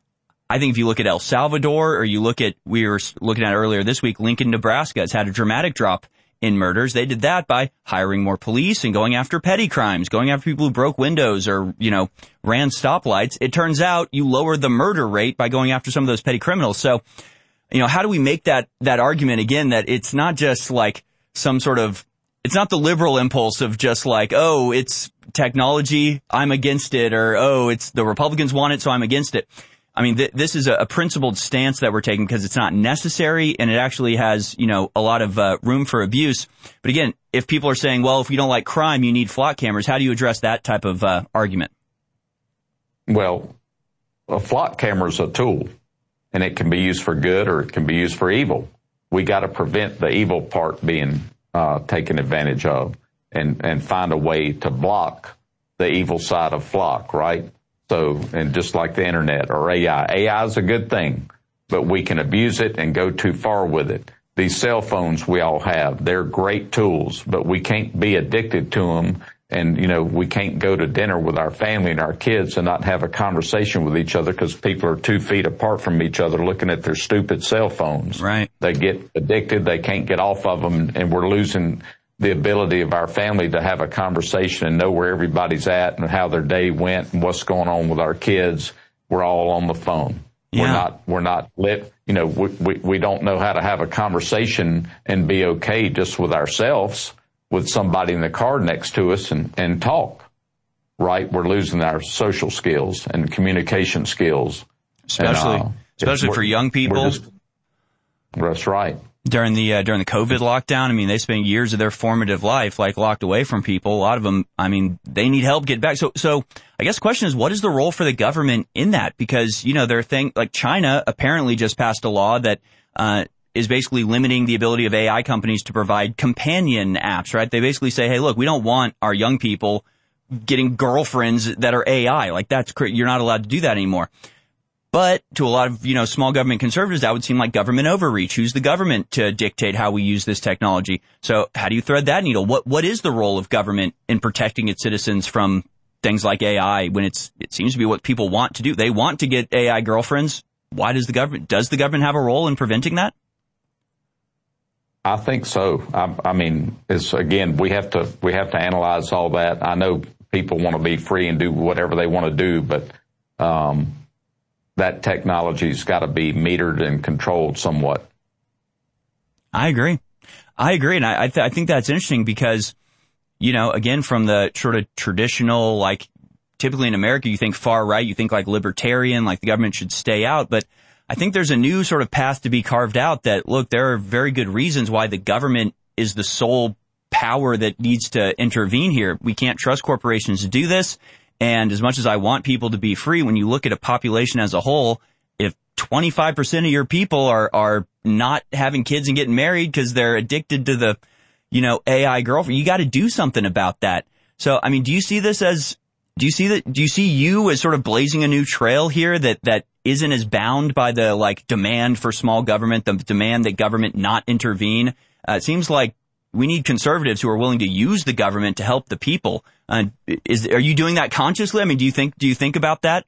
I think if you look at El Salvador, or you look at, we were looking at earlier this week, Lincoln, Nebraska has had a dramatic drop in murders. They did that by hiring more police and going after petty crimes, going after people who broke windows or, ran stoplights. It turns out you lower the murder rate by going after some of those petty criminals. So, how do we make that argument again, that it's not just like some sort of, it's not the liberal impulse of just like, oh, it's technology, I'm against it, or, oh, it's the Republicans want it, so I'm against it. I mean, this is a principled stance that we're taking because it's not necessary, and it actually has, a lot of room for abuse. But again, if people are saying, well, if you don't like crime, you need flock cameras, how do you address that type of argument? Well, a flock camera is a tool, and it can be used for good or it can be used for evil. We got to prevent the evil part being taken advantage of, and find a way to block the evil side of flock, right? So, and just like the internet or AI is a good thing, but we can abuse it and go too far with it. These cell phones we all have, they're great tools, but we can't be addicted to them. And, we can't go to dinner with our family and our kids and not have a conversation with each other because people are 2 feet apart from each other looking at their stupid cell phones. Right. They get addicted. They can't get off of them, and we're losing the ability of our family to have a conversation and know where everybody's at and how their day went and what's going on with our kids. We're all on the phone. Yeah. We're not lit. You know, we don't know how to have a conversation and be okay just with ourselves, with somebody in the car next to us and talk, right? We're losing our social skills and communication skills. Especially for young people. That's right. During the COVID lockdown, I mean, they spent years of their formative life, like, locked away from people. A lot of them, I mean, they need help getting back. So I guess the question is, what is the role for the government in that? Because, you know, like China apparently just passed a law that, is basically limiting the ability of AI companies to provide companion apps, right? They basically say, hey, look, we don't want our young people getting girlfriends that are AI. Like, you're not allowed to do that anymore. But to a lot of, you know, small government conservatives, that would seem like government overreach. Who's the government to dictate how we use this technology? So how do you thread that needle? What is the role of government in protecting its citizens from things like AI when it seems to be what people want to do? They want to get AI girlfriends. Why does the government have a role in preventing that? I think so. I mean, we have to analyze all that. I know people want to be free and do whatever they want to do, but, that technology's got to be metered and controlled somewhat. I agree. And I think that's interesting because, you know, again, from the sort of traditional, like, typically in America, you think far right, you think like libertarian, like the government should stay out. But I think there's a new sort of path to be carved out that, look, there are very good reasons why the government is the sole power that needs to intervene here. We can't trust corporations to do this. And as much as I want people to be free, when you look at a population as a whole, if 25% of your people are not having kids and getting married because they're addicted to the, you know, AI girlfriend, you got to do something about that. So, I mean, do you see you as sort of blazing a new trail here that isn't as bound by the, like, demand for small government, the demand that government not intervene? It seems like we need conservatives who are willing to use the government to help the people. Are you doing that consciously? I mean, do you think about that?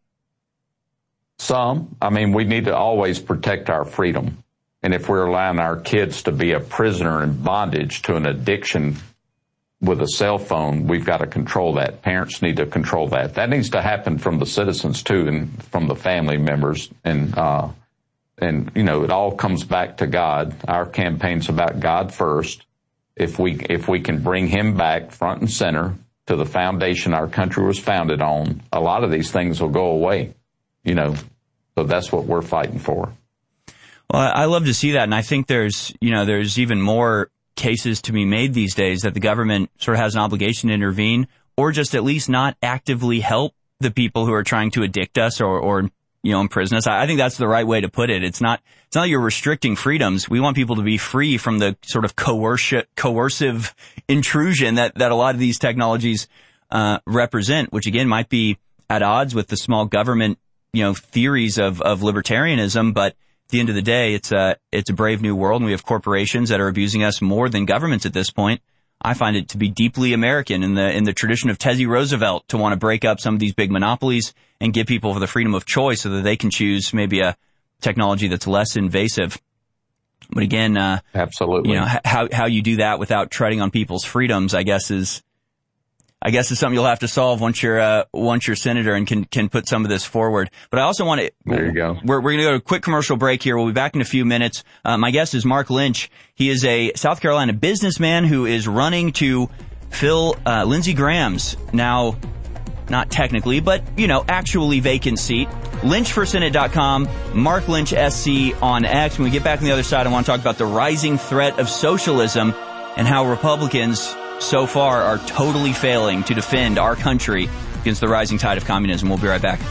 Some. I mean, we need to always protect our freedom. And if we're allowing our kids to be a prisoner in bondage to an addiction with a cell phone, we've got to control that. Parents need to control that. That needs to happen from the citizens too, and from the family members. And you know, it all comes back to God. Our campaign's about God first. If we can bring him back front and center to the foundation our country was founded on, a lot of these things will go away, you know. So that's what we're fighting for. Well, I love to see that. And I think there's even more cases to be made these days that the government sort of has an obligation to intervene, or just at least not actively help the people who are trying to addict us or you know, imprison us. I think that's the right way to put it. It's not you're restricting freedoms. We want people to be free from the sort of coercive intrusion that a lot of these technologies represent, which again might be at odds with the small government, you know, theories of libertarianism. But at the end of the day, it's a brave new world, and we have corporations that are abusing us more than governments at this point. I find it to be deeply American in the tradition of Teddy Roosevelt to want to break up some of these big monopolies and give people the freedom of choice so that they can choose maybe a technology that's less invasive. But again, absolutely, you know, how you do that without treading on people's freedoms, I guess is something you'll have to solve once you're senator and can put some of this forward. But I also want to. There you go. We're going to go to a quick commercial break here. We'll be back in a few minutes. My guest is Mark Lynch. He is a South Carolina businessman who is running to fill Lindsey Graham's now, not technically, but you know, actually vacant seat. LynchForSenate.com. Mark Lynch SC on X. When we get back on the other side, I want to talk about the rising threat of socialism and how Republicans so far are totally failing to defend our country against the rising tide of communism. We'll be right back.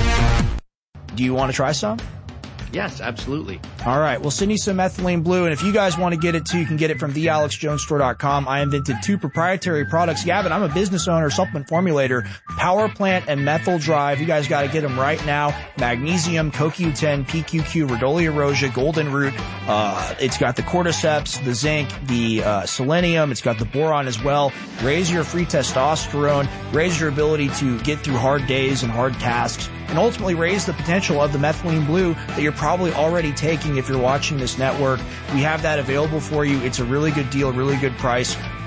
Do you want to try some? Yes, absolutely. All right. We'll send you some methylene blue. And if you guys want to get it too, you can get it from thealexjonesstore.com. I invented 2 proprietary products. Gavin, I'm a business owner, supplement formulator, Power Plant and Methyl Drive. You guys got to get them right now. Magnesium, CoQ10, PQQ, Rhodolia rosea, Golden Root. It's got the cordyceps, the zinc, the selenium. It's got the boron as well. Raise your free testosterone. Raise your ability to get through hard days and hard tasks. And ultimately raise the potential of the methylene blue that you're probably already taking if you're watching this network. We have that available for you. It's a really good deal, really good price.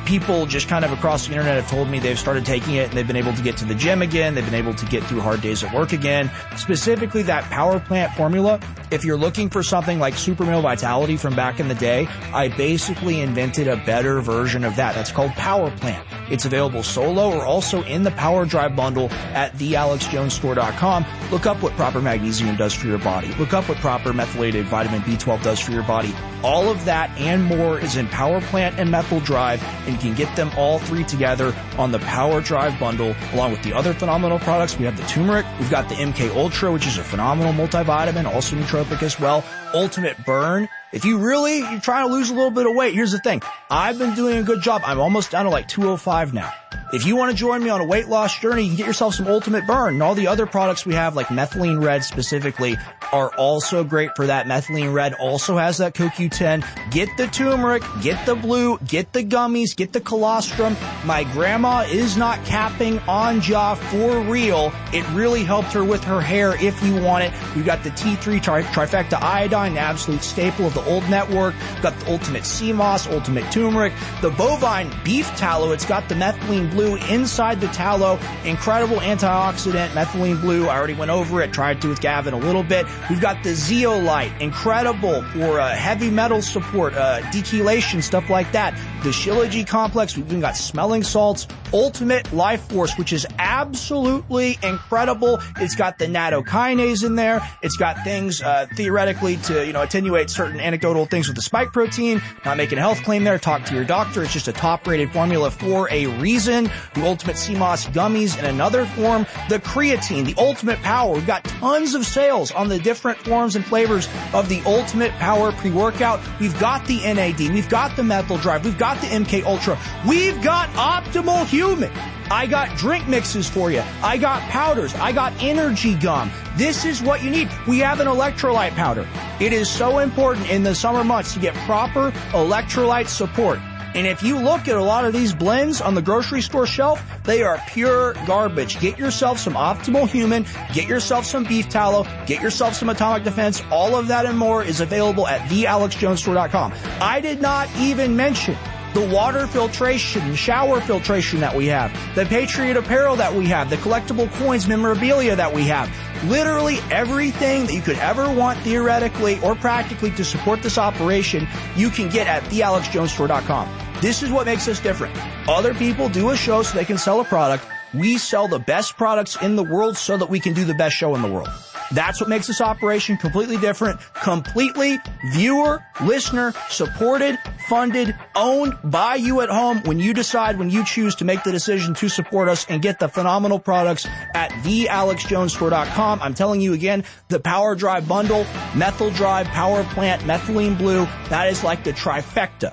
people just kind of across the internet have told me they've started taking it and they've been able to get to the gym again. They've been able to get through hard days at work again. Specifically that Power Plant formula, if you're looking for something like Super Male Vitality from back in the day, I basically invented a better version of that. That's called Power Plant. It's available solo or also in the Power Drive bundle at thealexjonesstore.com. Look up what proper magnesium does for your body. Look up what proper methylated vitamin B12 does for your body. All of that and more is in Power Plant and Methyl Drive, and you can get them all three together on the Power Drive bundle, along with the other phenomenal products. We have the turmeric, we've got the MK Ultra, which is a phenomenal multivitamin, also nootropic as well. Ultimate Burn. If you're trying to lose a little bit of weight, here's the thing. I've been doing a good job. I'm almost down to like 205 now. If you want to join me on a weight loss journey, you can get yourself some Ultimate Burn. And all the other products we have, like Methylene Red specifically, are also great for that. Methylene Red also has that CoQ10. Get the turmeric, get the blue, get the gummies, get the colostrum. My grandma is not capping Anja for real. It really helped her with her hair if you want it. We've got the T3 Trifecta Iodine, the absolute staple of the old network. We've got the Ultimate Sea Moss, Ultimate Turmeric, the Bovine Beef Tallow. It's got the Methylene Blue inside the tallow. Incredible antioxidant, Methylene Blue. I already went over it, tried to with Gavin a little bit. We've got the Zeolite, incredible for heavy metal support, dechelation, stuff like that. The Shilajit Complex, we've even got smelling salts. Ultimate Life Force, which is absolutely incredible. It's got the nattokinase in there. It's got things theoretically to attenuate certain anecdotal things with the spike protein. Not making a health claim there. Talk to your doctor. It's just a top-rated formula for a reason. The Ultimate CMOS gummies in another form. The creatine, the Ultimate Power. We've got tons of sales on the different forms and flavors of the Ultimate Power pre-workout. We've got the NAD. We've got the Methyl Drive. We've got the MK Ultra. We've got Optimal Human. I got drink mixes for you. I got powders. I got energy gum. This is what you need. We have an electrolyte powder. It is so important in the summer months to get proper electrolyte support. And if you look at a lot of these blends on the grocery store shelf, they are pure garbage. Get yourself some Optimal Human, get yourself some beef tallow, get yourself some Atomic Defense. All of that and more is available at thealexjonesstore.com. I did not even mention the water filtration, shower filtration that we have, the Patriot apparel that we have, the collectible coins, memorabilia that we have. Literally everything that you could ever want theoretically or practically to support this operation, you can get at thealexjonesstore.com. This is what makes us different. Other people do a show so they can sell a product. We sell the best products in the world so that we can do the best show in the world. That's what makes this operation completely different, completely viewer, listener, supported, funded, owned by you at home when you decide, when you choose to make the decision to support us and get the phenomenal products at thealexjonesstore.com. I'm telling you again, the Power Drive bundle, Methyl Drive, Power Plant, Methylene Blue, that is like the trifecta.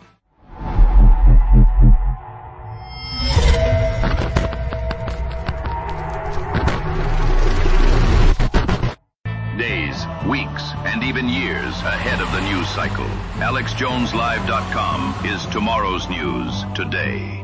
Days, weeks, and even years ahead of the news cycle. AlexJonesLive.com is tomorrow's news today.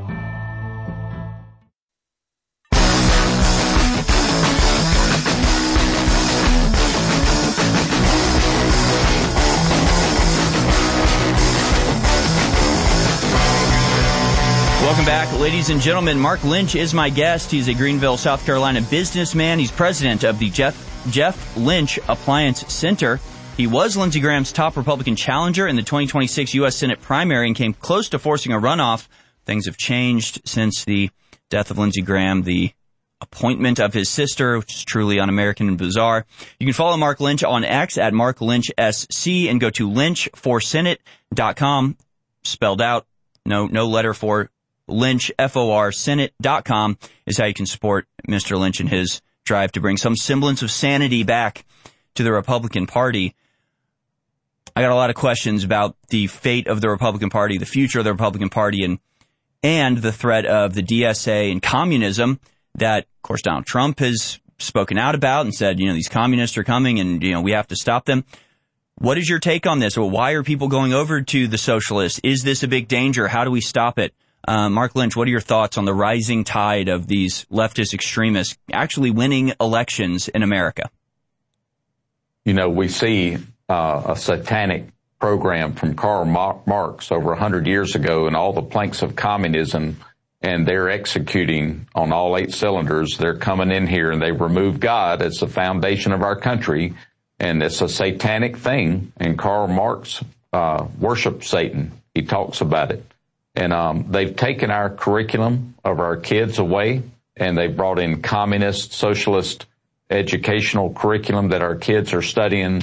Welcome back, ladies and gentlemen. Mark Lynch is my guest. He's a Greenville, South Carolina businessman. He's president of the Jeff Lynch Appliance Center. He was Lindsey Graham's top Republican challenger in the 2026 U.S. Senate primary and came close to forcing a runoff. Things have changed since the death of Lindsey Graham, the appointment of his sister, which is truly un-American and bizarre. You can follow Mark Lynch on X at MarkLynchSC and go to lynchforsenate.com, spelled out, no letter for Lynch, F-O-R, Senate.com is how you can support Mr. Lynch in his drive to bring some semblance of sanity back to the Republican Party. I got a lot of questions about the fate of the Republican Party, the future of the Republican Party, and the threat of the DSA and communism that, of course, Donald Trump has spoken out about and said, these communists are coming and, we have to stop them. What is your take on this? Or why are people going over to the socialists? Is this a big danger? How do we stop it? Mark Lynch, what are your thoughts on the rising tide of these leftist extremists actually winning elections in America? We see a satanic program from Karl Marx over 100 years ago and all the planks of communism, and they're executing on all 8 cylinders. They're coming in here and they remove God as the foundation of our country, and it's a satanic thing. And Karl Marx worshipped Satan. He talks about it. And they've taken our curriculum of our kids away, and they've brought in communist, socialist educational curriculum that our kids are studying.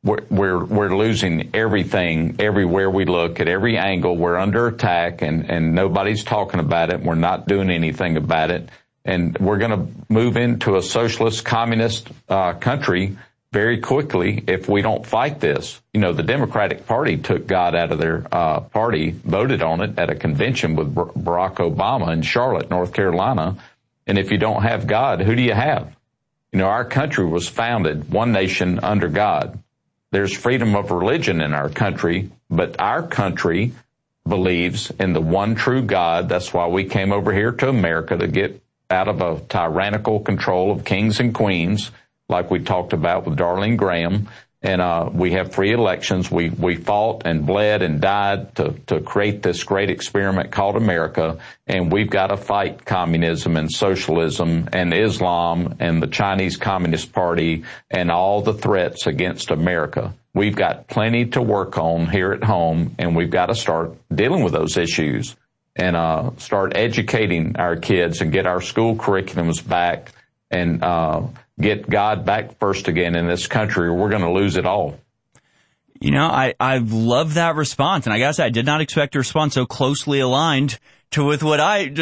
We're losing everything everywhere we look, at every angle. We're under attack, and nobody's talking about it. We're not doing anything about it. And we're going to move into a socialist, communist country very quickly if we don't fight this. You know, the Democratic Party took God out of their party, voted on it at a convention with Barack Obama in Charlotte, North Carolina. And if you don't have God, who do you have? You know, our country was founded one nation under God. There's freedom of religion in our country, but our country believes in the one true God. That's why we came over here to America, to get out of a tyrannical control of kings and queens, like we talked about with Darlene Graham. And we have free elections. We fought and bled and died to create this great experiment called America. And we've got to fight communism and socialism and Islam and the Chinese Communist Party and all the threats against America. We've got plenty to work on here at home, and we've got to start dealing with those issues and start educating our kids and get our school curriculums back and get God back first again in this country, or we're going to lose it all. You know, I love that response, and I guess I did not expect a response so closely aligned to what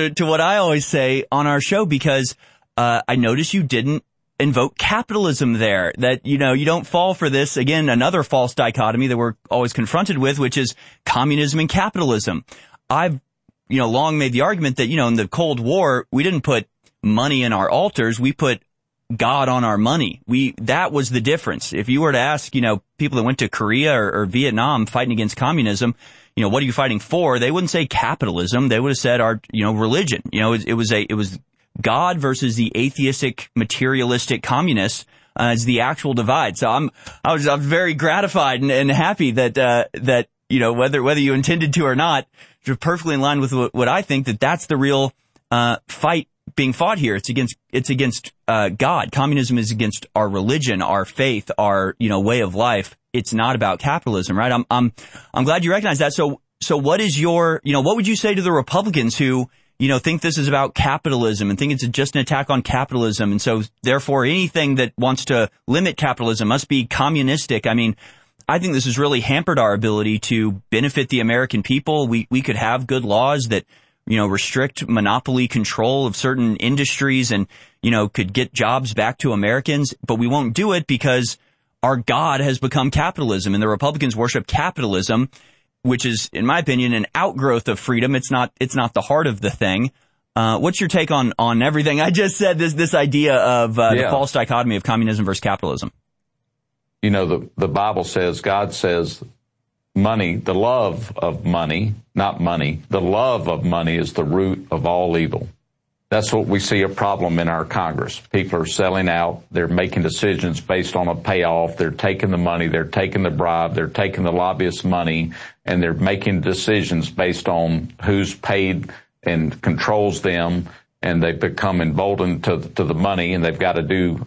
I always say on our show, because I noticed you didn't invoke capitalism there. That, you know, you don't fall for this, again, another false dichotomy that we're always confronted with, which is communism and capitalism. I've, you know, long made the argument that, you know, in the Cold War, we didn't put money in our altars, we put God on our money. That was the difference. If you were to ask, you know, people that went to Korea or Vietnam fighting against communism, you know, what are you fighting for? They wouldn't say capitalism. They would have said our, you know, religion. You know, it was God versus the atheistic, materialistic communists as the actual divide. So I was very gratified and happy that you know, whether you intended to or not, you're perfectly in line with what I think, that's the real fight being fought here. It's against God. Communism is against our religion, our faith, our, you know, way of life. It's not about capitalism, right? I'm glad you recognize that. So what is your, you know, what would you say to the Republicans who, you know, think this is about capitalism and think it's just an attack on capitalism, and so therefore anything that wants to limit capitalism must be communistic? I mean, I think this has really hampered our ability to benefit the American people. We could have good laws that, you know, restrict monopoly control of certain industries and, you know, could get jobs back to Americans, but we won't do it because our God has become capitalism, and the Republicans worship capitalism, which is, in my opinion, an outgrowth of freedom. It's not the heart of the thing. What's your take on everything I just said, this idea of the false dichotomy of communism versus capitalism? You know, the Bible says, God says, money, the love of money, not money, the love of money is the root of all evil. That's what we see a problem in our Congress. People are selling out. They're making decisions based on a payoff. They're taking the money. They're taking the bribe. They're taking the lobbyist money, and they're making decisions based on who's paid and controls them, and they become emboldened to the money, and they've got to do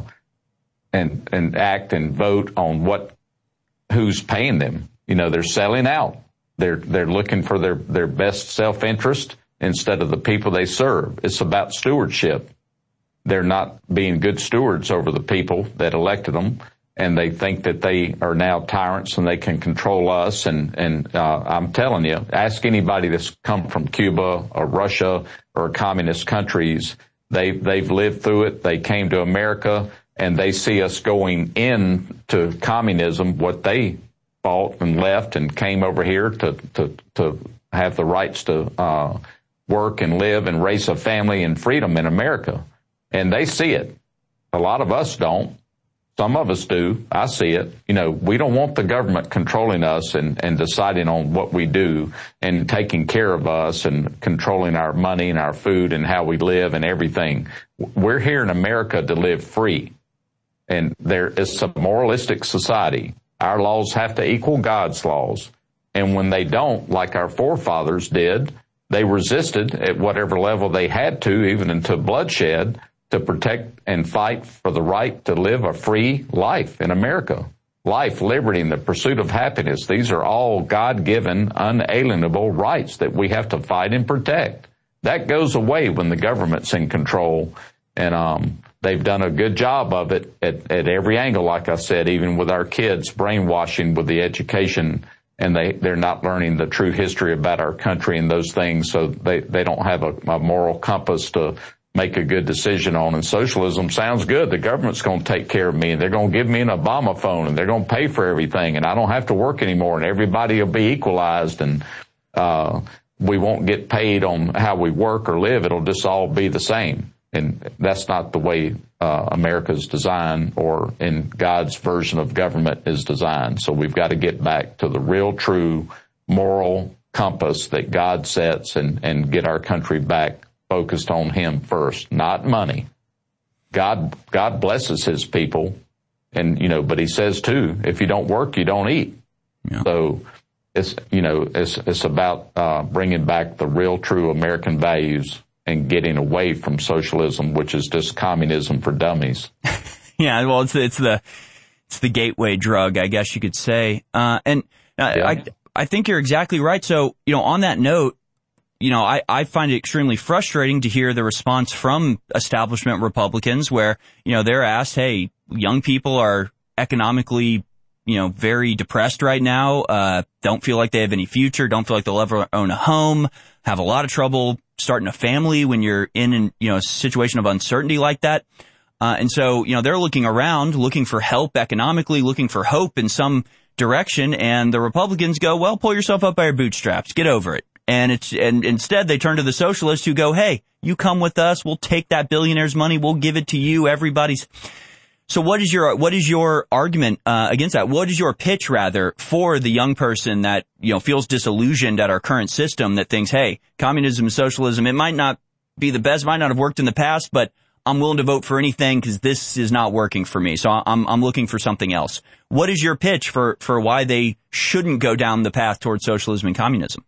and act and vote on who's paying them. You know, they're selling out. They're looking for their best self-interest instead of the people they serve. It's about stewardship. They're not being good stewards over the people that elected them, and they think that they are now tyrants and they can control us. And I'm telling you, ask anybody that's come from Cuba or Russia or communist countries. They've lived through it. They came to America, and they see us going into communism, what they fought and left and came over here to have the rights to work and live and raise a family and freedom in America. And they see it. A lot of us don't. Some of us do. I see it. You know, we don't want the government controlling us and deciding on what we do and taking care of us and controlling our money and our food and how we live and everything. We're here in America to live free. And there is a moralistic society. Our laws have to equal God's laws. And when they don't, like our forefathers did, they resisted at whatever level they had to, even into bloodshed, to protect and fight for the right to live a free life in America. Life, liberty, and the pursuit of happiness. These are all God-given, unalienable rights that we have to fight and protect. That goes away when the government's in control. And they've done a good job of it at every angle, like I said, even with our kids brainwashing with the education, and they're not learning the true history about our country and those things, so they don't have a moral compass to make a good decision on. And socialism sounds good. The government's going to take care of me, and they're going to give me an Obama phone, and they're going to pay for everything, and I don't have to work anymore, and everybody will be equalized, and we won't get paid on how we work or live. It'll just all be the same. And that's not the way America's designed, or in God's version of government is designed. So we've got to get back to the real, true moral compass that God sets and get our country back focused on Him first, not money. God blesses His people, and but He says too, if you don't work, you don't eat. Yeah. So it's about bringing back the real, true American values and getting away from socialism, which is just communism for dummies. Yeah, well, it's the gateway drug, I guess you could say. I think you're exactly right. So on that note, I find it extremely frustrating to hear the response from establishment Republicans where, they're asked, hey, young people are economically, very depressed right now, don't feel like they have any future, don't feel like they'll ever own a home, have a lot of trouble starting a family when you're in a situation of uncertainty like that. And so, they're looking around, looking for help economically, looking for hope in some direction. And the Republicans go, well, pull yourself up by your bootstraps, get over it. And instead they turn to the socialists who go, hey, you come with us. We'll take that billionaire's money. We'll give it to you. Everybody's. So what is your argument, against that? What is your pitch rather for the young person that, feels disillusioned at our current system, that thinks, hey, communism and socialism, it might not be the best, might not have worked in the past, but I'm willing to vote for anything because this is not working for me. So I'm looking for something else. What is your pitch for why they shouldn't go down the path towards socialism and communism?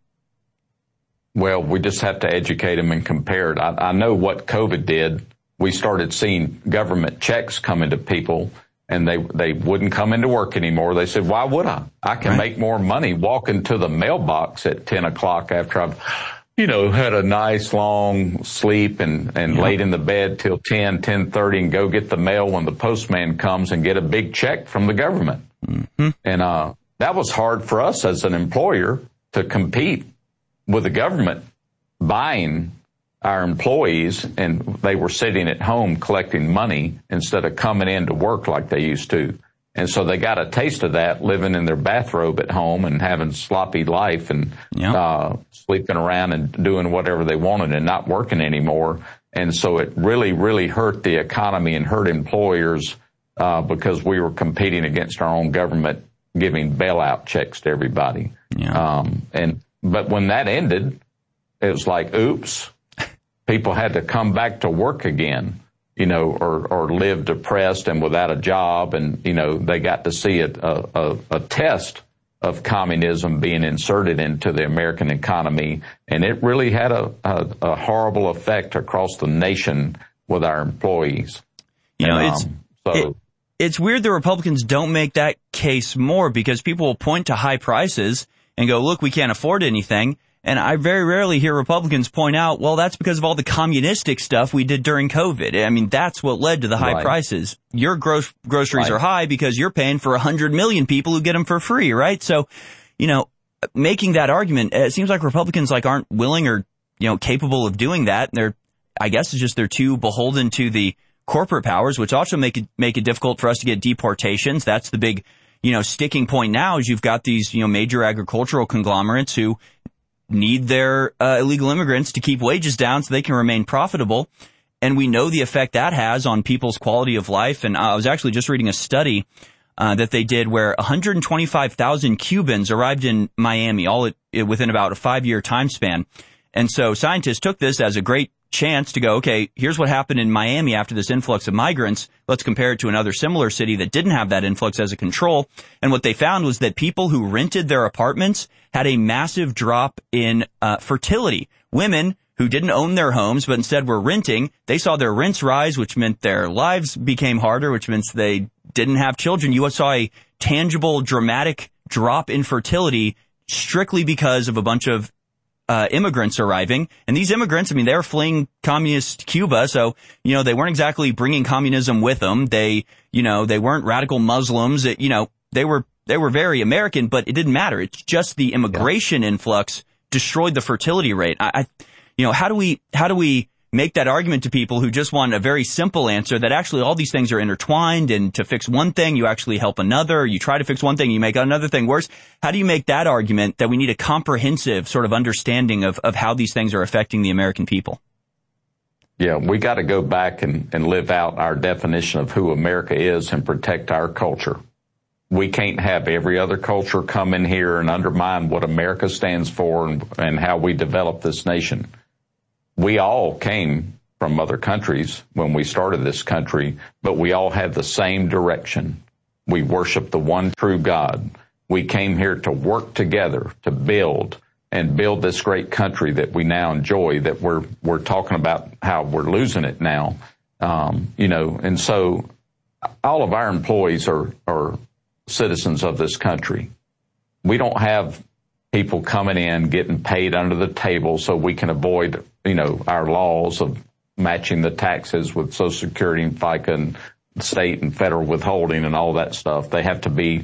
Well, we just have to educate them and compare it. I know what COVID did. We started seeing government checks coming to people, and they wouldn't come into work anymore. They said, why would I? I can make more money walking to the mailbox at 10 o'clock after I've, had a nice long sleep and laid in the bed till 10:30 and go get the mail when the postman comes and get a big check from the government. Mm-hmm. And that was hard for us as an employer to compete with the government buying our employees, and they were sitting at home collecting money instead of coming in to work like they used to. And so they got a taste of that living in their bathrobe at home and having sloppy life and sleeping around and doing whatever they wanted and not working anymore. And so it really, really hurt the economy and hurt employers because we were competing against our own government, giving bailout checks to everybody. Yeah. But when that ended, it was like, oops. People had to come back to work again, or live depressed and without a job. And, they got to see a test of communism being inserted into the American economy. And it really had a horrible effect across the nation with our employees. It's weird the Republicans don't make that case more, because people will point to high prices and go, look, we can't afford anything. And I very rarely hear Republicans point out, well, that's because of all the communistic stuff we did during COVID. I mean, that's what led to the high prices. Your groceries are high because you're paying for 100 million people who get them for free, right? So, making that argument, it seems like Republicans aren't willing or, capable of doing that. I guess it's just they're too beholden to the corporate powers, which also make it difficult for us to get deportations. That's the big, sticking point now, is you've got these, major agricultural conglomerates who need their illegal immigrants to keep wages down so they can remain profitable. And we know the effect that has on people's quality of life. And I was actually just reading a study that they did where 125,000 Cubans arrived in Miami, all within about a 5-year time span. And so scientists took this as a great chance to go, okay, here's what happened in Miami after this influx of migrants. Let's compare it to another similar city that didn't have that influx as a control. And what they found was that people who rented their apartments had a massive drop in fertility. Women who didn't own their homes but instead were renting, they saw their rents rise, which meant their lives became harder, which means they didn't have children. You saw a tangible, dramatic drop in fertility strictly because of a bunch of immigrants arriving. And these immigrants, I mean, they're fleeing communist Cuba, so, you know, they weren't exactly bringing communism with them. They, you know, they weren't radical Muslims. You know, they were very American, but it didn't matter. It's just the immigration influx destroyed the fertility rate. You know, how do we make that argument to people who just want a very simple answer that actually all these things are intertwined, and to fix one thing, you actually help another. You try to fix one thing, you make another thing worse. How do you make that argument that we need a comprehensive sort of understanding of how these things are affecting the American people? Yeah, we got to go back and live out our definition of who America is and protect our culture. We can't have every other culture come in here and undermine what America stands for and how we develop this nation. We all came from other countries when we started this country, but we all had the same direction. We worship the one true God. We came here to work together to build this great country that we now enjoy, that we're talking about how we're losing it now. You know, and so all of our employees are citizens of this country. We don't have people coming in getting paid under the table so we can avoid, you know, our laws of matching the taxes with Social Security and FICA and state and federal withholding and all that stuff. They have to be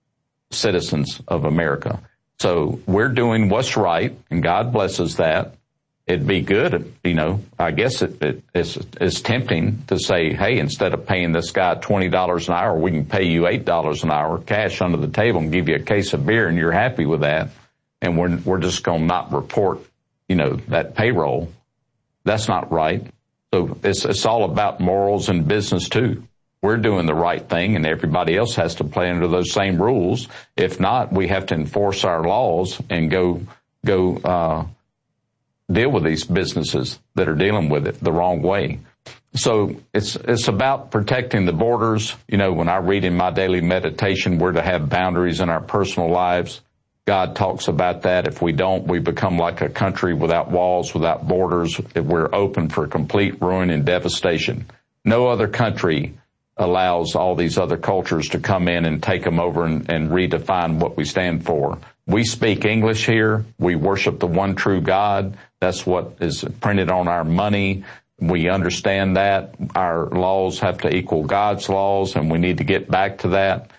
citizens of America. So we're doing what's right, and God blesses that. It'd be good, you know, I guess it's tempting to say, hey, instead of paying this guy $20 an hour, we can pay you $8 an hour cash under the table and give you a case of beer, and you're happy with that. And we're just going to not report, you know, that payroll. That's not right. So it's all about morals in business too. We're doing the right thing, and everybody else has to play under those same rules. If not, we have to enforce our laws and go deal with these businesses that are dealing with it the wrong way. So it's about protecting the borders. You know, when I read in my daily meditation, we're to have boundaries in our personal lives. God talks about that. If we don't, we become like a country without walls, without borders. We're open for complete ruin and devastation. No other country allows all these other cultures to come in and take them over and redefine what we stand for. We speak English here. We worship the one true God. That's what is printed on our money. We understand that. Our laws have to equal God's laws, and we need to get back to that.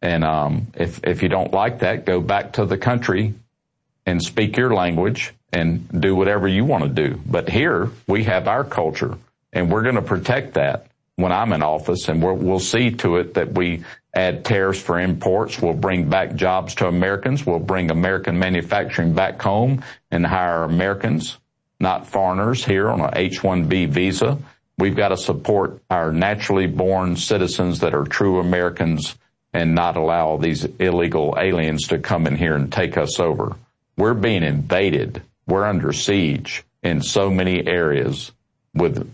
And if you don't like that, go back to the country and speak your language and do whatever you want to do. But here we have our culture, and we're going to protect that when I'm in office, and we'll see to it that we add tariffs for imports. We'll bring back jobs to Americans. We'll bring American manufacturing back home and hire Americans, not foreigners, here on an H-1B visa. We've got to support our naturally born citizens that are true Americans and not allow these illegal aliens to come in here and take us over. We're being invaded. We're under siege in so many areas with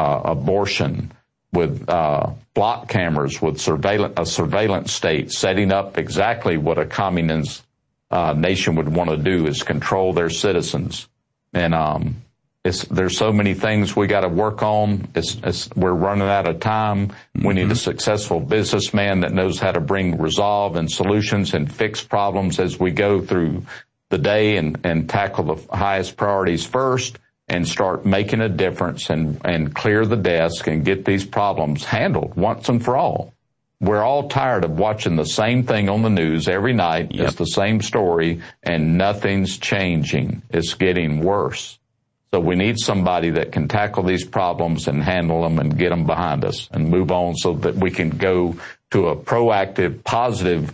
abortion, with block cameras, with a surveillance state setting up exactly what a communist nation would want to do, is control their citizens. And there's so many things we got to work on. We're running out of time. We need a successful businessman that knows how to bring resolve and solutions and fix problems as we go through the day, and tackle the highest priorities first and start making a difference and clear the desk and get these problems handled once and for all. We're all tired of watching the same thing on the news every night. Yep. It's the same story, and nothing's changing. It's getting worse. So we need somebody that can tackle these problems and handle them and get them behind us and move on, so that we can go to a proactive, positive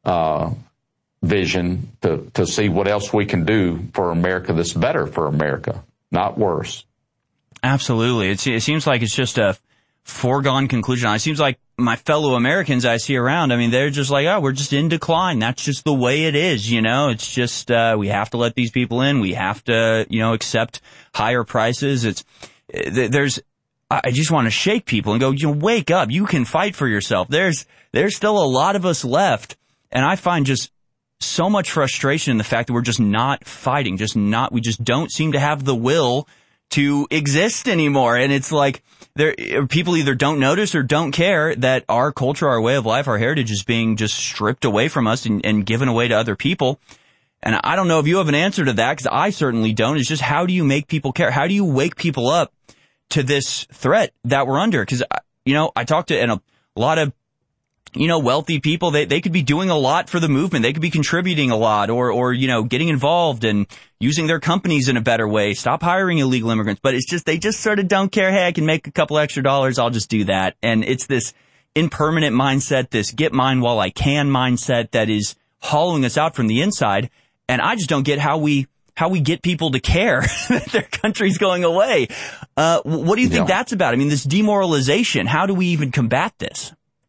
vision to see what else we can do for America that's better for America, not worse. Absolutely. It seems like it's just a foregone conclusion. It seems like my fellow Americans I see around, I mean, they're just like, oh, we're just in decline. That's just the way it is, you know. It's just we have to let these people in. We have to, you know, accept higher prices. I just want to shake people and go, wake up. You can fight for yourself. There's still a lot of us left. And I find just so much frustration in the fact that we're just not fighting, we just don't seem to have the will to exist anymore. And it's like people either don't notice or don't care that our culture, our way of life, our heritage is being just stripped away from us and given away to other people. And I don't know if you have an answer to that, because I certainly don't. It's just, how do you make people care? How do you wake people up to this threat that we're under? Because, I talked to a lot of, wealthy people. They could be doing a lot for the movement. They could be contributing a lot or getting involved and using their companies in a better way. Stop hiring illegal immigrants. But it's just, they just sort of don't care. Hey, I can make a couple extra dollars. I'll just do that. And it's this impermanent mindset, this get mine while I can mindset that is hollowing us out from the inside. And I just don't get how we get people to care that their country's going away. What do you think that's about? I mean, this demoralization, how do we even combat this?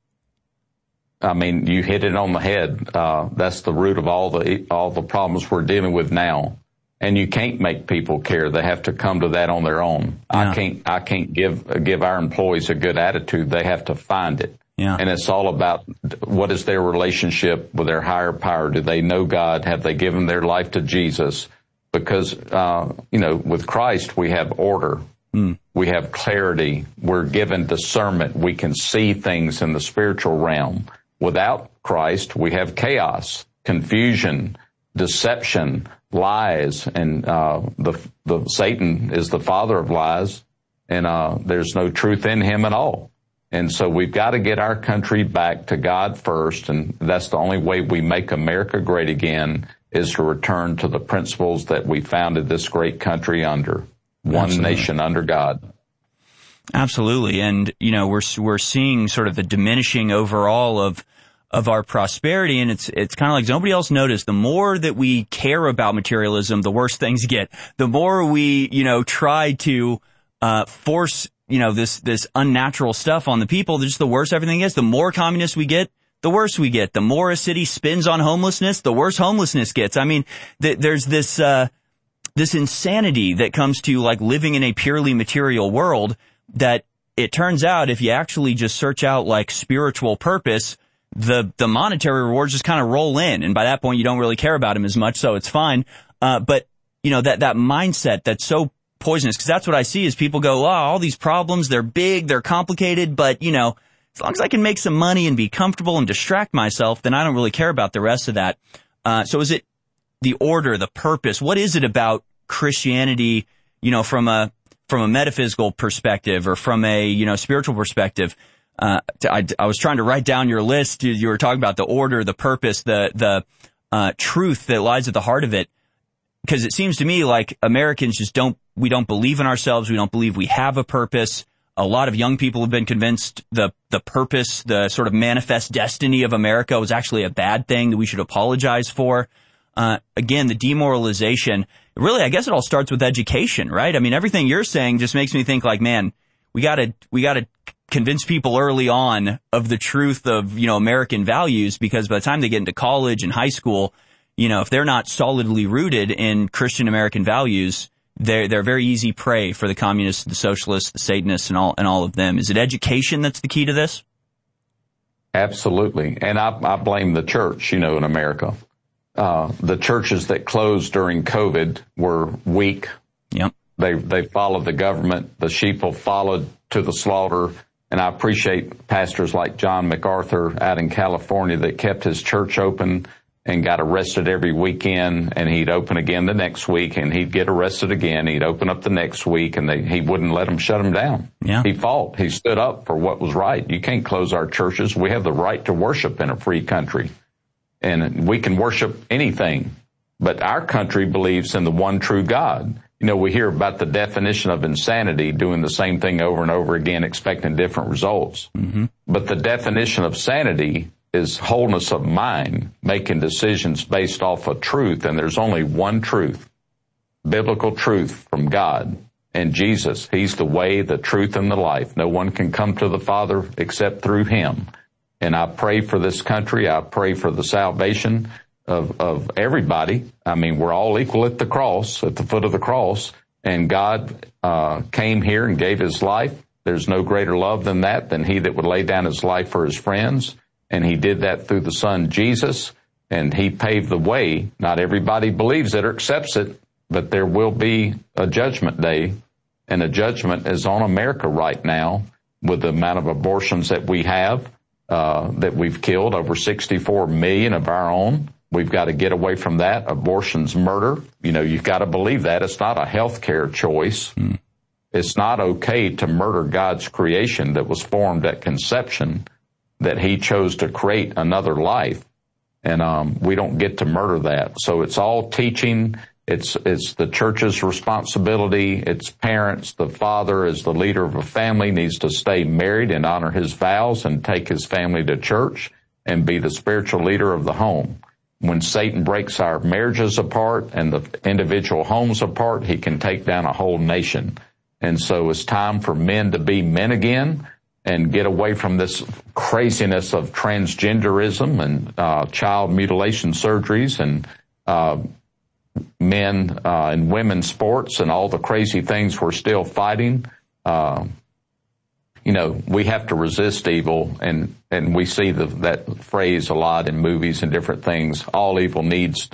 I mean, you hit it on the head. That's the root of all the problems we're dealing with now. And you can't make people care. They have to come to that on their own. Yeah. I can't give our employees a good attitude. They have to find it. Yeah. And it's all about what is their relationship with their higher power? Do they know God? Have they given their life to Jesus? Because, with Christ, we have order. We have clarity. We're given discernment. We can see things in the spiritual realm. Without Christ, we have chaos, confusion, deception, lies, and the Satan is the father of lies, and there's no truth in him at all. And so we've got to get our country back to God first, and that's the only way we make America great again, is to return to the principles that we founded this great country under. One nation under God. Absolutely. And, we're seeing sort of the diminishing overall of our prosperity. And it's kind of like nobody else noticed. The more that we care about materialism, the worse things get. The more we, try to, force, this unnatural stuff on the people, just the worse everything gets. The more communists we get, the worse we get. The more a city spins on homelessness, the worse homelessness gets. I mean, there's this insanity that comes to like living in a purely material world that it turns out if you actually just search out like spiritual purpose, the monetary rewards just kind of roll in. And by that point, you don't really care about them as much. So it's fine. But that mindset that's so poisonous, because that's what I see is people go, all these problems, they're big, they're complicated, but as long as I can make some money and be comfortable and distract myself, then I don't really care about the rest of that. So is it the order, the purpose? What is it about Christianity, from a metaphysical perspective or from a, spiritual perspective? I was trying to write down your list. You were talking about the order, the purpose, the truth that lies at the heart of it. Because it seems to me like Americans we don't believe in ourselves. We don't believe we have a purpose. A lot of young people have been convinced the purpose, the sort of manifest destiny of America was actually a bad thing that we should apologize for. Again, the demoralization, really, I guess it all starts with education, right? I mean, everything you're saying just makes me think like, man, we gotta convince people early on of the truth of, American values, because by the time they get into college and high school, if they're not solidly rooted in Christian American values, they're very easy prey for the communists, the socialists, the Satanists, and all of them. Is it education that's the key to this? Absolutely. And I blame the church, in America. The churches that closed during COVID were weak. Yep. They followed the government. The sheep followed to the slaughter. And I appreciate pastors like John MacArthur out in California that kept his church open and got arrested every weekend, and he'd open again the next week, and he'd get arrested again. He'd open up the next week, and he wouldn't let them shut him down. Yeah. He fought. He stood up for what was right. You can't close our churches. We have the right to worship in a free country, and we can worship anything. But our country believes in the one true God. We hear about the definition of insanity, doing the same thing over and over again, expecting different results. Mm-hmm. But the definition of sanity is wholeness of mind, making decisions based off of truth. And there's only one truth, biblical truth from God and Jesus. He's the way, the truth, and the life. No one can come to the Father except through him. And I pray for this country. I pray for the salvation of everybody. I mean, we're all equal at the cross, at the foot of the cross. And God came here and gave his life. There's no greater love than that, than he that would lay down his life for his friends. And he did that through the Son, Jesus, and he paved the way. Not everybody believes it or accepts it, but there will be a judgment day, and a judgment is on America right now with the amount of abortions that we have, that we've killed, over 64 million of our own. We've got to get away from that. Abortion's murder. You know, you've got to believe that. It's not a health care choice. It's not okay to murder God's creation that was formed at conception, that he chose to create another life. And we don't get to murder that. So it's all teaching. It's the church's responsibility. It's parents. The father, as the leader of a family, needs to stay married and honor his vows and take his family to church and be the spiritual leader of the home. When Satan breaks our marriages apart and the individual homes apart, he can take down a whole nation. And so it's time for men to be men again and get away from this craziness of transgenderism and child mutilation surgeries and men and women's sports and all the crazy things we're still fighting. You know, we have to resist evil, and we see that phrase a lot in movies and different things. All evil needs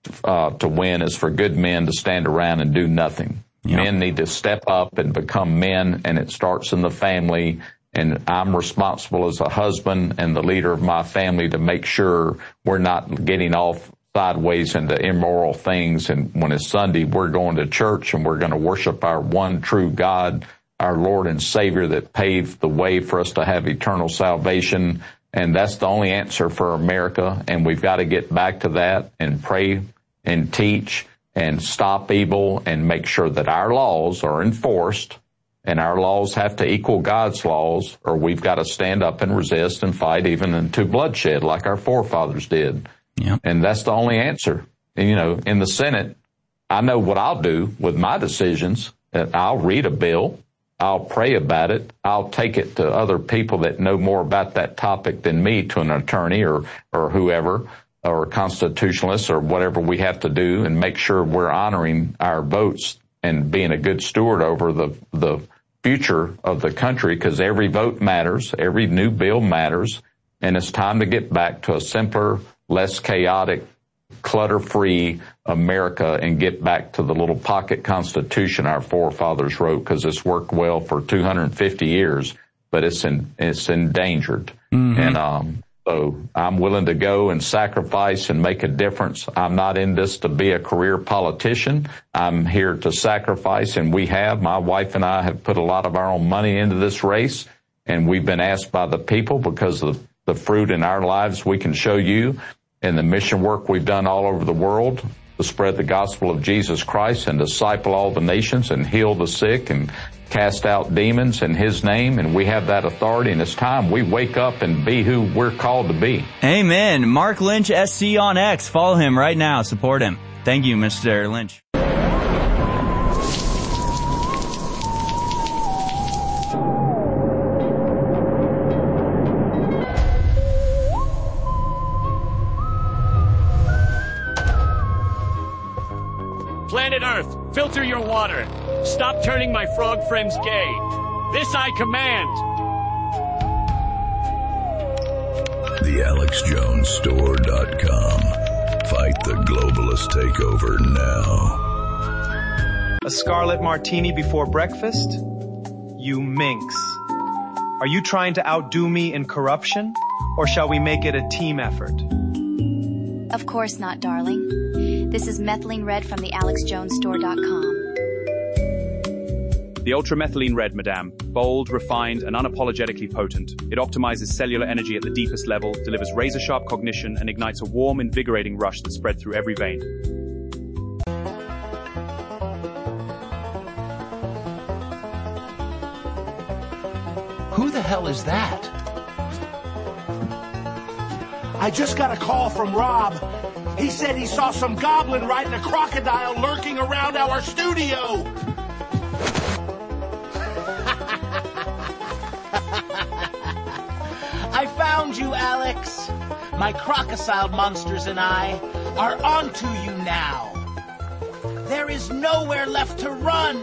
to win is for good men to stand around and do nothing. Yep. Men need to step up and become men, and it starts in the family. And I'm responsible as a husband and the leader of my family to make sure we're not getting off sideways into immoral things. And when it's Sunday, we're going to church and we're going to worship our one true God, our Lord and Savior that paved the way for us to have eternal salvation. And that's the only answer for America. And we've got to get back to that and pray and teach and stop evil and make sure that our laws are enforced. And our laws have to equal God's laws, or we've got to stand up and resist and fight even into bloodshed like our forefathers did. Yep. And that's the only answer. And, you know, in the Senate, I know what I'll do with my decisions. I'll read a bill. I'll pray about it. I'll take it to other people that know more about that topic than me, to an attorney or whoever, or constitutionalists or whatever we have to do, and make sure we're honoring our votes and being a good steward over the future of the country, because every vote matters. Every new bill matters. And it's time to get back to a simpler, less chaotic, clutter-free America and get back to the little pocket constitution our forefathers wrote, because it's worked well for 250 years, but it's endangered. Mm-hmm. And so I'm willing to go and sacrifice and make a difference. I'm not in this to be a career politician. I'm here to sacrifice, and my wife and I have put a lot of our own money into this race, and we've been asked by the people, because of the fruit in our lives we can show you, and the mission work we've done all over the world to spread the gospel of Jesus Christ and disciple all the nations and heal the sick and cast out demons in his name. And we have that authority, and it's time we wake up and be who we're called to be. Amen. Mark Lynch, SC on X. Follow him right now. Support him. Thank you, Mr. Lynch. Planet Earth, filter your water. Stop turning my frog friends gay. This I command. TheAlexJonesStore.com. Fight the globalist takeover now. A scarlet martini before breakfast? You minx. Are you trying to outdo me in corruption? Or shall we make it a team effort? Of course not, darling. This is Methylene Red from TheAlexJonesStore.com. The Ultramethylene Red, madame. Bold, refined, and unapologetically potent. It optimizes cellular energy at the deepest level, delivers razor-sharp cognition, and ignites a warm, invigorating rush that spreads through every vein. Who the hell is that? I just got a call from Rob. He said he saw some goblin riding a crocodile lurking around our studio. I found you, Alex. My crocodile monsters and I are onto you now. There is nowhere left to run.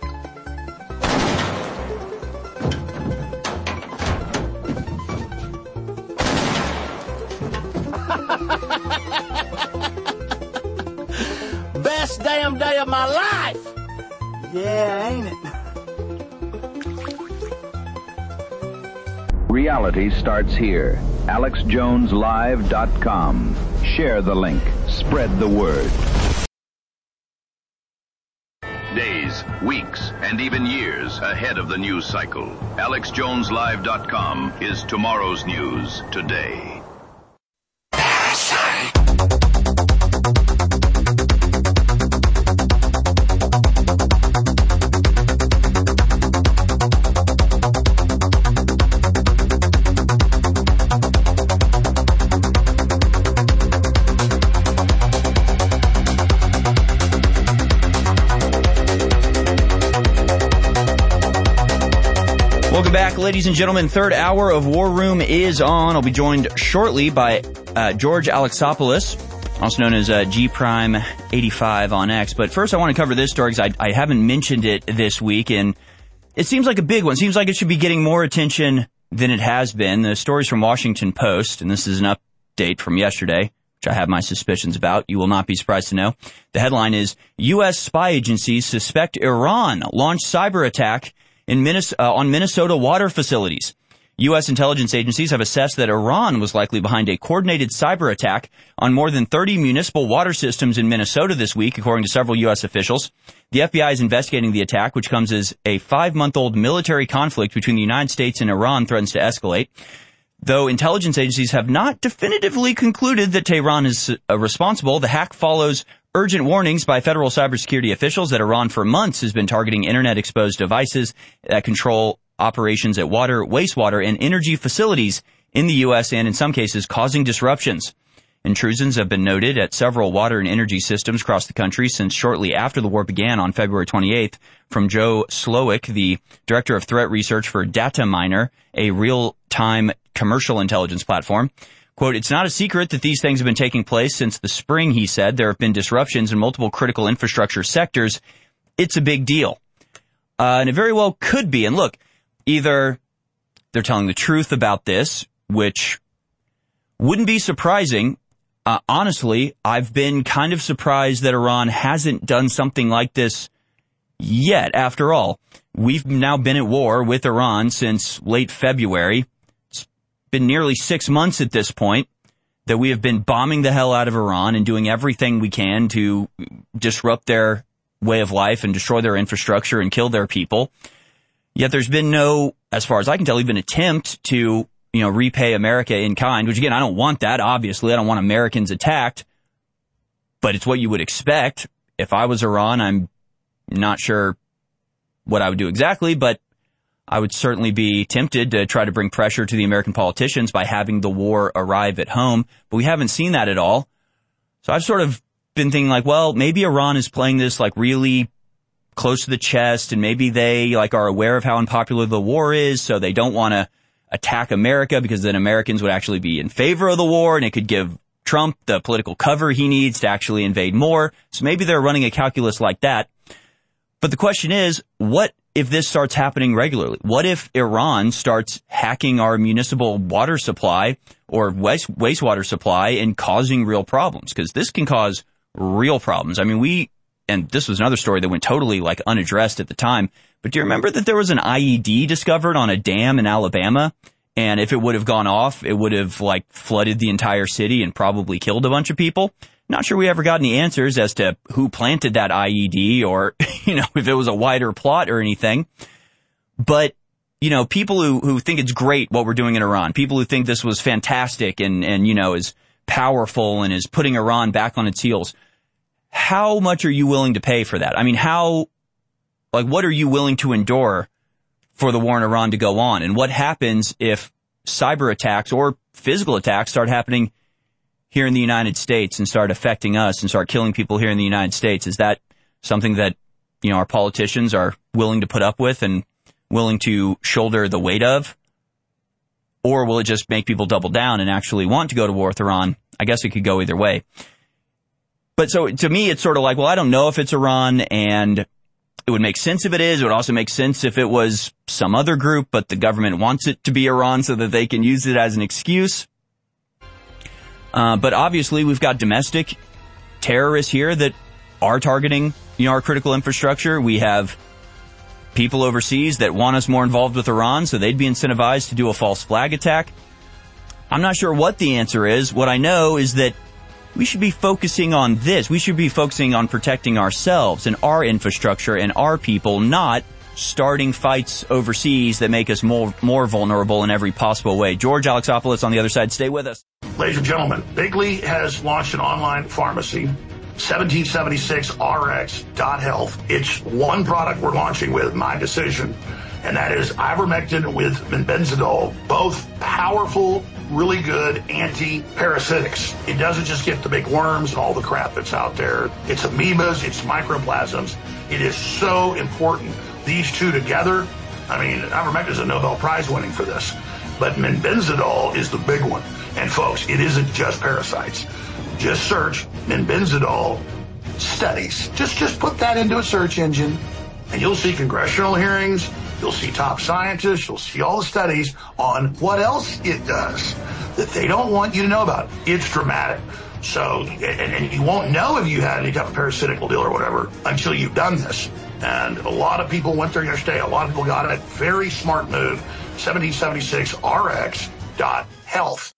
Best damn day of my life. Yeah, ain't it? Reality starts here. AlexJonesLive.com. Share the link. Spread the word. Days, weeks, and even years ahead of the news cycle. AlexJonesLive.com is tomorrow's news today. Welcome back, ladies and gentlemen. Third hour of War Room is on. I'll be joined shortly by George Alexopoulos, also known as G-Prime85 on X. But first, I want to cover this story because I haven't mentioned it this week, and it seems like a big one. It seems like it should be getting more attention than it has been. The story's from Washington Post, and this is an update from yesterday, which I have my suspicions about. You will not be surprised to know. The headline is, U.S. spy agencies suspect Iran launched cyber attack on Minnesota water facilities. U.S. intelligence agencies have assessed that Iran was likely behind a coordinated cyber attack on more than 30 municipal water systems in Minnesota this week, according to several U.S. officials. The FBI is investigating the attack, which comes as a 5-month-old military conflict between the United States and Iran threatens to escalate. Though intelligence agencies have not definitively concluded that Tehran is responsible, the hack follows urgent warnings by federal cybersecurity officials that Iran for months has been targeting internet-exposed devices that control operations at water, wastewater, and energy facilities in the U.S. and in some cases causing disruptions. Intrusions have been noted at several water and energy systems across the country since shortly after the war began on February 28th. From Joe Slowick, the director of threat research for Dataminer, a real-time commercial intelligence platform. Quote, it's not a secret that these things have been taking place since the spring, he said. There have been disruptions in multiple critical infrastructure sectors. It's a big deal. And it very well could be. And look, either they're telling the truth about this, which wouldn't be surprising. Honestly, I've been kind of surprised that Iran hasn't done something like this yet. After all, we've now been at war with Iran since late February. Been nearly 6 months at this point that we have been bombing the hell out of Iran and doing everything we can to disrupt their way of life and destroy their infrastructure and kill their people. Yet there's been no, as far as I can tell, even attempt to, repay America in kind, which again, I don't want that. Obviously, I don't want Americans attacked, but it's what you would expect. If I was Iran, I'm not sure what I would do exactly, but I would certainly be tempted to try to bring pressure to the American politicians by having the war arrive at home. But we haven't seen that at all. So I've sort of been thinking like, well, maybe Iran is playing this like really close to the chest, and maybe they are aware of how unpopular the war is, so they don't want to attack America because then Americans would actually be in favor of the war, and it could give Trump the political cover he needs to actually invade more. So maybe they're running a calculus like that. But the question is, what if this starts happening regularly? What if Iran starts hacking our municipal water supply or wastewater supply and causing real problems? Because this can cause real problems. I mean, and this was another story that went totally unaddressed at the time, but do you remember that there was an IED discovered on a dam in Alabama? And if it would have gone off, it would have flooded the entire city and probably killed a bunch of people. Not sure we ever got any answers as to who planted that IED or, if it was a wider plot or anything. But, people who think it's great what we're doing in Iran, people who think this was fantastic and is powerful and is putting Iran back on its heels, how much are you willing to pay for that? I mean, what are you willing to endure for the war in Iran to go on? And what happens if cyber attacks or physical attacks start happening here in the United States and start affecting us and start killing people here in the United States? Is that something that, our politicians are willing to put up with and willing to shoulder the weight of? Or will it just make people double down and actually want to go to war with Iran? I guess it could go either way. But so to me, it's sort of like, well, I don't know if it's Iran, and it would make sense if it is. It would also make sense if it was some other group, but the government wants it to be Iran so that they can use it as an excuse. But obviously, we've got domestic terrorists here that are targeting, our critical infrastructure. We have people overseas that want us more involved with Iran, so they'd be incentivized to do a false flag attack. I'm not sure what the answer is. What I know is that we should be focusing on this. We should be focusing on protecting ourselves and our infrastructure and our people, not starting fights overseas that make us more vulnerable in every possible way. George Alexopoulos on the other side. Stay with us. Ladies and gentlemen, Bigley has launched an online pharmacy, 1776rx.health. It's one product we're launching with, my decision, and that is ivermectin with benzidol, both powerful, really good anti-parasitics. It doesn't just get the big worms and all the crap that's out there. It's amoebas, it's microplasms. It is so important. These two together, ivermectin is a Nobel Prize winning for this, but benzidol is the big one. And folks, it isn't just parasites. Just search benzidol studies. Just put that into a search engine, and you'll see congressional hearings. You'll see top scientists. You'll see all the studies on what else it does that they don't want you to know about. It's dramatic. So, and you won't know if you had any type of parasitical deal or whatever until you've done this. And a lot of people went there yesterday. A lot of people got it. Very smart move. 1776rx.health.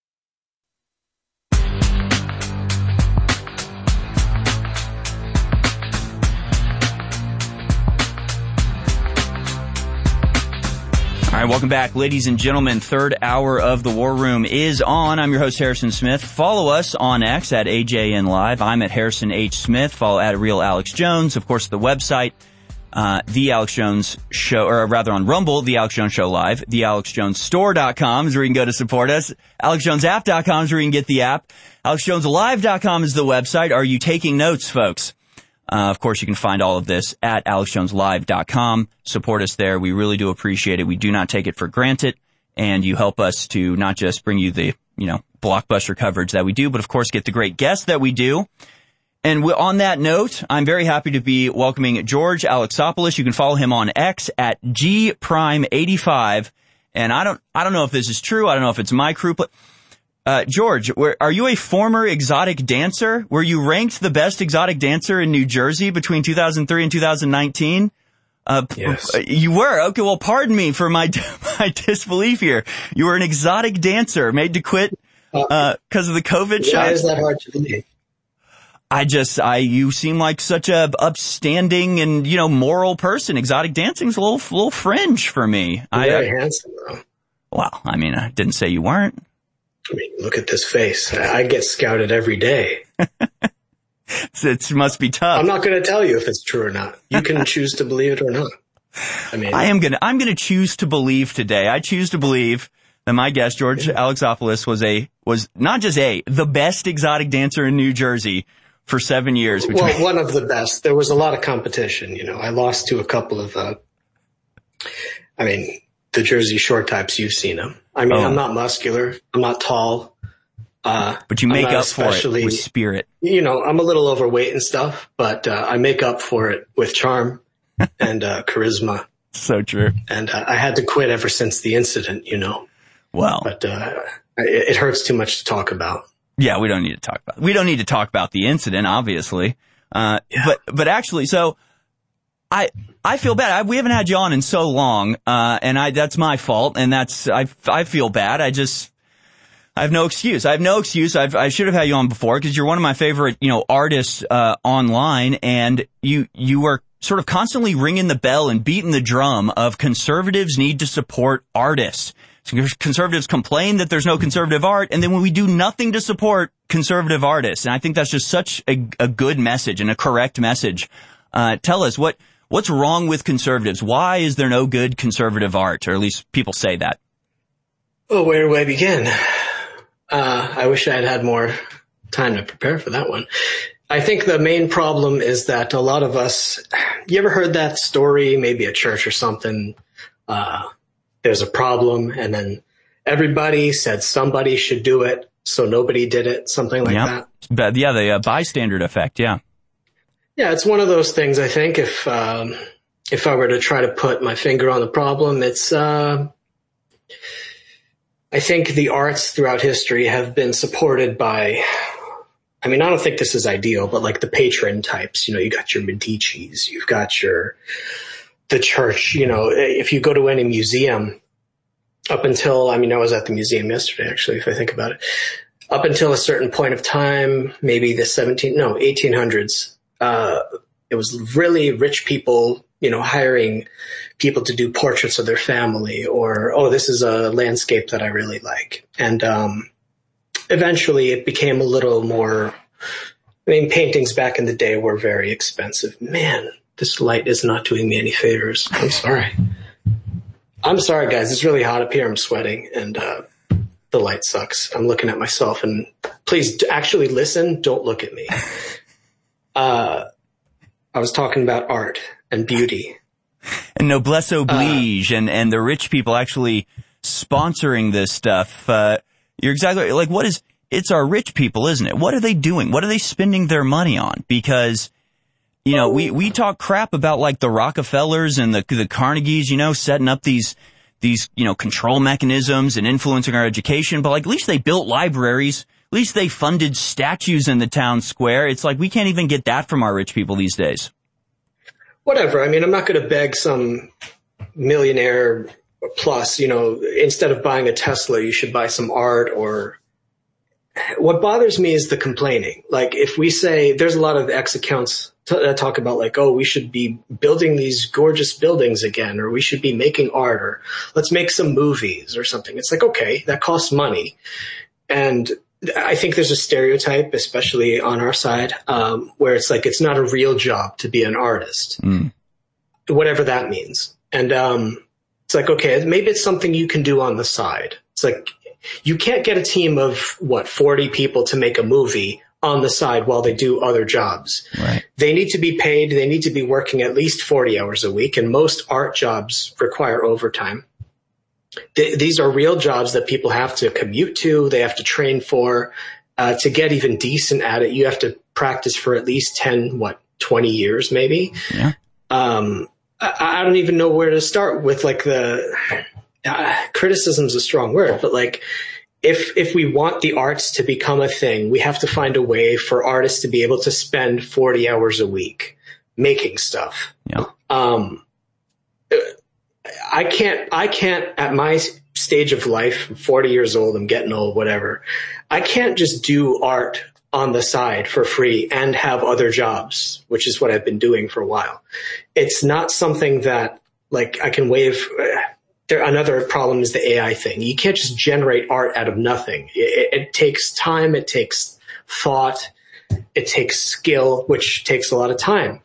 All right, welcome back, ladies and gentlemen. Third hour of the War Room is on. I'm your host, Harrison Smith. Follow us on X at AJN Live. I'm at Harrison H. Smith. Follow at Real Alex Jones. Of course, the website, The Alex Jones Show, or rather on Rumble, The Alex Jones Show Live. TheAlexJonesStore.com is where you can go to support us. AlexJonesApp.com is where you can get the app. AlexJonesLive.com is the website. Are you taking notes, folks? Of course, you can find all of this at AlexJonesLive.com. Support us there. We really do appreciate it. We do not take it for granted. And you help us to not just bring you the, blockbuster coverage that we do, but of course get the great guests that we do. And on that note, I'm very happy to be welcoming George Alexopoulos. You can follow him on X at GPrime85. And I don't know if this is true. I don't know if it's my crew, but George, are you a former exotic dancer? Were you ranked the best exotic dancer in New Jersey between 2003 and 2019? Yes. You were? Okay, well, pardon me for my disbelief here. You were an exotic dancer made to quit because of the COVID shot. Why is that hard to believe? You seem like such a upstanding and, moral person. Exotic dancing's a little fringe for me. You're very handsome, though. Well, I didn't say you weren't. Look at this face. I get scouted every day. It must be tough. I'm not going to tell you if it's true or not. You can choose to believe it or not. I'm going to choose to believe today. I choose to believe that my guest, George Alexopoulos, was not just the best exotic dancer in New Jersey for 7 years. Well, one of the best. There was a lot of competition. I lost to a couple of, the Jersey Shore types. You've seen them. I'm not muscular. I'm not tall. But you make up for it with spirit. I'm a little overweight and stuff, but I make up for it with charm and charisma. So true. And I had to quit ever since the incident, Well. But it hurts too much to talk about. Yeah, we don't need to talk about the incident, obviously. But actually, so I feel bad. We haven't had you on in so long, and that's my fault, and I feel bad. I have no excuse. I should have had you on before because you're one of my favorite, artists, online, and you were sort of constantly ringing the bell and beating the drum of conservatives need to support artists. Conservatives complain that there's no conservative art, and then when we do nothing to support conservative artists, and I think that's just such a good message and a correct message. Tell us what's wrong with conservatives? Why is there no good conservative art? Or at least people say that. Well, where do I begin? I wish I had more time to prepare for that one. I think the main problem is that a lot of us, you ever heard that story, maybe at church or something, there's a problem and then everybody said somebody should do it so nobody did it, something like that. But yeah, the bystander effect, yeah. Yeah, it's one of those things, I think, if I were to try to put my finger on the problem, it's, I think the arts throughout history have been supported by, I mean, I don't think this is ideal, but like the patron types, you got your Medicis, you've got the church, if you go to any museum up until, I was at the museum yesterday, actually, if I think about it, up until a certain point of time, maybe the 1800s, it was really rich people, hiring people to do portraits of their family, or, oh, this is a landscape that I really like. And, eventually it became a little more, paintings back in the day were very expensive. Man, this light is not doing me any favors. I'm sorry. I'm sorry, guys. It's really hot up here. I'm sweating, and the light sucks. I'm looking at myself, and please actually listen. Don't look at me. I was talking about art and beauty. And noblesse oblige, and the rich people actually sponsoring this stuff. You're exactly right. Like, it's our rich people, isn't it? What are they doing? What are they spending their money on? Because, we talk crap about like the Rockefellers and the Carnegies, setting up these, control mechanisms and influencing our education. But like, at least they built libraries. At least they funded statues in the town square. It's like we can't even get that from our rich people these days. Whatever. I'm not going to beg some millionaire plus, instead of buying a Tesla, you should buy some art. Or what bothers me is the complaining. Like, if we say, there's a lot of X accounts that talk about like, oh, we should be building these gorgeous buildings again, or we should be making art, or let's make some movies or something. It's like, okay, that costs money. And I think there's a stereotype, especially on our side, where it's like, it's not a real job to be an artist, whatever that means. And, it's like, okay, maybe it's something you can do on the side. It's like, you can't get a team of 40 people to make a movie on the side while they do other jobs. Right. They need to be paid. They need to be working at least 40 hours a week. And most art jobs require overtime. These are real jobs that people have to commute to. They have to train for, to get even decent at it. You have to practice for at least 20 years, maybe. Yeah. I don't even know where to start with like criticism is a strong word, but like if we want the arts to become a thing, we have to find a way for artists to be able to spend 40 hours a week making stuff. Yeah. I can't at my stage of life, 40 years old, I'm getting old, whatever. I can't just do art on the side for free and have other jobs, which is what I've been doing for a while. It's not something that like I can wave. Another problem is the AI thing. You can't just generate art out of nothing. It takes time. It takes thought. It takes skill, which takes a lot of time.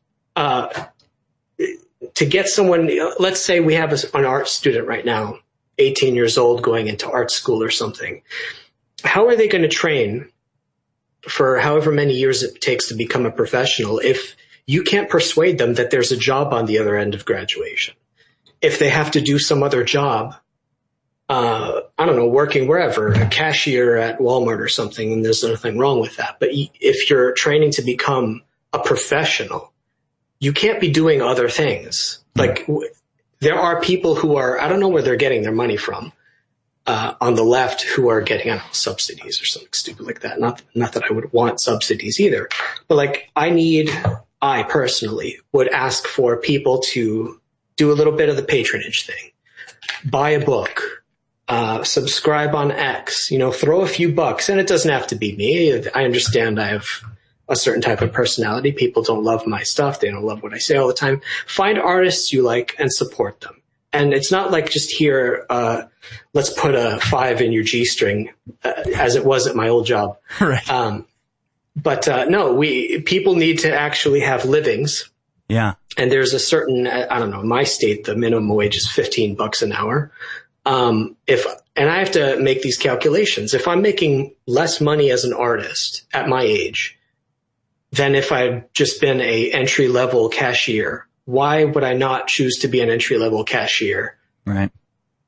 To get someone, let's say we have an art student right now, 18 years old, going into art school or something. How are they going to train for however many years it takes to become a professional if you can't persuade them that there's a job on the other end of graduation? If they have to do some other job, I don't know, working wherever, a cashier at Walmart or something, and there's nothing wrong with that. But if you're training to become a professional, you can't be doing other things. Like there are people who are, I don't know where they're getting their money from, on the left who are getting, I don't know, subsidies or something stupid like that. Not that I would want subsidies either, but like I personally would ask for people to do a little bit of the patronage thing, buy a book, subscribe on X, throw a few bucks, and it doesn't have to be me. I understand I have a certain type of personality. People don't love my stuff. They don't love what I say all the time. Find artists you like and support them. And it's not like just here, let's put a 5 in your G string, as it was at my old job. Right. No, people need to actually have livings. Yeah. And there's a certain, I don't know, in my state, the minimum wage is $15 an hour. And I have to make these calculations. If I'm making less money as an artist at my age than if I'd just been a entry-level cashier, why would I not choose to be an entry-level cashier? Right.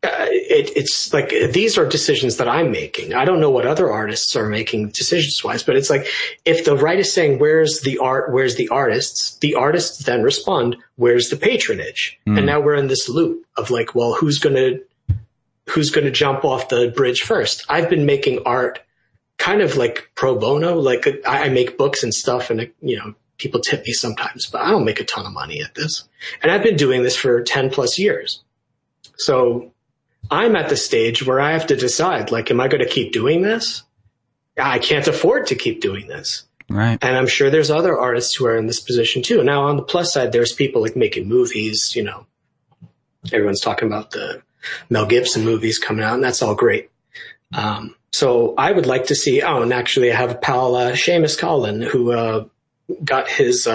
it's like, these are decisions that I'm making. I don't know what other artists are making decisions wise, but it's like, if the right is saying, where's the art, where's the artists then respond, where's the patronage? And now we're in this loop of like, well, who's going to jump off the bridge first? I've been making art kind of like pro bono. Like, I make books and stuff, and, you know, people tip me sometimes, but I don't make a ton of money at this. And I've been doing this for 10 plus years. So I'm at the stage where I have to decide, like, am I going to keep doing this? I can't afford to keep doing this. Right. And I'm sure there's other artists who are in this position too. Now, on the plus side, there's people like making movies, you know, everyone's talking about the Mel Gibson movies coming out, and that's all great. So I would like to see, and actually I have a pal, Seamus Collin, who, got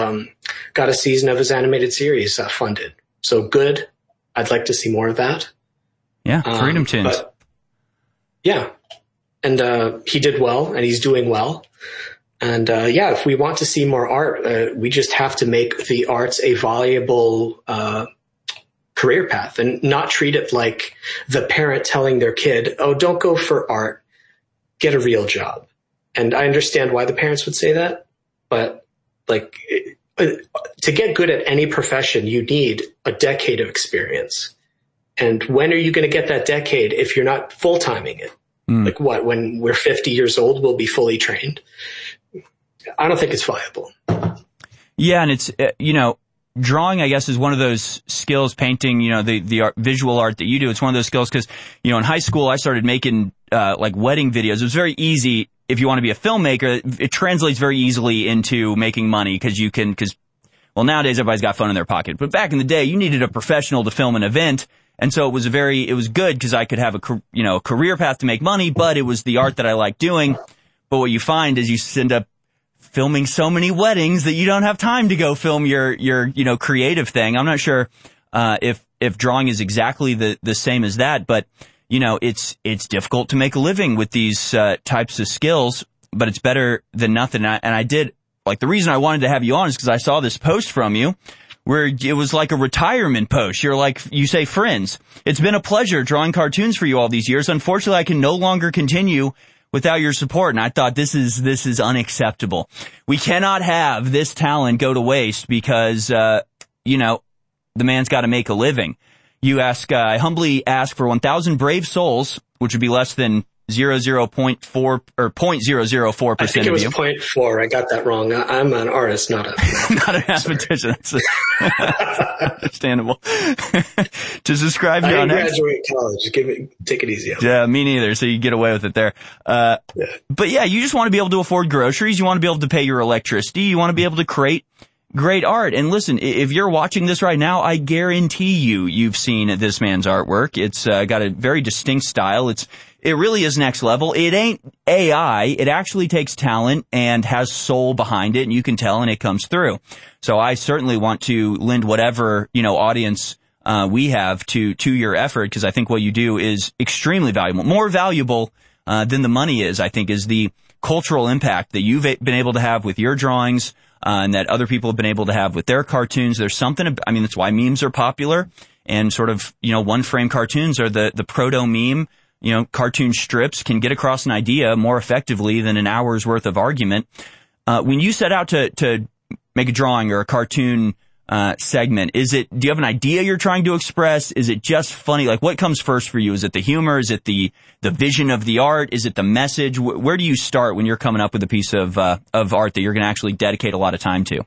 a season of his animated series funded. So good. I'd like to see more of that. Yeah, Freedom Tunes. Yeah. And he did well, and he's doing well. And if we want to see more art, we just have to make the arts a valuable career path, and not treat it like the parent telling their kid, oh, don't go for art, get a real job. And I understand why the parents would say that, but like, to get good at any profession, you need a decade of experience. And when are you going to get that decade if you're not full-timing it? Like what, when we're 50 years old, we'll be fully trained? I don't think it's viable. Yeah. And it's, you know, drawing, I guess, is one of those skills, painting, you know, the art, visual art that you do. It's one of those skills because, you know, in high school, I started making, like wedding videos. It was very easy. If you want to be a filmmaker, it translates very easily into making money because well, nowadays everybody's got phone in their pocket. But back in the day, you needed a professional to film an event. And so it was good because I could have a career path to make money, but it was the art that I liked doing. But what you find is you end up filming so many weddings that you don't have time to go film your creative thing. I'm not sure, if drawing is exactly the same as that, but, you know, it's difficult to make a living with these, types of skills, but it's better than nothing. And I did, like, the reason I wanted to have you on is because I saw this post from you where it was like a retirement post. You're like, you say, friends, it's been a pleasure drawing cartoons for you all these years. Unfortunately, I can no longer continue without your support. And I thought this is unacceptable. We cannot have this talent go to waste because, you know, the man's got to make a living. You ask, I humbly ask for 1,000 brave souls, which would be less than 0.04 or 0.004% I think it was of you. 0.4. I got that wrong. I'm an artist, not not an mathematician. That's understandable. To subscribe I to didn't our next. graduate college. Take it easy. Yeah, me neither. So you get away with it there. But yeah, you just want to be able to afford groceries. You want to be able to pay your electricity. You want to be able to create great art. And listen, if you're watching this right now, I guarantee you've seen this man's artwork. It's got a very distinct style. It really is next level. It ain't AI. It actually takes talent and has soul behind it, and you can tell, and it comes through. So I certainly want to lend whatever, you know, audience we have to your effort, because I think what you do is extremely valuable. More valuable than the money is, I think, is the cultural impact that you've been able to have with your drawings, and that other people have been able to have with their cartoons. There's something, I mean, that's why memes are popular, and sort of, you know, one-frame cartoons are the proto-meme. You know, cartoon strips can get across an idea more effectively than an hour's worth of argument. When you set out to make a drawing or a cartoon segment, do you have an idea you're trying to express? Is it just funny? Like, what comes first for you? Is it the humor? Is it the vision of the art? Is it the message? Where do you start when you're coming up with a piece of art that you're going to actually dedicate a lot of time to?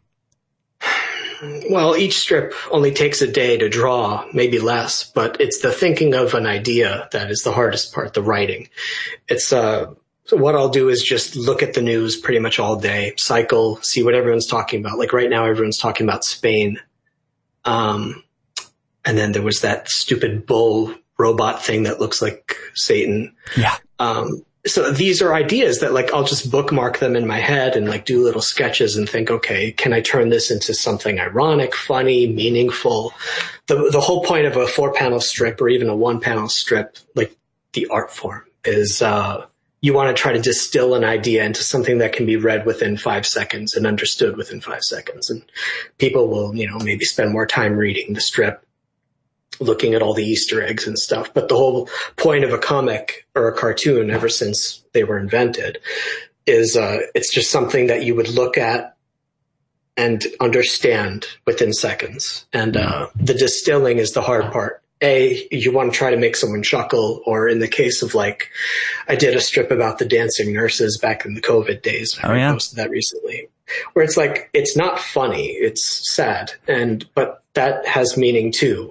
Well, each strip only takes a day to draw, maybe less, but it's the thinking of an idea that is the hardest part, the writing. It's, so what I'll do is just look at the news pretty much all day, cycle, see what everyone's talking about. Like right now, everyone's talking about Spain. And then there was that stupid bull robot thing that looks like Satan. Yeah. So these are ideas that, like, I'll just bookmark them in my head and like do little sketches and think, okay, can I turn this into something ironic, funny, meaningful? The whole point of a 4-panel strip or even a 1-panel strip, like the art form, is you want to try to distill an idea into something that can be read within 5 seconds and understood within 5 seconds. And people will, you know, maybe spend more time reading the strip. looking at all the Easter eggs and stuff. But the whole point of a comic or a cartoon ever since they were invented is it's just something that you would look at and understand within seconds. And the distilling is the hard part. You want to try to make someone chuckle, or in the case of like, I did a strip about the dancing nurses back in the COVID days. I posted that recently, where it's like, it's not funny, it's sad, but that has meaning too.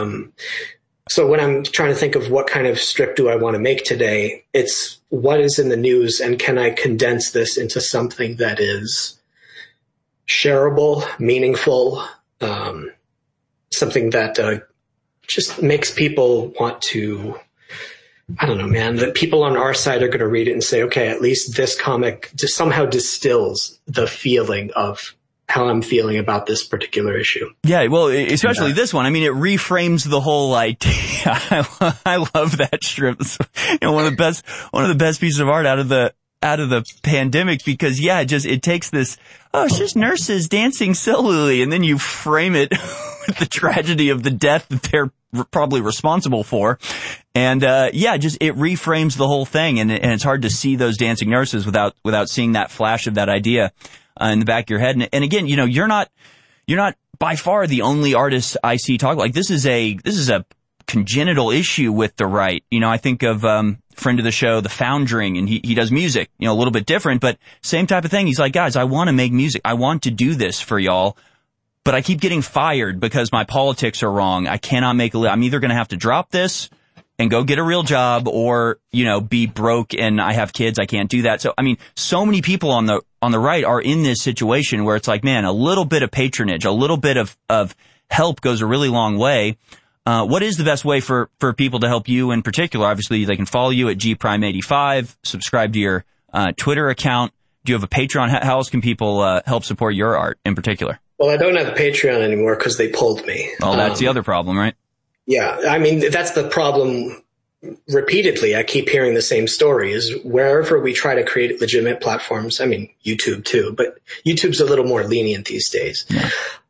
So when I'm trying to think of what kind of strip do I want to make today, it's what is in the news, and can I condense this into something that is shareable, meaningful, something that just makes people want to, I don't know, man, that people on our side are going to read it and say, okay, at least this comic just somehow distills the feeling of how I'm feeling about this particular issue. Yeah, well, especially this one. I mean, it reframes the whole idea. I love that strip. It's, one of the best pieces of art out of the pandemic, because it takes this, it's just nurses dancing sillily, and then you frame it with the tragedy of the death that they're probably responsible for. And it reframes the whole thing, and it's hard to see those dancing nurses without seeing that flash of that idea in the back of your head. And again, you're not by far the only artist I see talk like this. Is a congenital issue with the right. I think of friend of the show, The Foundering, and he does music, a little bit different, but same type of thing. He's like, guys, I want to make music. I want to do this for y'all, but I keep getting fired because my politics are wrong. I cannot make I'm either going to have to drop this and go get a real job, or, be broke, and I have kids. I can't do that. So, I mean, so many people on the right are in this situation where it's like, man, a little bit of patronage, a little bit of help goes a really long way. What is the best way for people to help you in particular? Obviously, they can follow you at gprime85, subscribe to your Twitter account. Do you have a Patreon? How else can people help support your art in particular? Well, I don't have a Patreon anymore because they pulled me. Oh, that's the other problem, right? Yeah, I mean, that's the problem. Repeatedly, I keep hearing the same story, is wherever we try to create legitimate platforms, I mean, YouTube too, but YouTube's a little more lenient these days. Yeah.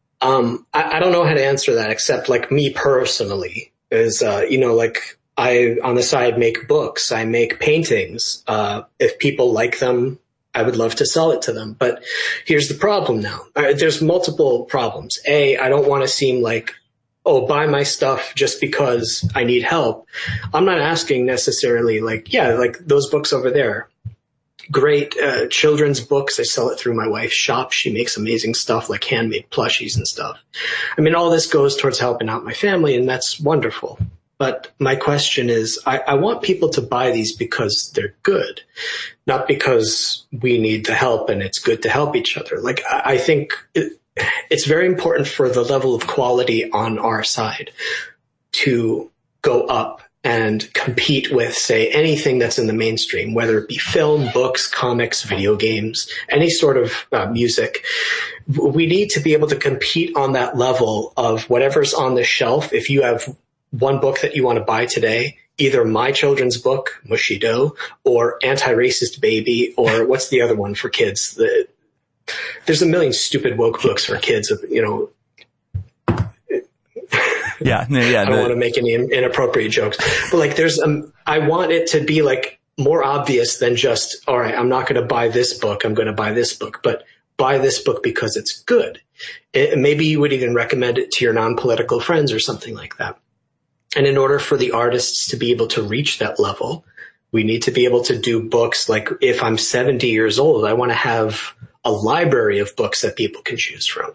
I don't know how to answer that, except like me personally is, like I on the side make books, I make paintings. If people like them, I would love to sell it to them. But here's the problem now. There's multiple problems. I don't want to seem like, buy my stuff just because I need help. I'm not asking necessarily like those books over there. Great children's books. I sell it through my wife's shop. She makes amazing stuff like handmade plushies and stuff. I mean, all this goes towards helping out my family, and that's wonderful. But my question is, I want people to buy these because they're good, not because we need the help and it's good to help each other. Like, I think it's very important for the level of quality on our side to go up and compete with, say, anything that's in the mainstream, whether it be film, books, comics, video games, any sort of music. We need to be able to compete on that level of whatever's on the shelf. If you have one book that you want to buy today, either my children's book, Mushido, or Anti-Racist Baby, or what's the other one for kids? There's a million stupid woke books for kids, Yeah. I don't want to make any inappropriate jokes, but like I want it to be like more obvious than just, all right, I'm not going to buy this book. I'm going to buy this book, but buy this book because it's good. Maybe you would even recommend it to your non-political friends or something like that. And in order for the artists to be able to reach that level, we need to be able to do books. Like if I'm 70 years old, I want to have a library of books that people can choose from.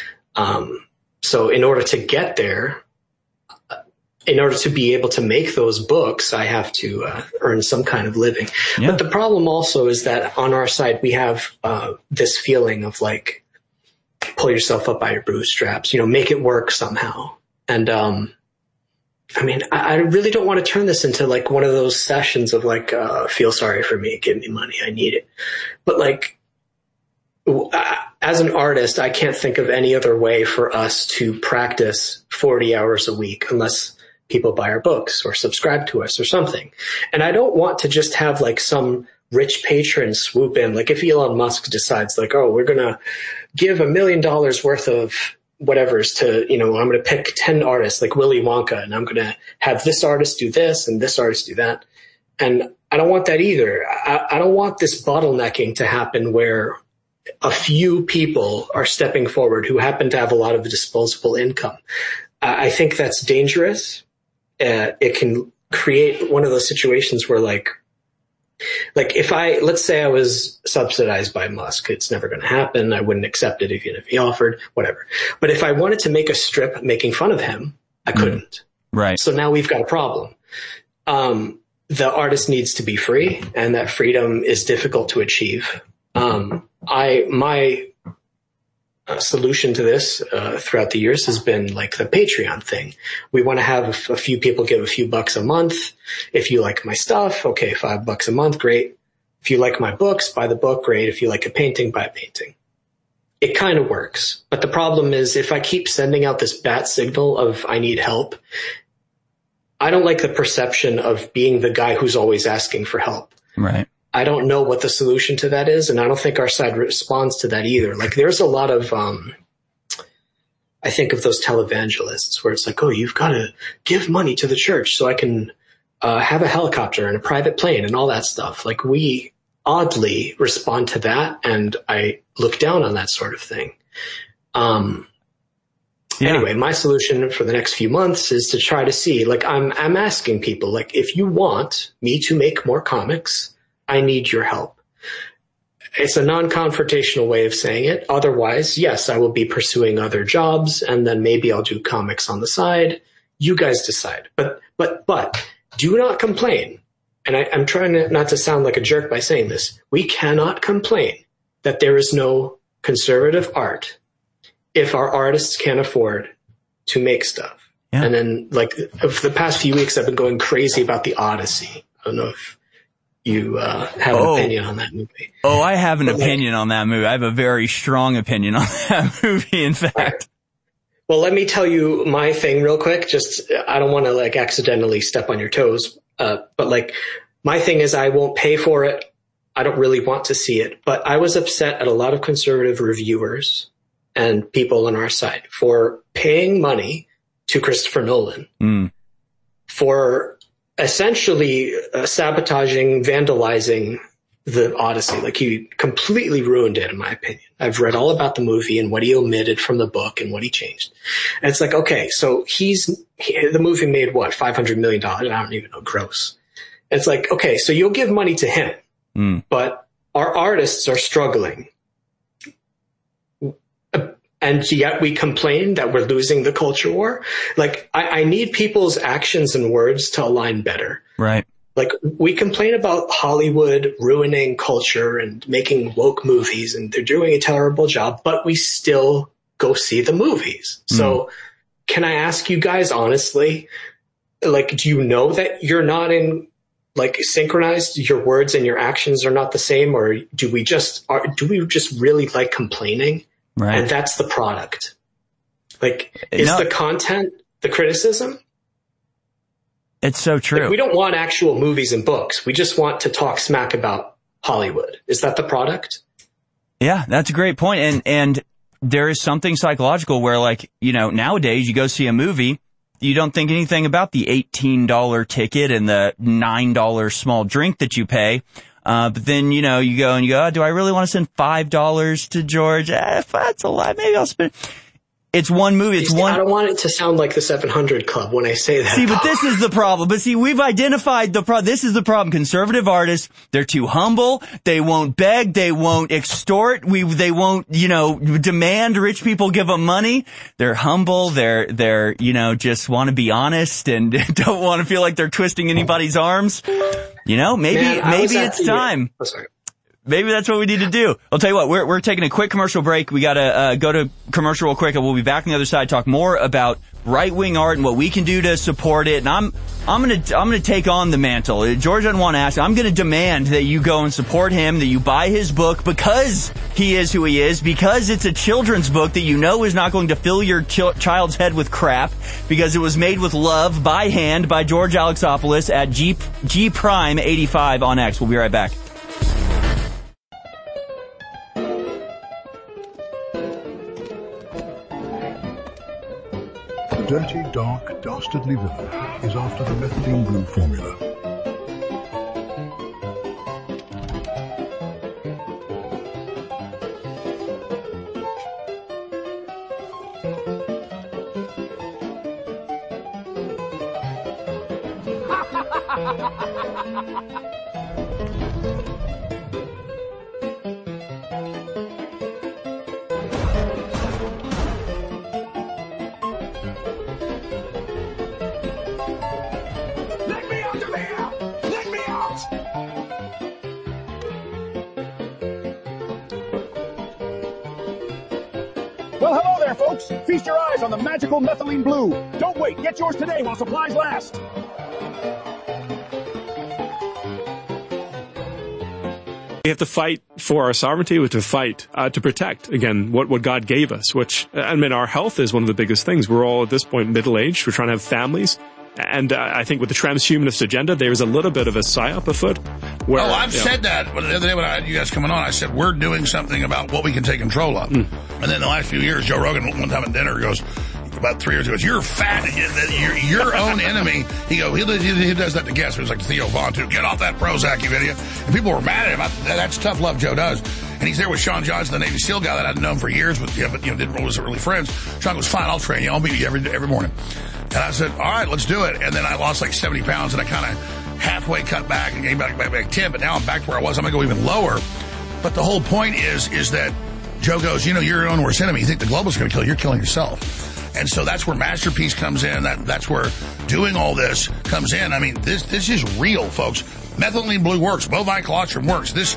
So in order to get there, in order to be able to make those books, I have to earn some kind of living. Yeah. But the problem also is that on our side, we have this feeling of like, pull yourself up by your bootstraps, make it work somehow. And I mean, I really don't want to turn this into like one of those sessions of like, feel sorry for me, give me money, I need it. But like, as an artist, I can't think of any other way for us to practice 40 hours a week unless people buy our books or subscribe to us or something. And I don't want to just have like some rich patron swoop in. Like if Elon Musk decides like, oh, we're going to give $1 million worth of whatever's to, I'm going to pick 10 artists like Willy Wonka, and I'm going to have this artist do this and this artist do that. And I don't want that either. I don't want this bottlenecking to happen where a few people are stepping forward who happen to have a lot of disposable income. I think that's dangerous. It can create one of those situations where like let's say I was subsidized by Musk, it's never going to happen. I wouldn't accept it even if he offered, whatever. But if I wanted to make a strip making fun of him, I couldn't. Right. So now we've got a problem. The artist needs to be free, and that freedom is difficult to achieve. My solution to this throughout the years has been like the Patreon thing. We want to have a few people give a few bucks a month. If you like my stuff, okay, $5 a month, great. If you like my books, buy the book, great. If you like a painting, buy a painting. It kind of works. But the problem is if I keep sending out this bat signal of I need help, I don't like the perception of being the guy who's always asking for help. Right. I don't know what the solution to that is, and I don't think our side responds to that either. Like there's a lot of, I think of those televangelists where it's like, oh, you've got to give money to the church so I can have a helicopter and a private plane and all that stuff. Like we oddly respond to that, and I look down on that sort of thing. Anyway, my solution for the next few months is to try to see, like I'm asking people, like if you want me to make more comics, I need your help. It's a non-confrontational way of saying it. Otherwise, yes, I will be pursuing other jobs, and then maybe I'll do comics on the side. You guys decide. But do not complain. And I'm trying not to sound like a jerk by saying this. We cannot complain that there is no conservative art if our artists can't afford to make stuff. Yeah. And then, like, for the past few weeks, I've been going crazy about The Odyssey. I don't know if you have an opinion on that movie. Oh, I have an opinion on that movie. I have a very strong opinion on that movie, in fact. Right. Well, let me tell you my thing real quick. Just, I don't want to like accidentally step on your toes. But like my thing is I won't pay for it. I don't really want to see it, but I was upset at a lot of conservative reviewers and people on our side for paying money to Christopher Nolan for essentially sabotaging, vandalizing the Odyssey. Like he completely ruined it, in my opinion. I've read all about the movie and what he omitted from the book and what he changed. And it's like, okay, so the movie made what, $500 million? I don't even know, gross. It's like, okay, so you'll give money to him, but our artists are struggling. And yet we complain that we're losing the culture war. Like I need people's actions and words to align better. Right. Like we complain about Hollywood ruining culture and making woke movies, and they're doing a terrible job, but we still go see the movies. So can I ask you guys honestly, like, do you know that you're not in like synchronized? Your words and your actions are not the same, or do we just really like complaining? Right. And that's the product. Like, is the content the criticism? It's so true. Like, we don't want actual movies and books. We just want to talk smack about Hollywood. Is that the product? Yeah, that's a great point. And there is something psychological where, like, you know, nowadays you go see a movie, you don't think anything about the $18 ticket and the $9 small drink that you pay. But then, you know, you go, oh, do I really want to send $5 to George? That's a lot. Maybe I'll spend. It's one movie. I don't want it to sound like the 700 Club when I say that. See, but this is the problem. But see, we've identified the problem. This is the problem. Conservative artists, they're too humble. They won't beg. They won't extort. They won't, you know, demand rich people give them money. They're humble. They're, you know, just want to be honest and don't want to feel like they're twisting anybody's arms. You know, maybe it's time. Oh, sorry. Maybe that's what we need to do. I'll tell you what, we're taking a quick commercial break. We gotta go to commercial real quick, and we'll be back on the other side, talk more about right-wing art and what we can do to support it. And I'm gonna take on the mantle. George doesn't want to ask. I'm gonna demand that you go and support him, that you buy his book because he is who he is, because it's a children's book that you know is not going to fill your child's head with crap, because it was made with love by hand by George Alexopoulos at G Prime 85 on X. We'll be right back. dirty, dark, dastardly villain is after the methylene blue formula. Well, hello there, folks. Feast your eyes on the magical methylene blue. Don't wait. Get yours today while supplies last. We have to fight for our sovereignty. We have to fight to protect, again, what God gave us, which, I mean, our health is one of the biggest things. We're all, at this point, middle-aged. We're trying to have families. And I think with the transhumanist agenda, there's a little bit of a psyop afoot. Where, I've said that. The other day when I had you guys coming on, I said, we're doing something about what we can take control of. And then the last few years, Joe Rogan, one time at dinner, goes, about 3 years ago, you're fat, you're your own enemy. He does that to guests. It was like Theo Vaughn, too. Get off that Prozac, you idiot. And people were mad at him. That's tough love Joe does. And he's there with Sean Johnson, the Navy SEAL guy that I'd known for years, but wasn't really friends. Sean goes, fine, I'll train you. I'll meet you every morning. And I said, all right, let's do it. And then I lost like 70 pounds, and I kind of halfway cut back and gained back 10, but now I'm back to where I was. I'm going to go even lower. But the whole point is that Joe goes, you're your own worst enemy. You think the globalists are going to kill you. You're killing yourself. And so that's where Masterpiece comes in. That's where doing all this comes in. I mean, this is real, folks. Methylene blue works. Bovine colostrum works. This,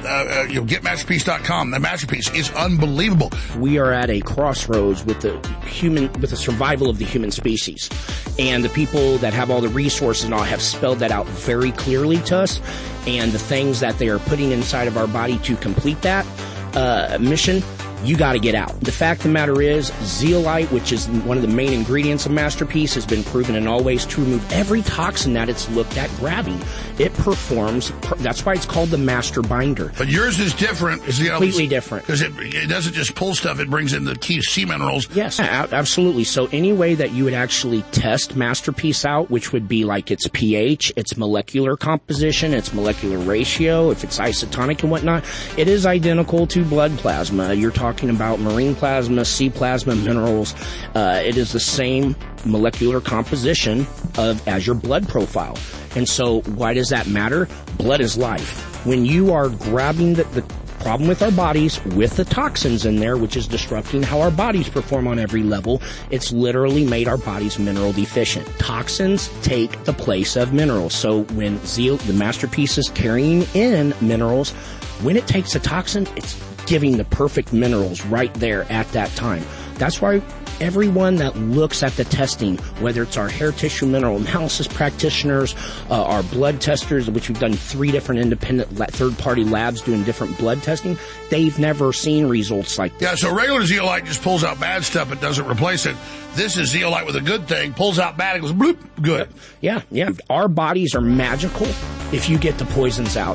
get Masterpiece.com. The Masterpiece is unbelievable. We are at a crossroads with the survival of the human species. And the people that have all the resources and all have spelled that out very clearly to us. And the things that they are putting inside of our body to complete that mission, you got to get out. The fact of the matter is, zeolite, which is one of the main ingredients of Masterpiece, has been proven in all ways to remove every toxin that it's looked at grabbing. It performs, that's why it's called the master binder. But yours is different. It's completely different. Because it doesn't just pull stuff, it brings in the key sea minerals. Yes, absolutely. So any way that you would actually test Masterpiece out, which would be like its pH, its molecular composition, its molecular ratio, if it's isotonic and whatnot, it is identical to blood plasma. You're talking about marine plasma, sea plasma, minerals. It is the same molecular composition as your blood profile. And so why does that matter? Blood is life. When you are grabbing the problem with our bodies with the toxins in there, which is disrupting how our bodies perform on every level, it's literally made our bodies mineral deficient. Toxins take the place of minerals. So when the Masterpiece is carrying in minerals, when it takes a toxin, it's giving the perfect minerals right there at that time. That's why everyone that looks at the testing, whether it's our hair tissue mineral analysis practitioners, our blood testers, which we've done 3 different independent third-party labs doing different blood testing, they've never seen results like this. Yeah, so regular zeolite just pulls out bad stuff. It doesn't replace it. This is zeolite with a good thing. Pulls out bad. It goes bloop. Good. Yeah. Our bodies are magical if you get the poisons out.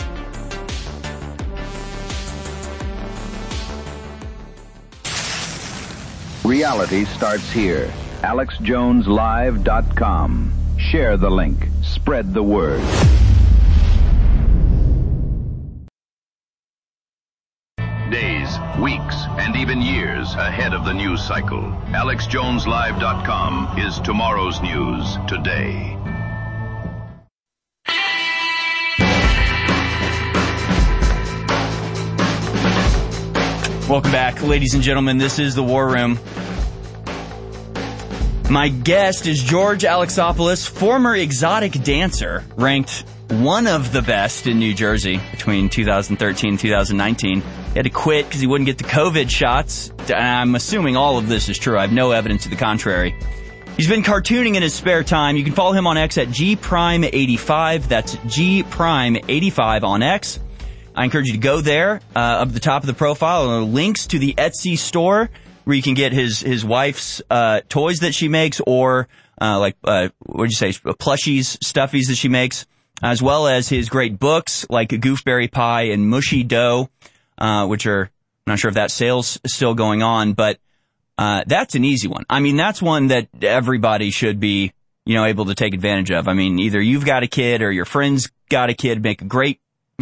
Reality starts here. AlexJonesLive.com. Share the link. Spread the word. Days, weeks, and even years ahead of the news cycle. AlexJonesLive.com is tomorrow's news today. Welcome back, ladies and gentlemen. This is the War Room. My guest is George Alexopoulos, former exotic dancer, ranked one of the best in New Jersey between 2013 and 2019. He had to quit because he wouldn't get the COVID shots. I'm assuming all of this is true. I have no evidence to the contrary. He's been cartooning in his spare time. You can follow him on X at gprime85. That's gprime85 on X. I encourage you to go there. Up at the top of the profile are links to the Etsy store where you can get his wife's toys that she makes, or plushies, stuffies that she makes, as well as his great books like Gooseberry Pie and Mushy Dough, which are, I'm not sure if that sale's still going on, but That's an easy one. I mean, that's one that everybody should be, able to take advantage of. I mean, either you've got a kid or your friend's got a kid, make a great,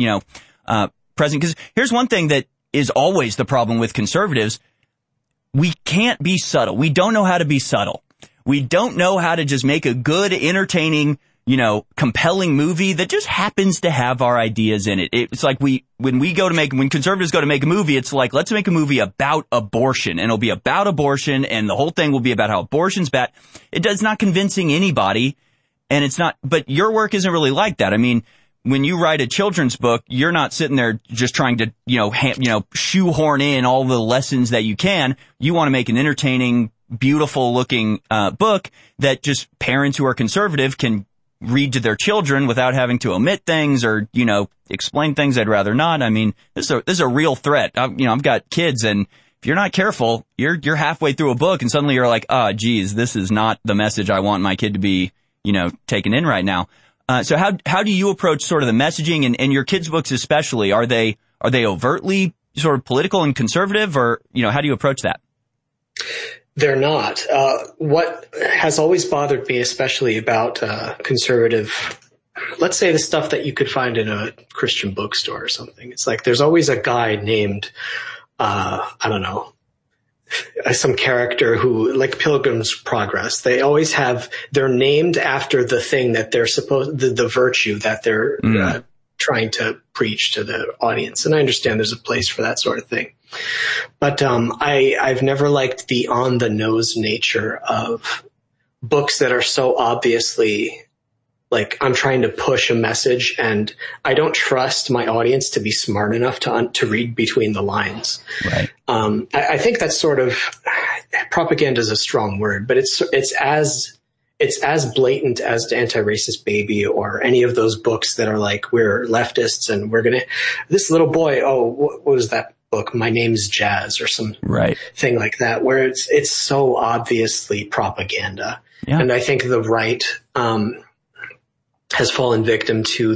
present. Because here's one thing that is always the problem with conservatives. We can't be subtle. We don't know how to be subtle. We don't know how to just make a good, entertaining, compelling movie that just happens to have our ideas in it. It's like when conservatives go to make a movie, it's like, let's make a movie about abortion, and it'll be about abortion, and the whole thing will be about how abortion's bad. It's not convincing anybody, and it's not, but your work isn't really like that. I mean, when you write a children's book, you're not sitting there just trying to, shoehorn in all the lessons that you can. You want to make an entertaining, beautiful looking, book that just parents who are conservative can read to their children without having to omit things or, explain things I'd rather not. I mean, this is a real threat. I've got kids, and if you're not careful, you're halfway through a book and suddenly you're like, oh, geez, this is not the message I want my kid to be, taken in right now. So how do you approach sort of the messaging and your kids' books especially? Are they overtly sort of political and conservative, or, how do you approach that? They're not. What has always bothered me, especially about conservative, let's say the stuff that you could find in a Christian bookstore or something. It's like there's always a guy named, I don't know, some character who, like Pilgrim's Progress, they always they're named after the thing that they're the virtue that they're trying to preach to the audience. And I understand there's a place for that sort of thing. But I've never liked the on-the-nose nature of books that are so obviously like I'm trying to push a message, and I don't trust my audience to be smart enough to read between the lines. Right. I think that's sort of propaganda is a strong word, but it's as blatant as the Anti-Racist Baby or any of those books that are like, we're leftists and this little boy, what was that book? My Name's Jazz or some thing like that, where it's so obviously propaganda. Yeah. And I think the right, has fallen victim to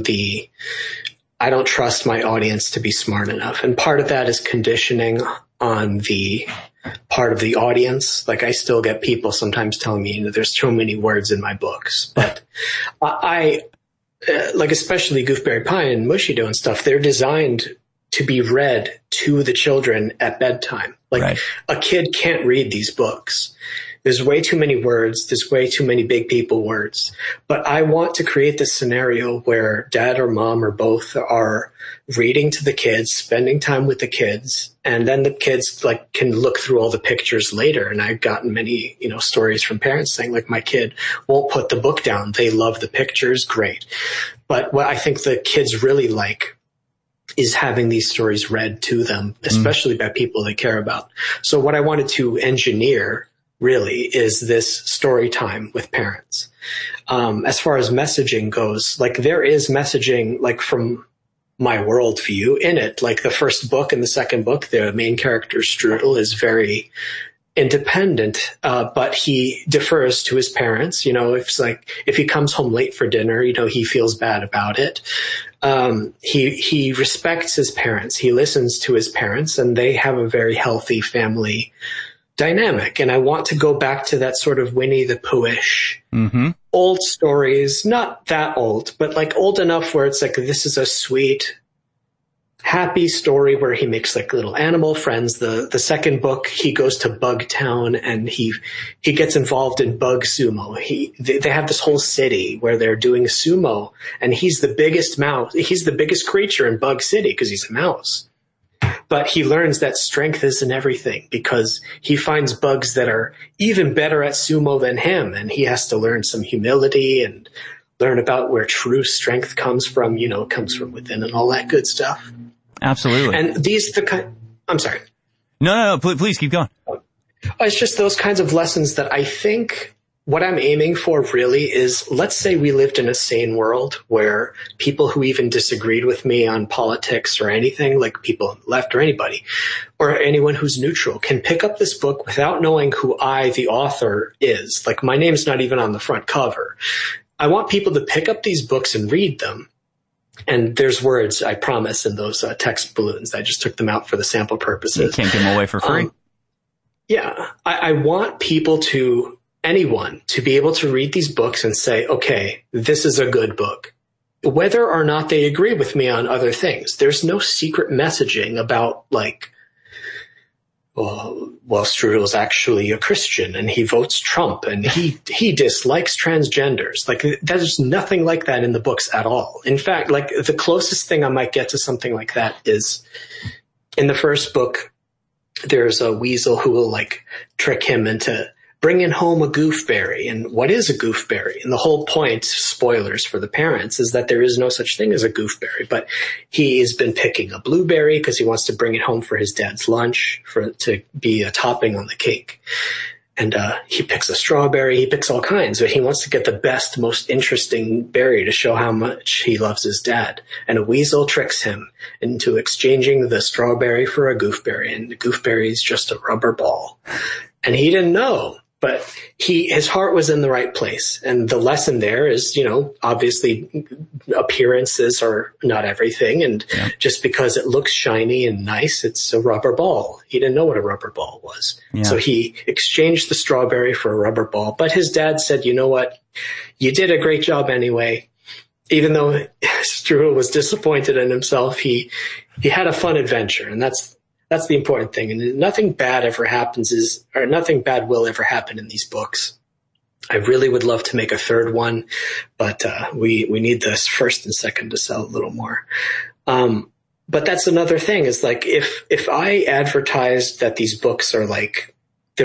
I don't trust my audience to be smart enough. And part of that is conditioning on the part of the audience. Like I still get people sometimes telling me, there's too many words in my books, but I like, especially Gooseberry Pie and Mushido and stuff, they're designed to be read to the children at bedtime. Like a kid can't read these books. There's way too many words. There's way too many big people words. But I want to create this scenario where dad or mom or both are reading to the kids, spending time with the kids, and then the kids like can look through all the pictures later. And I've gotten many, stories from parents saying like, my kid won't put the book down. They love the pictures. Great. But what I think the kids really like is having these stories read to them, especially by people they care about. So what I wanted to engineer really is this story time with parents. As far as messaging goes, like there is messaging like from my worldview in it. Like the first book and the second book, the main character Strudel is very independent, but he defers to his parents. If he comes home late for dinner, he feels bad about it. He respects his parents. He listens to his parents, and they have a very healthy family dynamic. And I want to go back to that sort of Winnie the Pooh-ish old stories, not that old, but like old enough where it's like, this is a sweet, happy story where he makes like little animal friends. The second book, he goes to Bug Town and he gets involved in bug sumo. They have this whole city where they're doing sumo, and he's the biggest mouse. He's the biggest creature in Bug City because he's a mouse. But he learns that strength isn't everything because he finds bugs that are even better at sumo than him. And he has to learn some humility and learn about where true strength comes from, comes from within and all that good stuff. Absolutely. And I'm sorry. No, please keep going. It's just those kinds of lessons that I think what I'm aiming for really is, let's say we lived in a sane world where people who even disagreed with me on politics or anything, like people on the left or anybody, or anyone who's neutral, can pick up this book without knowing who I, the author, is. Like my name's not even on the front cover. I want people to pick up these books and read them. And there's words, I promise, in those text balloons. I just took them out for the sample purposes. You can't give them away for free. Yeah, I want anyone to be able to read these books and say, okay, this is a good book. Whether or not they agree with me on other things. There's no secret messaging about like, well, Strudel's actually a Christian and he votes Trump and he dislikes transgenders. Like, there's nothing like that in the books at all. In fact, like, the closest thing I might get to something like that is in the first book, there's a weasel who will like trick him into bringing home a gooseberry. And what is a gooseberry? And the whole point, spoilers for the parents, is that there is no such thing as a gooseberry, but he has been picking a blueberry because he wants to bring it home for his dad's lunch to be a topping on the cake. And he picks a strawberry, he picks all kinds, but he wants to get the best, most interesting berry to show how much he loves his dad. And a weasel tricks him into exchanging the strawberry for a gooseberry, and the gooseberry is just a rubber ball. And he didn't know. But his heart was in the right place. And the lesson there is, obviously appearances are not everything. And just because it looks shiny and nice, it's a rubber ball. He didn't know what a rubber ball was. Yeah. So he exchanged the strawberry for a rubber ball. But his dad said, you know what? You did a great job anyway. Even though Strudel was disappointed in himself, he had a fun adventure. And that's the important thing. And nothing bad will ever happen in these books. I really would love to make a third one, but we need this first and second to sell a little more. But that's another thing is like, if I advertised that these books are like,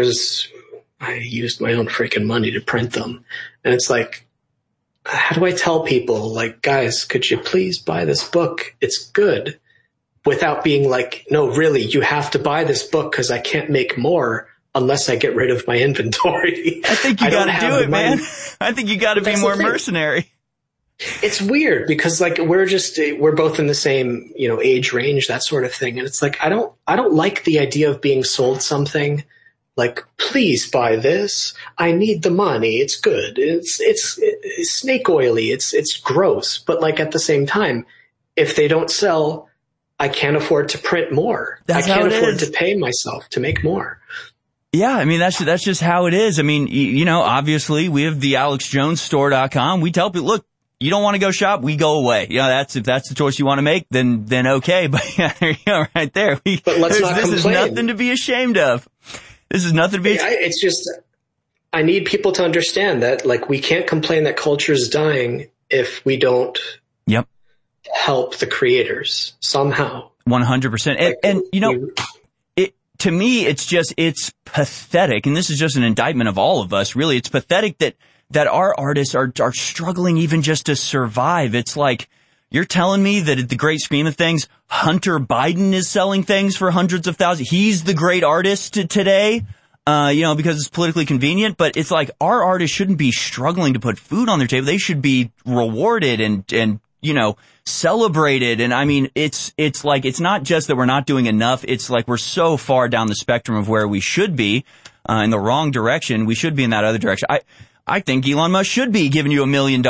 I used my own freaking money to print them. And it's like, how do I tell people, like, guys, could you please buy this book? It's good. Without being like, no, really, you have to buy this book because I can't make more unless I get rid of my inventory. I think you got to do it, man. I think you got to be more mercenary. It's weird because like we're both in the same, age range, that sort of thing. And it's like, I don't like the idea of being sold something like, please buy this. I need the money. It's good. It's snake oily. It's gross. But like at the same time, if they don't sell, I can't afford to print more. I can't afford to pay myself to make more. Yeah, I mean, that's just how it is. I mean, obviously we have the AlexJonesStore.com. We tell people, look, you don't want to go shop, we go away. If that's the choice you want to make, then okay. But yeah, there you go, right there. But let's not complain. This is nothing to be ashamed of. This is nothing to be. It's just, I need people to understand that, like, we can't complain that culture is dying if we don't. Yep. Help the creators somehow. 100%. To me, it's pathetic. And this is just an indictment of all of us, really. It's pathetic that our artists are struggling even just to survive. It's like, you're telling me that at the great scheme of things, Hunter Biden is selling things for hundreds of thousands. He's the great artist today, because it's politically convenient. But it's like, our artists shouldn't be struggling to put food on their table. They should be rewarded and celebrated. And I mean, it's like, it's not just that we're not doing enough. It's like we're so far down the spectrum of where we should be, in the wrong direction. We should be in that other direction. I think Elon Musk should be giving you $1 million,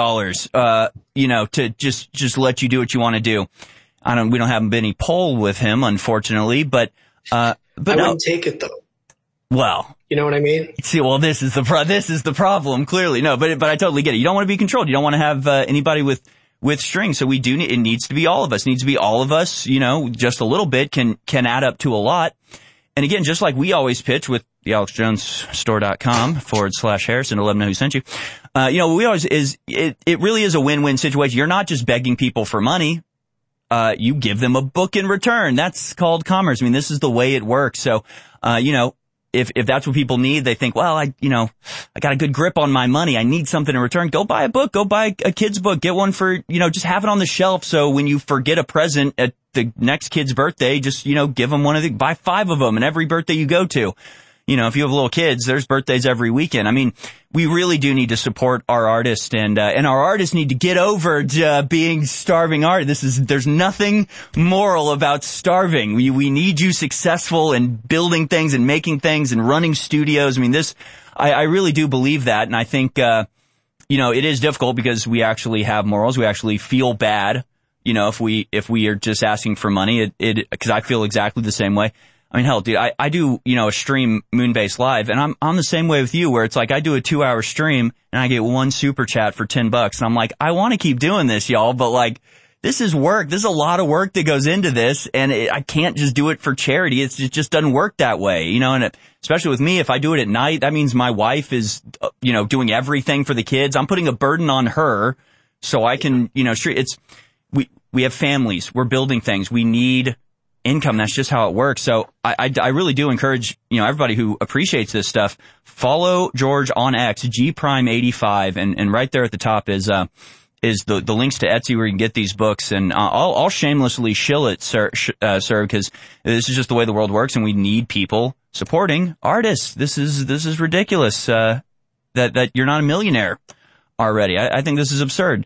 to just let you do what you want to do. We don't have any poll with him, unfortunately, but I wouldn't take it though. Well, you know what I mean? See, well, this is the problem, clearly. No, but I totally get it. You don't want to be controlled. You don't want to have, anybody with strings. So it needs to be all of us. It needs to be all of us, just a little bit can add up to a lot. And again, just like we always pitch with the AlexJonesStore.com/Harrison to let them know who sent you. We always it really is a win-win situation. You're not just begging people for money. You give them a book in return. That's called commerce. I mean, this is the way it works. So, if that's what people need, they think, well, I got a good grip on my money. I need something in return. Go buy a book. Go buy a kid's book. Get one for, just have it on the shelf. So when you forget a present at the next kid's birthday, just, give them buy 5 of them and every birthday you go to. If you have little kids, there's birthdays every weekend. I mean, we really do need to support our artists and our artists need to get over being starving artists. There's nothing moral about starving. We need you successful in building things and making things and running studios. I mean, I really do believe that. And I think, it is difficult because we actually have morals. We actually feel bad, if we are just asking for money, because I feel exactly the same way. I mean, hell, dude, I do, a stream Moonbase Live, and I'm the same way with you, where it's like I do a 2-hour stream and I get one super chat for $10, and I'm like, I want to keep doing this, y'all, but like, this is work. This is a lot of work that goes into this, and I can't just do it for charity. It just doesn't work that way, and especially with me, if I do it at night, that means my wife is, doing everything for the kids. I'm putting a burden on her so I can, we have families. We're building things. We need income. That's just how it works. So I really do encourage, everybody who appreciates this stuff, follow George on X, gprime85, and right there at the top is the links to Etsy where you can get these books. And I'll shamelessly shill it, sir, because this is just the way the world works, and we need people supporting artists. This is ridiculous, that you're not a millionaire already. I think this is absurd.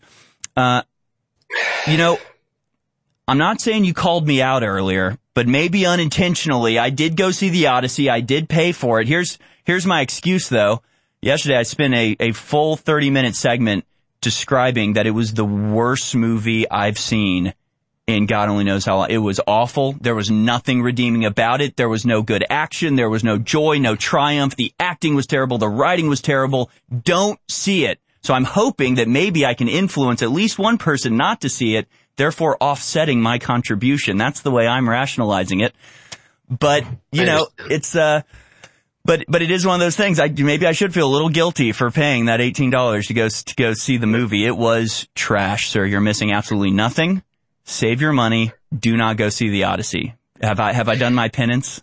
I'm not saying you called me out earlier, but maybe unintentionally. I did go see The Odyssey. I did pay for it. Here's my excuse, though. Yesterday, I spent a full 30-minute segment describing that it was the worst movie I've seen in God only knows how long. It was awful. There was nothing redeeming about it. There was no good action. There was no joy, no triumph. The acting was terrible. The writing was terrible. Don't see it. So I'm hoping that maybe I can influence at least one person not to see it, therefore offsetting my contribution. That's the way I'm rationalizing it. But, it's, but it is one of those things. Maybe I should feel a little guilty for paying that $18 to go see the movie. It was trash, sir. You're missing absolutely nothing. Save your money. Do not go see The Odyssey. Have I done my penance?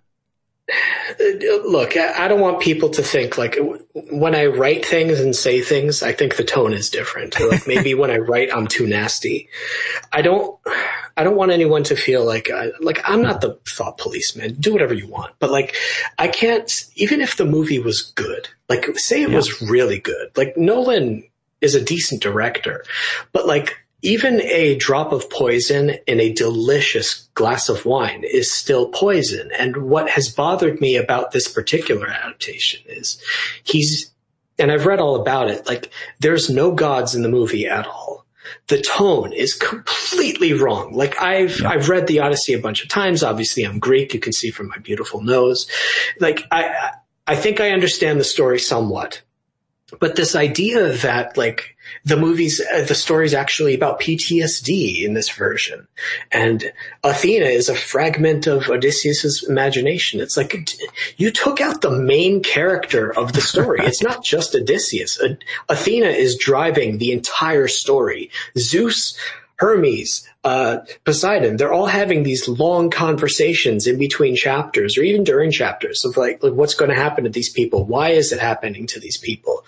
Look, I don't want people to think like when I write things and say things, I think the tone is different. Or like maybe when I write, I'm too nasty. I don't want anyone to feel like I'm not the thought policeman. Do whatever you want. But like, I can't, even if the movie was good, like say it was really good, like Nolan is a decent director, but like, even a drop of poison in a delicious glass of wine is still poison. And what has bothered me about this particular adaptation is and I've read all about it, like there's no gods in the movie at all. The tone is completely wrong. Like I've read The Odyssey a bunch of times. Obviously I'm Greek. You can see from my beautiful nose. Like I think I understand the story somewhat. But this idea that like the story's actually about PTSD in this version, and Athena is a fragment of Odysseus's imagination. It's like you took out the main character of the story. It's not just Odysseus. Athena is driving the entire story. Zeus, Hermes, Poseidon, they're all having these long conversations in between chapters or even during chapters of like what's going to happen to these people? Why is it happening to these people?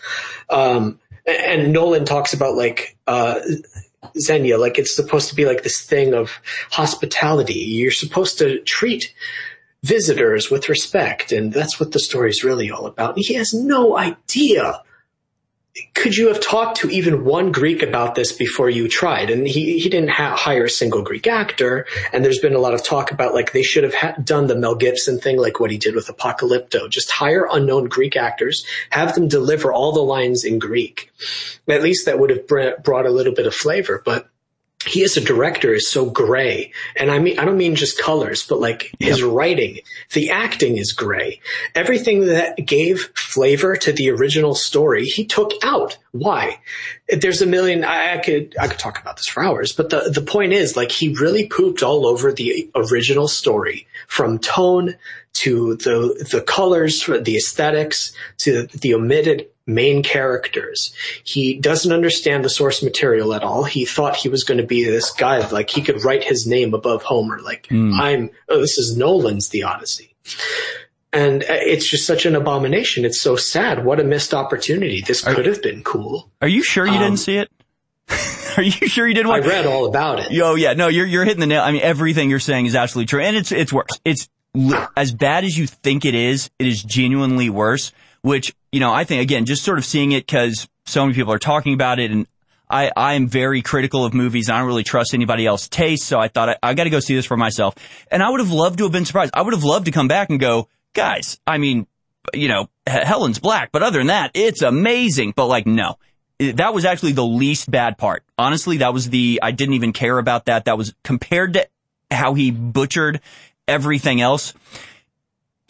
And Nolan talks about like, Xenia, like it's supposed to be like this thing of hospitality. You're supposed to treat visitors with respect. And that's what the story is really all about. And he has no idea. Could you have talked to even one Greek about this before you tried? And he didn't hire a single Greek actor. And there's been a lot of talk about like they should have done the Mel Gibson thing, like what he did with Apocalypto. Just hire unknown Greek actors, have them deliver all the lines in Greek. At least that would have brought a little bit of flavor. But he as a director is so gray. And I don't mean just colors, but like his writing, the acting is gray. Everything that gave flavor to the original story, he took out. Why? There's a million, I could talk about this for hours, but the point is like he really pooped all over the original story, from tone to the colors, the aesthetics, to the omitted main characters. He doesn't understand the source material at all. He thought he was going to be this guy, like he could write his name above Homer. Like this is Nolan's The Odyssey. And it's just such an abomination. It's so sad. What a missed opportunity. This could have been cool. Are you sure you didn't see it? Are you sure you didn't? I read all about it. Oh yeah, no, you're hitting the nail. I mean, everything you're saying is absolutely true. And it's worse. It's as bad as you think it is genuinely worse. Which, I think, again, just sort of seeing it because so many people are talking about it, and I am very critical of movies, and I don't really trust anybody else's taste, so I thought I got to go see this for myself. And I would have loved to have been surprised. I would have loved to come back and go, guys, I mean, Helen's black, but other than that, it's amazing. But like, no. That was actually the least bad part. Honestly, that was I didn't even care about that. That was compared to how he butchered everything else.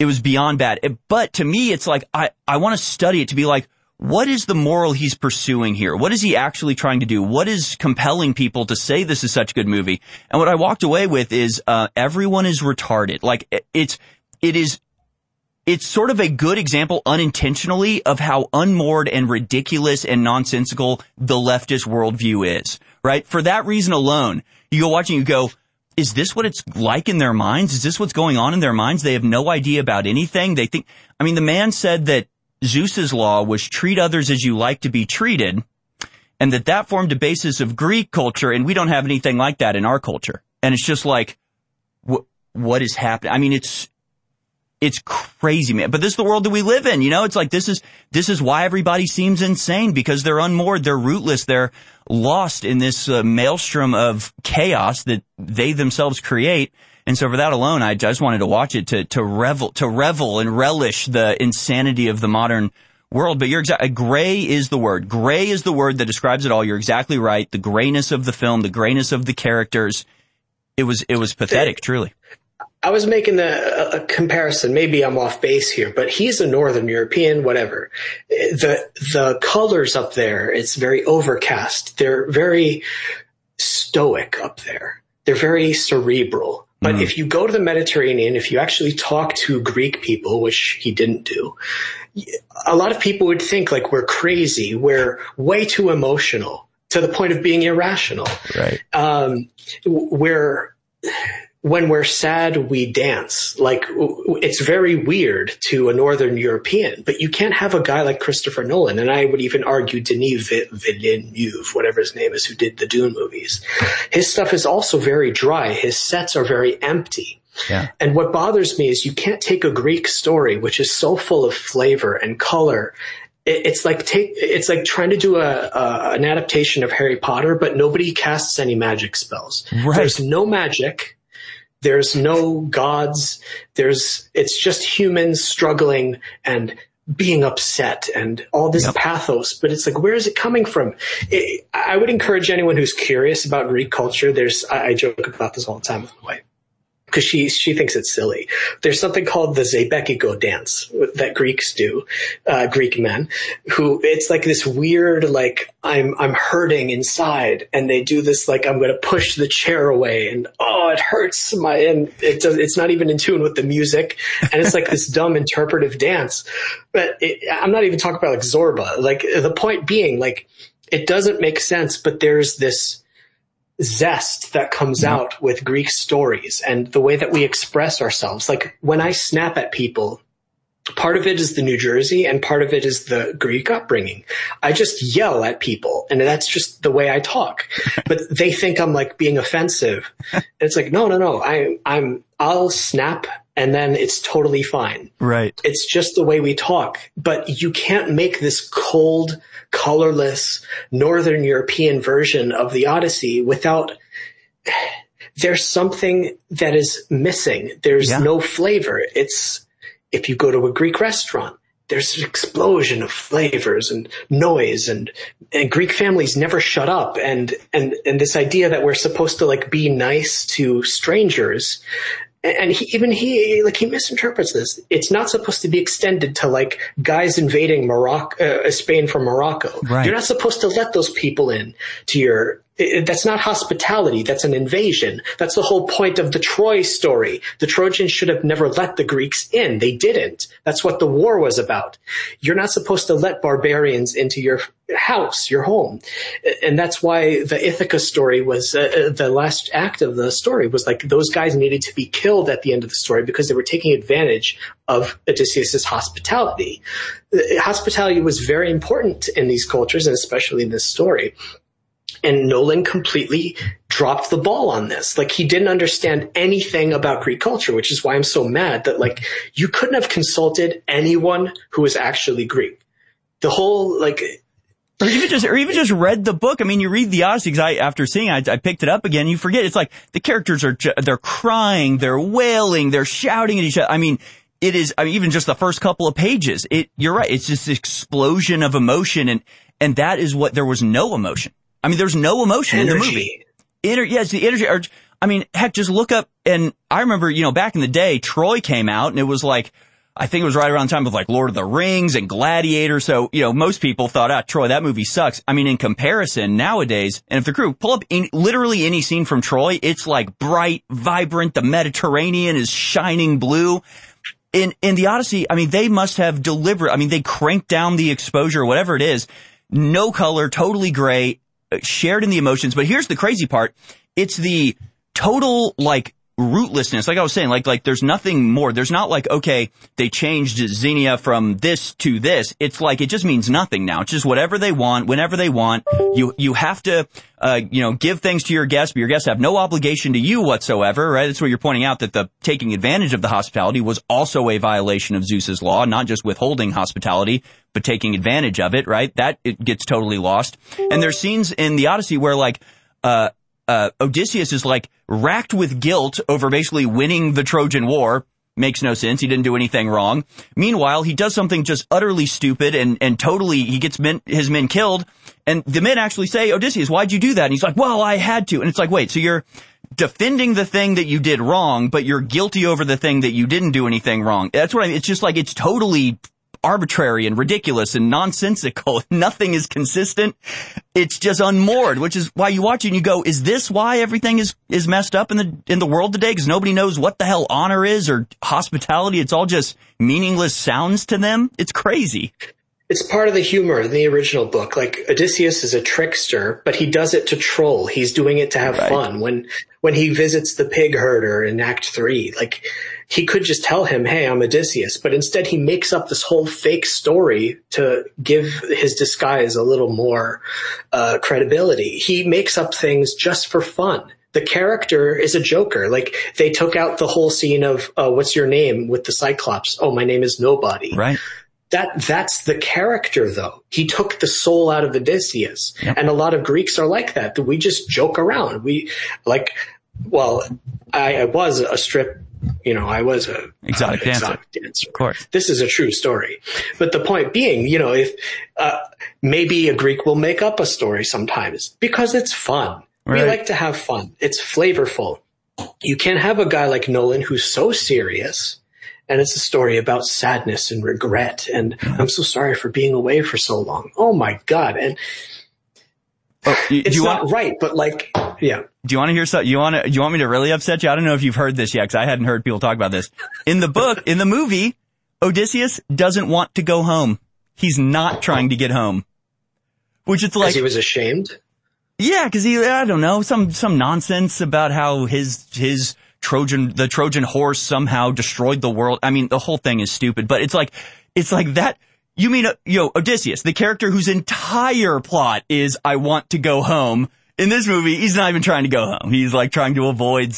It was beyond bad. But to me, it's like, I want to study it to be like, what is the moral he's pursuing here? What is he actually trying to do? What is compelling people to say this is such a good movie? And what I walked away with is, everyone is retarded. Like, it's sort of a good example unintentionally of how unmoored and ridiculous and nonsensical the leftist worldview is, right? For that reason alone, you go watching, you go, is this what it's like in their minds? Is this what's going on in their minds? They have no idea about anything. They think, I mean, the man said that Zeus's law was treat others as you like to be treated, and that formed a basis of Greek culture, and we don't have anything like that in our culture. And it's just like, what is happening? I mean, it's crazy, man. But this is the world that we live in, you know? It's like, this is why everybody seems insane, because they're unmoored, they're rootless, they're lost in this maelstrom of chaos that they themselves create. And so for that alone, I just wanted to watch it to revel and relish the insanity of the modern world. But you're gray is the word. Gray is the word that describes it all. You're exactly right. The grayness of the film, the grayness of the characters. It was pathetic, truly. I was making a comparison. Maybe I'm off base here, but he's a Northern European, whatever. The colors up there, it's very overcast. They're very stoic up there. They're very cerebral. But if you go to the Mediterranean, if you actually talk to Greek people, which he didn't do, a lot of people would think like we're crazy. We're way too emotional to the point of being irrational. Right. When we're sad, we dance. Like, it's very weird to a Northern European, but you can't have a guy like Christopher Nolan, and I would even argue Denis Villeneuve, whatever his name is, who did the Dune movies. His stuff is also very dry. His sets are very empty. Yeah. And what bothers me is you can't take a Greek story, which is so full of flavor and color. It's like trying to do an adaptation of Harry Potter, but nobody casts any magic spells. Right. There's no magic. There's no gods. It's just humans struggling and being upset and all this pathos, but it's like, where is it coming from? I would encourage anyone who's curious about Greek culture. I joke about this all the time with my wife, because she thinks it's silly. There's something called the Zebekiko dance that Greeks do, Greek men, who it's like this weird, like I'm hurting inside, and they do this like I'm going to push the chair away, and it hurts and it's not even in tune with the music, and it's like this dumb interpretive dance. But I'm not even talking about like Zorba. Like the point being, like it doesn't make sense, but there's this zest that comes out with Greek stories and the way that we express ourselves. Like when I snap at people, part of it is the New Jersey and part of it is the Greek upbringing. I just yell at people, and that's just the way I talk. But they think I'm like being offensive. And it's like, no. I'll snap and then it's totally fine. Right. It's just the way we talk. But you can't make this cold, colorless Northern European version of the Odyssey without, there's something that is missing. There's no flavor. If you go to a Greek restaurant, there's an explosion of flavors and noise, and Greek families never shut up. And this idea that we're supposed to like be nice to strangers. And he misinterprets this. It's not supposed to be extended to like guys invading Spain from Morocco. Right. You're not supposed to let those people in to that's not hospitality. That's an invasion. That's the whole point of the Troy story. The Trojans should have never let the Greeks in. They didn't. That's what the war was about. You're not supposed to let barbarians into your house, your home. And that's why the Ithaca story was, the last act of the story was like those guys needed to be killed at the end of the story because they were taking advantage of Odysseus' hospitality. Hospitality was very important in these cultures, and especially in this story. And Nolan completely dropped the ball on this. Like, he didn't understand anything about Greek culture, which is why I'm so mad that, like, you couldn't have consulted anyone who was actually Greek. The whole, like... Or even just read the book. I mean, you read the Odyssey, because after seeing it, I picked it up again, you forget. It's like, the characters they're crying, they're wailing, they're shouting at each other. I mean, it is, even just the first couple of pages, you're right, it's just this explosion of emotion, and that is what, there was no emotion. I mean, there's no emotion in the movie. Yes, the energy. Heck, just look up, and I remember, back in the day, Troy came out, and it was like, I think it was right around the time of like Lord of the Rings and Gladiator. So, most people thought, Troy, that movie sucks. I mean, in comparison, nowadays, and if the crew pull up literally any scene from Troy, it's like bright, vibrant. The Mediterranean is shining blue. In the Odyssey, I mean, they must have they cranked down the exposure, whatever it is. No color, totally gray, shared in the emotions. But here's the crazy part. It's the total, like, rootlessness. Like I was saying, like there's nothing more. There's not like, okay, they changed Xenia from this to this. It's like, it just means nothing now. It's just whatever they want, whenever they want. You have to, give things to your guests, but your guests have no obligation to you whatsoever, right? That's what you're pointing out, that the taking advantage of the hospitality was also a violation of Zeus's law, not just withholding hospitality, but taking advantage of it, right? That it gets totally lost. And there's scenes in the Odyssey where like, Odysseus is like racked with guilt over basically winning the Trojan War. Makes no sense. He didn't do anything wrong. Meanwhile, he does something just utterly stupid and totally, he gets his men killed. And the men actually say, Odysseus, why'd you do that? And he's like, well, I had to. And it's like, wait, so you're defending the thing that you did wrong, but you're guilty over the thing that you didn't do anything wrong. That's what I mean. It's just like, it's totally arbitrary and ridiculous and nonsensical. Nothing is consistent. It's just unmoored, which is why you watch it and you go, is this why everything is messed up in the world today? Because nobody knows what the hell honor is or hospitality. It's all just meaningless sounds to them. It's crazy. It's part of the humor in the original book. Like, Odysseus is a trickster, but he does it to troll. He's doing it to have fun. When he visits the pig herder in Act 3, like, he could just tell him, hey, I'm Odysseus, but instead he makes up this whole fake story to give his disguise a little more credibility. He makes up things just for fun. The character is a joker. Like, they took out the whole scene of, what's your name with the Cyclops? Oh, my name is Nobody. Right. That's the character, though. He took the soul out of Odysseus. Yep. And a lot of Greeks are like that we just joke around. I was a strip, I was a exotic dancer. Of course. This is a true story. But the point being, if, maybe a Greek will make up a story sometimes because it's fun. Right. We like to have fun. It's flavorful. You can't have a guy like Nolan who's so serious. And it's a story about sadness and regret. And I'm so sorry for being away for so long. Oh my God. And it's not right, but yeah. Do you want to hear something? You want me to really upset you? I don't know if you've heard this yet, because I hadn't heard people talk about this. In the movie, Odysseus doesn't want to go home. He's not trying to get home. Which it's like. Because he was ashamed? Yeah, because I don't know, some nonsense about how the Trojan horse somehow destroyed the world. I mean, the whole thing is stupid, but it's like that. You mean, Odysseus, the character whose entire plot is, I want to go home. In this movie, he's not even trying to go home. He's like trying to avoid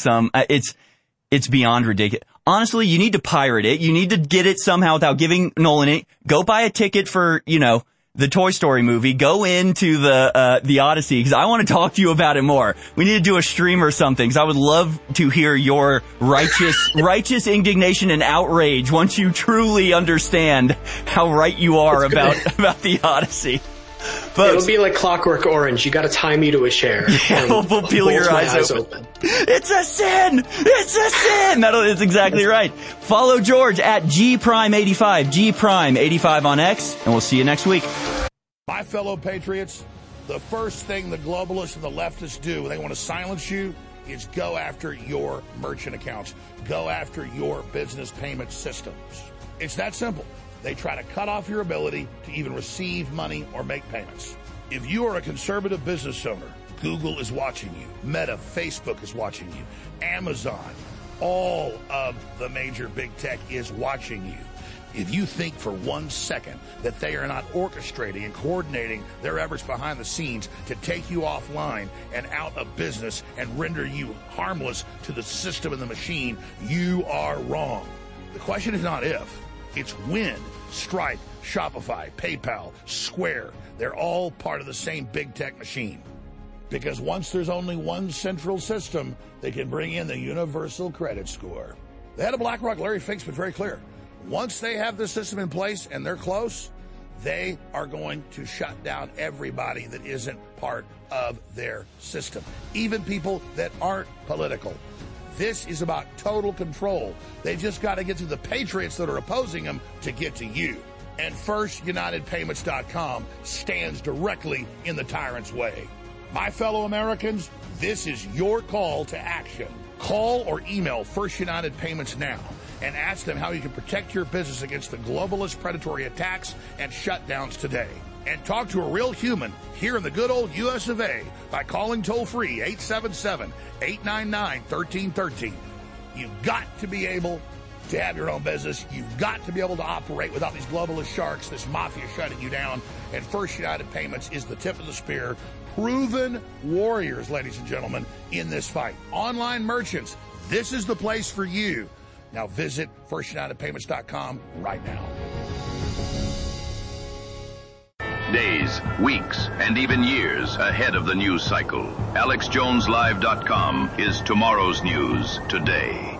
it's beyond ridiculous. Honestly, you need to pirate it. You need to get it somehow without giving Nolan it. Go buy a ticket for, the Toy Story movie. Go into the Odyssey, because I want to talk to you about it more. We need to do a stream or something, because I would love to hear your righteous indignation and outrage once you truly understand how right you are about the Odyssey. Folks, it'll be like Clockwork Orange. You got to tie me to a chair. Yeah, we'll peel your eyes open. It's a sin. It's a sin. That's exactly right. Follow George at GPrime85, GPrime85 on X, and we'll see you next week. My fellow patriots, the first thing the globalists and the leftists do when they want to silence you is go after your merchant accounts. Go after your business payment systems. It's that simple. They try to cut off your ability to even receive money or make payments. If you are a conservative business owner, Google is watching you. Meta, Facebook is watching you. Amazon, all of the major big tech is watching you. If you think for 1 second that they are not orchestrating and coordinating their efforts behind the scenes to take you offline and out of business and render you harmless to the system and the machine, you are wrong. The question is not if, it's when. Stripe, Shopify, PayPal, Square, they're all part of the same big tech machine. Because once there's only one central system, they can bring in the universal credit score. The head of BlackRock, Larry Fink's been very clear. Once they have the system in place and they're close, they are going to shut down everybody that isn't part of their system. Even people that aren't political. This is about total control. They just got to get to the patriots that are opposing them to get to you. And FirstUnitedPayments.com stands directly in the tyrant's way. My fellow Americans, this is your call to action. Call or email First United Payments now and ask them how you can protect your business against the globalist predatory attacks and shutdowns today. And talk to a real human here in the good old U.S. of A. by calling toll-free 877-899-1313. You've got to be able to have your own business. You've got to be able to operate without these globalist sharks, this mafia shutting you down. And First United Payments is the tip of the spear. Proven warriors, ladies and gentlemen, in this fight. Online merchants, this is the place for you. Now visit FirstUnitedPayments.com right now. Days, weeks, and even years ahead of the news cycle. AlexJonesLive.com is tomorrow's news today.